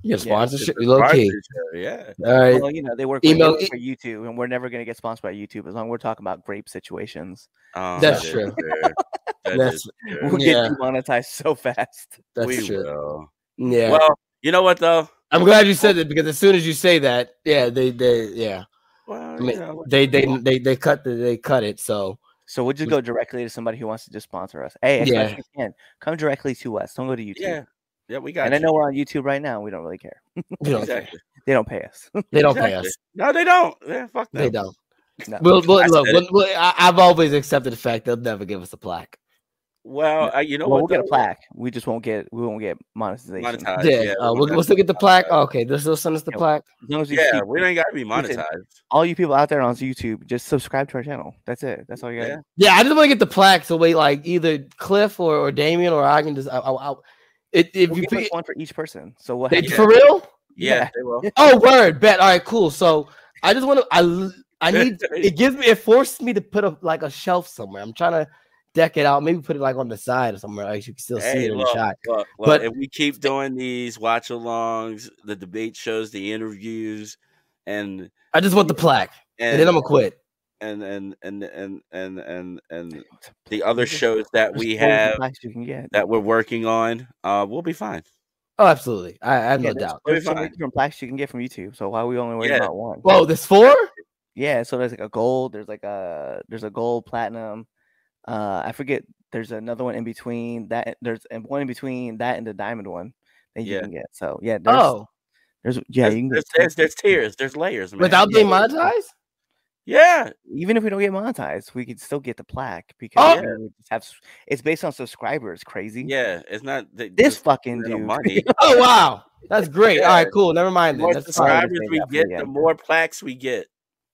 [SPEAKER 2] You get
[SPEAKER 4] Yeah,
[SPEAKER 2] sponsorship, low key.
[SPEAKER 3] Sponsorship, Yeah.
[SPEAKER 2] All right.
[SPEAKER 4] Well, you know, they work, with, they
[SPEAKER 2] Email-
[SPEAKER 4] work for YouTube, and we're never going to get sponsored by YouTube as long as we're talking about grape situations.
[SPEAKER 3] Um,
[SPEAKER 2] That's
[SPEAKER 3] that is
[SPEAKER 2] true.
[SPEAKER 3] That
[SPEAKER 2] That's-
[SPEAKER 3] is
[SPEAKER 4] We'll
[SPEAKER 3] true.
[SPEAKER 2] Yeah.
[SPEAKER 4] get demonetized so fast.
[SPEAKER 2] That's
[SPEAKER 3] we
[SPEAKER 2] true.
[SPEAKER 3] will.
[SPEAKER 2] Yeah.
[SPEAKER 3] Well, you know what though?
[SPEAKER 2] I'm glad you said that because as soon as you say that, yeah, they they yeah.
[SPEAKER 3] Well,
[SPEAKER 2] I
[SPEAKER 3] you
[SPEAKER 2] mean,
[SPEAKER 3] know,
[SPEAKER 2] they they they they cut the they cut it. So
[SPEAKER 4] So we'll just go directly to somebody who wants to just sponsor us. Hey, as
[SPEAKER 2] Yeah.
[SPEAKER 4] much as you can, come directly to us. Don't go to YouTube.
[SPEAKER 3] yeah, yeah, we got.
[SPEAKER 4] And I
[SPEAKER 3] you.
[SPEAKER 4] know we're on YouTube right now. We don't really care.
[SPEAKER 2] you know,
[SPEAKER 3] Exactly.
[SPEAKER 4] They don't pay us.
[SPEAKER 2] they don't pay
[SPEAKER 3] Exactly.
[SPEAKER 2] us.
[SPEAKER 3] No, they don't. Yeah, fuck them.
[SPEAKER 2] They don't.
[SPEAKER 4] No.
[SPEAKER 2] We'll, we'll,
[SPEAKER 3] I
[SPEAKER 2] look,
[SPEAKER 3] said
[SPEAKER 2] we'll, we'll, I, I've always accepted the fact they'll never give us a plaque.
[SPEAKER 3] Well, I, you know
[SPEAKER 4] well,
[SPEAKER 3] what?
[SPEAKER 4] we'll get a
[SPEAKER 3] though?
[SPEAKER 4] plaque. We just won't get. We won't get monetization.
[SPEAKER 3] Monetized.
[SPEAKER 2] Yeah,
[SPEAKER 3] Yeah,
[SPEAKER 2] uh,
[SPEAKER 3] we
[SPEAKER 2] we'll,
[SPEAKER 3] got
[SPEAKER 2] we'll still get the plaque.
[SPEAKER 3] monetized.
[SPEAKER 2] Oh, okay, they'll still send us the
[SPEAKER 4] Yeah.
[SPEAKER 2] plaque.
[SPEAKER 4] As long as we
[SPEAKER 3] Yeah,
[SPEAKER 4] keep,
[SPEAKER 3] we ain't got to be
[SPEAKER 4] Listen,
[SPEAKER 3] monetized.
[SPEAKER 4] all you people out there on YouTube, just subscribe to our channel. That's it. That's all you got.
[SPEAKER 3] Yeah.
[SPEAKER 2] Yeah, I just want to get the plaque so wait, like either Cliff or, or Damien or I can just. I, I, I, it, if
[SPEAKER 4] We'll
[SPEAKER 2] you
[SPEAKER 4] give us
[SPEAKER 2] pick,
[SPEAKER 4] one for each person. So what?
[SPEAKER 2] they-
[SPEAKER 4] happens-
[SPEAKER 2] for real?
[SPEAKER 3] Yeah,
[SPEAKER 4] Yeah.
[SPEAKER 3] they will.
[SPEAKER 2] Oh, word, bet. All right, cool. So I just want to. I I need. It gives me. It forced me to put a like a shelf somewhere. I'm trying to deck it out. Maybe put it like on the side or somewhere. Like you can still see
[SPEAKER 3] Hey,
[SPEAKER 2] it in
[SPEAKER 3] look,
[SPEAKER 2] the shot.
[SPEAKER 3] look, look,
[SPEAKER 2] But-
[SPEAKER 3] if we keep doing these watch alongs, the debate shows, the interviews, and
[SPEAKER 2] I just want the plaque, and,
[SPEAKER 3] and
[SPEAKER 2] then I'm gonna quit.
[SPEAKER 3] and and and and and and and the other
[SPEAKER 4] There's-
[SPEAKER 3] shows that
[SPEAKER 4] there's
[SPEAKER 3] we
[SPEAKER 4] four different
[SPEAKER 3] have
[SPEAKER 4] plaques you can get.
[SPEAKER 3] that we're working on, uh, we'll be fine.
[SPEAKER 2] Oh, absolutely. I, I have
[SPEAKER 4] Yeah,
[SPEAKER 2] no
[SPEAKER 4] there's,
[SPEAKER 2] doubt.
[SPEAKER 3] We'll be
[SPEAKER 4] there's so many
[SPEAKER 3] fine.
[SPEAKER 4] different plaques you can get from YouTube. So why are we only worried
[SPEAKER 3] Yeah.
[SPEAKER 4] about one?
[SPEAKER 2] Whoa, there's four.
[SPEAKER 4] Yeah, so there's like a gold, there's like a there's a gold, platinum. Uh, I forget. There's another one in between that. There's and one in between that and the diamond one that you
[SPEAKER 3] Yeah.
[SPEAKER 4] can get. So yeah, there's,
[SPEAKER 2] Oh,
[SPEAKER 4] there's yeah,
[SPEAKER 3] There's,
[SPEAKER 4] you can
[SPEAKER 3] there's,
[SPEAKER 4] get
[SPEAKER 3] there's, there's tiers, there's layers, man.
[SPEAKER 2] without
[SPEAKER 3] yeah.
[SPEAKER 2] being monetized.
[SPEAKER 3] yeah,
[SPEAKER 4] even if we don't get monetized, we could still get the plaque because
[SPEAKER 2] Oh.
[SPEAKER 4] we would just have s- it's based on subscribers. Crazy.
[SPEAKER 3] yeah, it's not they
[SPEAKER 4] This
[SPEAKER 3] just
[SPEAKER 4] fucking
[SPEAKER 3] little
[SPEAKER 4] dude.
[SPEAKER 3] money.
[SPEAKER 2] Oh wow, that's great. All
[SPEAKER 3] Yeah.
[SPEAKER 2] right, cool. Never mind
[SPEAKER 3] The
[SPEAKER 2] then.
[SPEAKER 3] more
[SPEAKER 2] That's fine.
[SPEAKER 3] subscribers
[SPEAKER 4] say
[SPEAKER 3] we
[SPEAKER 4] that for
[SPEAKER 3] get,
[SPEAKER 4] the
[SPEAKER 3] the
[SPEAKER 4] end.
[SPEAKER 3] more plaques we get.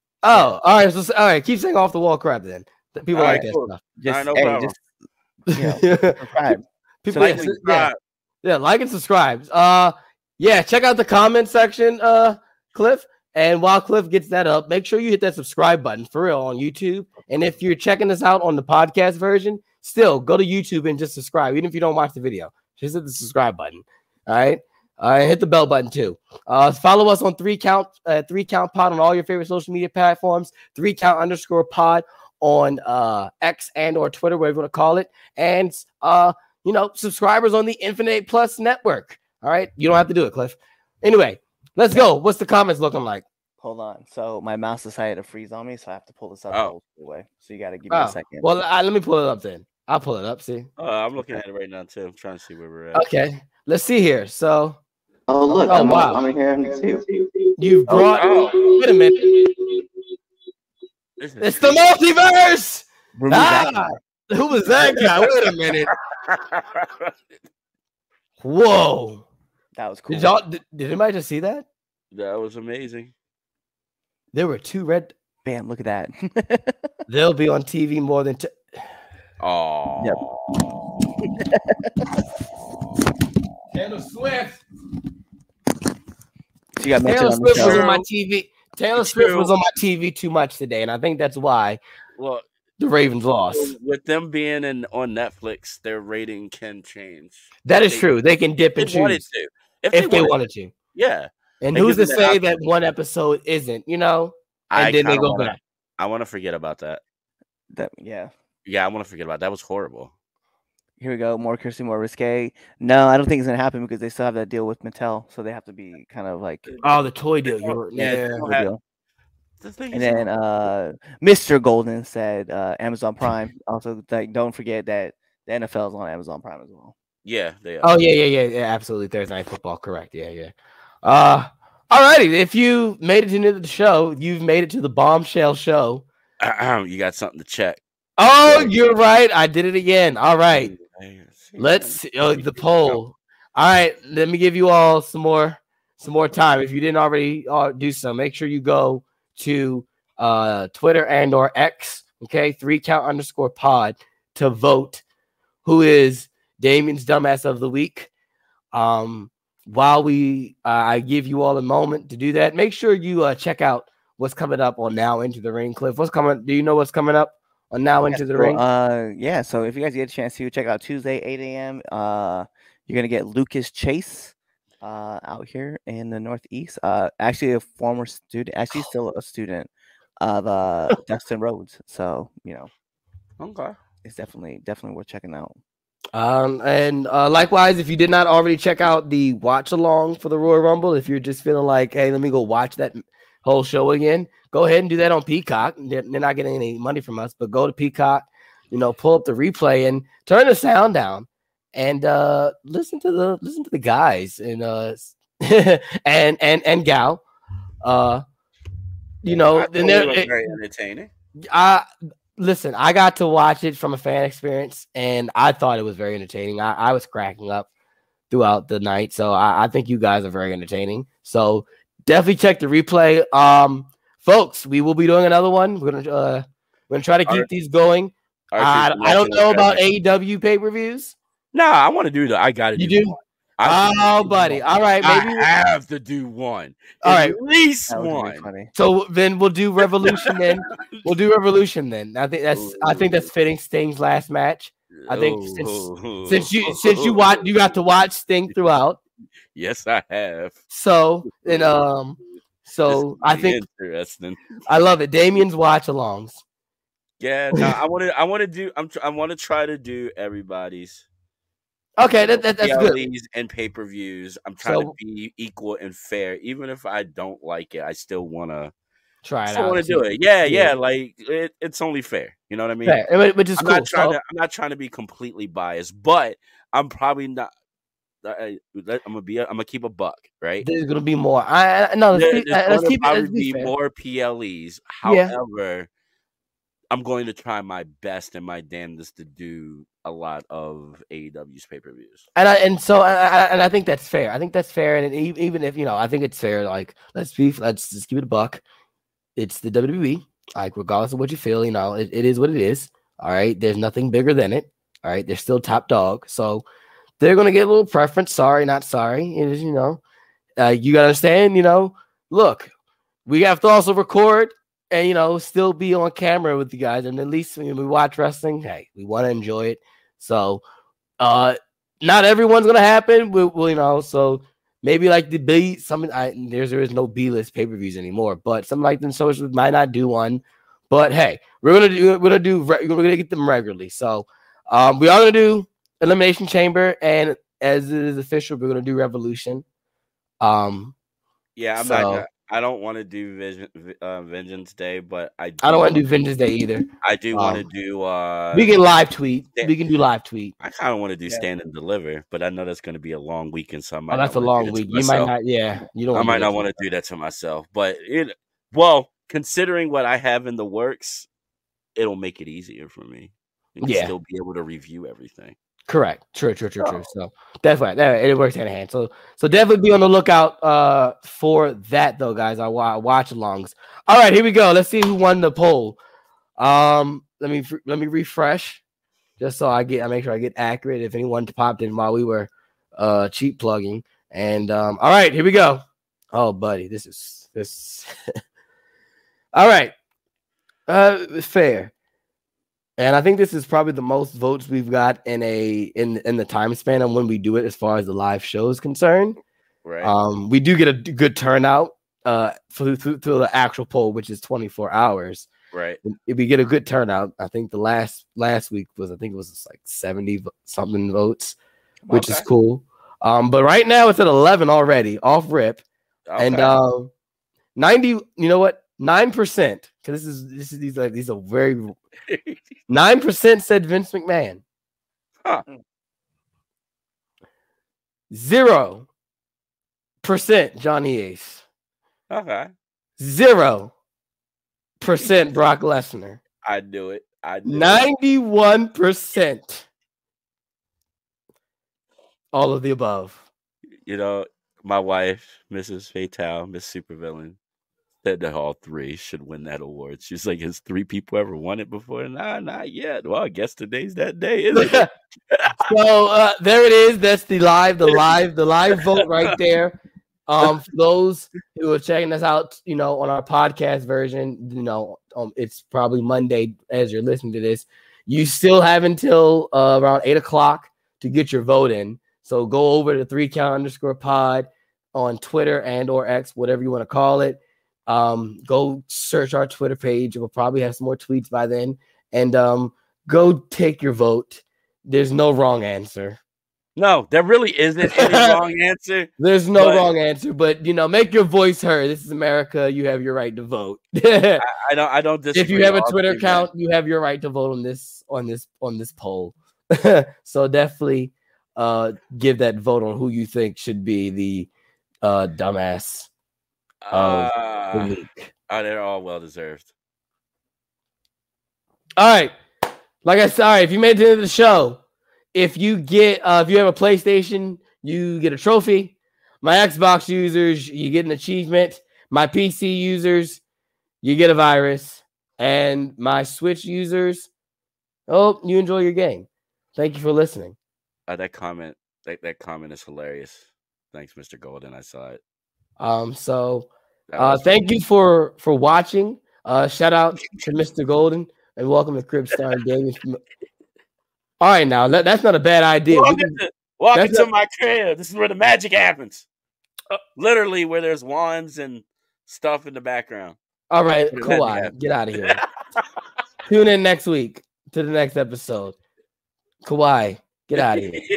[SPEAKER 2] Oh, all right. So all right, keep saying off the wall crap then. The People
[SPEAKER 3] All
[SPEAKER 2] like
[SPEAKER 3] right,
[SPEAKER 2] that
[SPEAKER 3] cool.
[SPEAKER 2] stuff.
[SPEAKER 4] Just,
[SPEAKER 3] Alright, no
[SPEAKER 4] hey,
[SPEAKER 3] problem.
[SPEAKER 4] just you know,
[SPEAKER 2] yeah,
[SPEAKER 4] subscribe.
[SPEAKER 2] people,
[SPEAKER 3] Like,
[SPEAKER 2] yeah,
[SPEAKER 3] subscribe.
[SPEAKER 2] yeah, yeah, like and subscribe. Uh, yeah, check out the comment section, uh, Cliff. And while Cliff gets that up, make sure you hit that subscribe button for real on YouTube. And if you're checking this out on the podcast version, still go to YouTube and just subscribe, even if you don't watch the video. Just hit the subscribe button. All right. Uh, and hit the bell button too. Uh, follow us on three count, uh, three count pod on all your favorite social media platforms. Three count underscore pod on uh, X and or Twitter, whatever you want to call it. And uh, you know, subscribers on the Infinite Plus network. All right, you don't have to do it, Cliff. Anyway, let's go. What's the comments looking like?
[SPEAKER 4] Hold on. So my mouse decided to freeze on me, so I have to pull this up
[SPEAKER 3] Oh.
[SPEAKER 4] the old school way. So you got to give me
[SPEAKER 2] Oh,
[SPEAKER 4] a second.
[SPEAKER 2] well, I, let me pull it up then. I'll pull it up. See.
[SPEAKER 3] Uh, I'm looking at it right now too. I'm trying to see where we're at.
[SPEAKER 2] Okay, let's see here. So
[SPEAKER 4] oh look,
[SPEAKER 2] Oh,
[SPEAKER 4] I'm,
[SPEAKER 2] wow.
[SPEAKER 4] I'm here too.
[SPEAKER 2] you've brought.
[SPEAKER 3] Oh.
[SPEAKER 2] Wait a minute.
[SPEAKER 3] This is
[SPEAKER 2] It's the multiverse.
[SPEAKER 4] Remove that
[SPEAKER 2] Ah,
[SPEAKER 4] guy.
[SPEAKER 2] who was that guy? Wait a minute. Whoa.
[SPEAKER 4] That was cool.
[SPEAKER 2] Did y'all? Did, did anybody just see that?
[SPEAKER 3] That was amazing.
[SPEAKER 2] There were two red.
[SPEAKER 4] Bam! Look at that.
[SPEAKER 2] They'll be on T V more than. T-
[SPEAKER 3] Oh.
[SPEAKER 2] Taylor Swift.
[SPEAKER 4] She got mentioned
[SPEAKER 2] Taylor
[SPEAKER 4] on the
[SPEAKER 2] Swift was
[SPEAKER 4] show.
[SPEAKER 2] on my T V. Taylor
[SPEAKER 3] It's
[SPEAKER 2] Swift
[SPEAKER 3] true.
[SPEAKER 2] was on my T V too much today, and I think that's why
[SPEAKER 3] Well,
[SPEAKER 2] the Ravens lost.
[SPEAKER 3] with them being in on Netflix, their rating can change.
[SPEAKER 2] That is
[SPEAKER 3] They-
[SPEAKER 2] true. They can dip
[SPEAKER 3] If
[SPEAKER 2] and
[SPEAKER 3] they wanted
[SPEAKER 2] choose
[SPEAKER 3] to. If,
[SPEAKER 2] if they
[SPEAKER 3] wanted,
[SPEAKER 2] wanted to.
[SPEAKER 3] yeah.
[SPEAKER 2] And
[SPEAKER 3] It
[SPEAKER 2] who's to
[SPEAKER 3] gives them that
[SPEAKER 2] say
[SPEAKER 3] option.
[SPEAKER 2] that one episode isn't? You know, and
[SPEAKER 3] I
[SPEAKER 2] then they
[SPEAKER 3] kinda
[SPEAKER 2] go
[SPEAKER 3] wanna,
[SPEAKER 2] back.
[SPEAKER 3] I want to forget about that.
[SPEAKER 4] That, yeah.
[SPEAKER 3] Yeah, I want to forget about that. That was horrible.
[SPEAKER 4] Here we go. More Kirsty, more risque. No, I don't think it's gonna happen because they still have that deal with Mattel, so they have to be kind of like
[SPEAKER 2] Oh, the toy deal. You're,
[SPEAKER 3] Yeah,
[SPEAKER 2] yeah.
[SPEAKER 3] they
[SPEAKER 4] a
[SPEAKER 3] don't have-
[SPEAKER 4] deal.
[SPEAKER 3] The thing
[SPEAKER 4] And
[SPEAKER 3] is,
[SPEAKER 4] then uh, Mister Golden said uh, Amazon Prime. Also, like, don't forget that the N F L is on Amazon Prime as well.
[SPEAKER 3] yeah, they are.
[SPEAKER 2] Oh yeah, yeah, yeah, yeah. Absolutely, Thursday Night Football. Correct. Yeah, yeah. Uh, alrighty. If you made it to the end of the show, you've made it to the bombshell show.
[SPEAKER 3] You got something to check.
[SPEAKER 2] Oh, you're right. I did it again. All right.
[SPEAKER 3] Hey, see,
[SPEAKER 2] Let's see, oh, the poll. All right, let me give you all some more some more time. If you didn't already uh, do so, make sure you go to uh, Twitter and or X, okay, three count underscore pod to vote who is Damien's dumbass of the week. Um, while we uh, I give you all a moment to do that, make sure you uh, check out what's coming up on Now Into the Ring. Cliff, what's coming? Do you know what's coming up on Now Into the
[SPEAKER 4] So,
[SPEAKER 2] Ring?
[SPEAKER 4] Uh, yeah. So if you guys get a chance to check out Tuesday, eight a.m. Uh, you're gonna get Lucas Chase uh, out here in the Northeast. Uh, actually, a former student, actually still a student of uh, Dustin Rhodes. So you know,
[SPEAKER 3] Okay.
[SPEAKER 4] it's definitely definitely worth checking out.
[SPEAKER 2] Um, and uh, likewise, if you did not already check out the watch along for the Royal Rumble, if you're just feeling like, hey, let me go watch that whole show again, go ahead and do that on Peacock. They're, they're not getting any money from us, but go to Peacock, you know, pull up the replay and turn the sound down and uh, listen to the listen to the guys and uh, and and and gal. Uh, you know,
[SPEAKER 3] I
[SPEAKER 2] then
[SPEAKER 3] thought it
[SPEAKER 2] there.
[SPEAKER 3] was
[SPEAKER 2] it-
[SPEAKER 3] very entertaining.
[SPEAKER 2] I listen, I got to watch it from a fan experience, and I thought it was very entertaining. I, I was cracking up throughout the night, so I, I think you guys are very entertaining. So definitely check the replay, um, folks. We will be doing another one. We're gonna uh, we're gonna try to keep
[SPEAKER 3] Our-
[SPEAKER 2] these going.
[SPEAKER 3] Our
[SPEAKER 2] I,
[SPEAKER 3] Super
[SPEAKER 2] I don't
[SPEAKER 3] National
[SPEAKER 2] know about
[SPEAKER 3] Treasure.
[SPEAKER 2] A E W pay per views.
[SPEAKER 3] Nah, I want to do the. I got to
[SPEAKER 2] You
[SPEAKER 3] do.
[SPEAKER 2] do?
[SPEAKER 3] One. I
[SPEAKER 2] Oh,
[SPEAKER 3] do
[SPEAKER 2] buddy.
[SPEAKER 3] one.
[SPEAKER 2] All right, maybe.
[SPEAKER 3] I have to do one.
[SPEAKER 2] All
[SPEAKER 3] At
[SPEAKER 2] right.
[SPEAKER 3] least
[SPEAKER 4] That was really
[SPEAKER 3] one.
[SPEAKER 4] funny.
[SPEAKER 2] So then we'll do Revolution. Then we'll do Revolution. Then I think that's I think that's fitting. Sting's last match. I think since-
[SPEAKER 3] Oh.
[SPEAKER 2] Since you since you watch you got to watch Sting throughout.
[SPEAKER 3] Yes, I have.
[SPEAKER 2] So and um, so I
[SPEAKER 3] This is
[SPEAKER 2] think
[SPEAKER 3] interesting.
[SPEAKER 2] I love it. Damien's watch alongs.
[SPEAKER 3] Yeah, no, I want to. I want to do. I'm. tr- I want to try to do everybody's.
[SPEAKER 2] Okay, that, that that's good.
[SPEAKER 3] P L Es and pay per views. I'm trying
[SPEAKER 2] So-
[SPEAKER 3] to be equal and fair. Even if I don't like it, I still wanna.
[SPEAKER 2] Try it
[SPEAKER 3] Still
[SPEAKER 2] out.
[SPEAKER 3] want to do it. Yeah, yeah. Like it, it's only fair. You know what I mean?
[SPEAKER 2] Yeah, which- which is
[SPEAKER 3] I'm
[SPEAKER 2] cool.
[SPEAKER 3] not trying
[SPEAKER 2] So,
[SPEAKER 3] to. I'm not trying to be completely biased, but I'm probably not. I, I'm gonna be. I'm gonna keep a buck, right?
[SPEAKER 2] there's gonna be more. I, I no. Let's
[SPEAKER 3] There-
[SPEAKER 2] keep,
[SPEAKER 3] there's
[SPEAKER 2] uh, let's
[SPEAKER 3] gonna
[SPEAKER 2] keep it.
[SPEAKER 3] probably
[SPEAKER 2] Let's be
[SPEAKER 3] be
[SPEAKER 2] fair.
[SPEAKER 3] more P L Es.
[SPEAKER 2] Yeah.
[SPEAKER 3] However, I'm going to try my best and my damnedest to do a lot of A E W's pay per views.
[SPEAKER 2] And I and so I, I, and I think that's fair. I think that's fair. And e- even if you know, I think it's fair. Like let's be. Let's just give it a buck. It's the W W E. Like regardless of what you feel, you know, it, it is what it is. All right. There's nothing bigger than it. All right. They're still top dog. So they're gonna get a little preference. Sorry, not sorry. It is, you know, uh, you gotta understand, you know, look, we have to also record and you know, still be on camera with you guys. And at least when we watch wrestling, hey, we want to enjoy it. So uh not everyone's gonna happen. We will, you know, so maybe like the B something I there's there is no B-list pay-per-views anymore, but something like them socials might not do one. But hey, we're gonna do we're gonna do we're gonna get them regularly. So um we are gonna do Elimination Chamber, and as it is official, we're gonna do Revolution. Um,
[SPEAKER 3] Yeah, I'm
[SPEAKER 2] So-
[SPEAKER 3] not. Gonna, I don't want to do Vision, uh, Vengeance Day, but I. Do
[SPEAKER 2] I don't want to
[SPEAKER 3] wanna-
[SPEAKER 2] do Vengeance Day either.
[SPEAKER 3] I do want to
[SPEAKER 2] um,
[SPEAKER 3] do. Uh,
[SPEAKER 2] We can live tweet.
[SPEAKER 3] yeah.
[SPEAKER 2] We can do live tweet.
[SPEAKER 3] I kind of want to do
[SPEAKER 2] Yeah.
[SPEAKER 3] Stand and Deliver, but I know that's going to be a long weekend, so I might.
[SPEAKER 2] Oh, that's a
[SPEAKER 3] not wanna
[SPEAKER 2] long
[SPEAKER 3] do that
[SPEAKER 2] week.
[SPEAKER 3] to
[SPEAKER 2] You might
[SPEAKER 3] myself.
[SPEAKER 2] not. Yeah, you don't.
[SPEAKER 3] I
[SPEAKER 2] wanna
[SPEAKER 3] might
[SPEAKER 2] do
[SPEAKER 3] not
[SPEAKER 2] that.
[SPEAKER 3] want to do that to myself, but it. Well, considering what I have in the works, it'll make it easier for me. And
[SPEAKER 2] Yeah.
[SPEAKER 3] still be able to review everything.
[SPEAKER 2] Correct. True. True. True.
[SPEAKER 3] Oh.
[SPEAKER 2] True. So that's right. That, it works hand in hand. So so definitely be on the lookout uh for that though, guys. Our wa- watch alongs. All right, here we go. Let's see who won the poll. Um, let me let me refresh just so I get I make sure I get accurate. If anyone popped in while we were uh cheap plugging. And um, all right, here we go. Oh, buddy, this is this. All right, uh, fair. And I think this is probably the most votes we've got in a in in the time span of when we do it, as far as the live show is concerned.
[SPEAKER 3] Right.
[SPEAKER 2] Um, we do get a d- good turnout uh for, through, through the actual poll, which is twenty-four hours.
[SPEAKER 3] right.
[SPEAKER 2] If we get a good turnout, I think the last last week was I think it was just like seventy vo- something votes, which is
[SPEAKER 3] Okay.
[SPEAKER 2] cool. Um, but right now it's at eleven already, off rip, and
[SPEAKER 3] Okay.
[SPEAKER 2] um, ninety. You know what? Nine percent, because this is this is these are these are very nine percent said Vince McMahon.
[SPEAKER 3] Huh.
[SPEAKER 2] Zero percent Johnny Ace.
[SPEAKER 3] okay.
[SPEAKER 2] Zero percent Brock Lesnar.
[SPEAKER 3] I do it. I do it.
[SPEAKER 2] Ninety-one percent. All of the above.
[SPEAKER 3] You know, my wife, Missus Fatal, Miss Supervillain, said that all three should win that award. She's like, has three people ever won it before? Nah, not yet. Well, I guess today's that day, isn't it?
[SPEAKER 2] So uh, there it is. That's the live, the live, the live vote right there. Um, for those who are checking us out, you know, on our podcast version, you know, um, it's probably Monday as you're listening to this. You still have until uh, around eight o'clock to get your vote in. So go over to three count underscore pod on Twitter and or X, whatever you want to call it. Um, go search our Twitter page. We'll probably have some more tweets by then. And um, go take your vote. There's no wrong answer.
[SPEAKER 3] No, there really isn't any wrong answer.
[SPEAKER 2] There's no
[SPEAKER 3] but
[SPEAKER 2] wrong answer, but you know, make your voice heard. This is America. You have your right to vote.
[SPEAKER 3] I, I don't. I don't disagree.
[SPEAKER 2] If you have a
[SPEAKER 3] I'll
[SPEAKER 2] Twitter
[SPEAKER 3] say that.
[SPEAKER 2] account, you have your right to vote on this on this on this poll. So definitely uh, give that vote on who you think should be the uh, dumbass of
[SPEAKER 3] Uh,
[SPEAKER 2] the week.
[SPEAKER 3] oh, they're all well deserved.
[SPEAKER 2] All right, like I said, all right, if you made it to the end of the show. If you get, uh, if you have a PlayStation, you get a trophy. My Xbox users, you get an achievement. My P C users, you get a virus. And my Switch users, oh, you enjoy your game. Thank you for listening.
[SPEAKER 3] Uh, that comment, that, that comment is hilarious. Thanks, Mister Golden. I saw it.
[SPEAKER 2] Um, so
[SPEAKER 3] That
[SPEAKER 2] uh,
[SPEAKER 3] was-
[SPEAKER 2] thank you for for watching. Uh, shout out to Mister Golden and welcome to Crib Star Gaming. All right, now that, that's not a bad idea. We
[SPEAKER 3] Welcome,
[SPEAKER 2] can-
[SPEAKER 3] to, welcome
[SPEAKER 2] that's
[SPEAKER 3] to
[SPEAKER 2] not-
[SPEAKER 3] my crib. This is where the magic happens. Uh, literally, where there's wands and stuff in the background.
[SPEAKER 2] all right,
[SPEAKER 3] Where the magic
[SPEAKER 2] Kawhi,
[SPEAKER 3] happens.
[SPEAKER 2] get out of here. Tune in next week to the next episode. Kawhi, get out of here.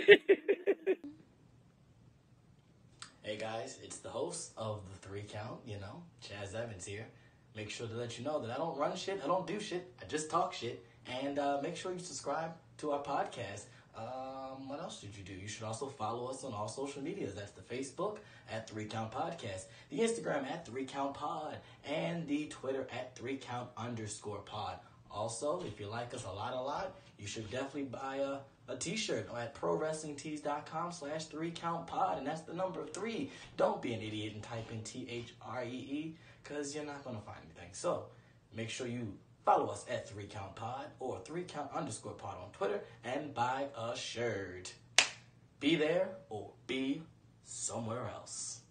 [SPEAKER 5] Hey guys, it's the host of the Three Count, you know, Chaz Evans here. Make sure to let you know that I don't run shit, I don't do shit, I just talk shit. And uh, make sure you subscribe to our podcast. Um, what else should you do? You should also follow us on all social medias. That's the Facebook at Three Count Podcast, the Instagram at Three Count Pod, and the Twitter at Three Count underscore Pod. Also, if you like us a lot, a lot, you should definitely buy a, a t-shirt at prowrestlingtees.com slash three count pod, and that's the number three. Don't be an idiot and type in T H R E E, because you're not going to find anything. So make sure you follow us at three count pod or three count underscore pod on Twitter and buy a shirt. Be there or be somewhere else.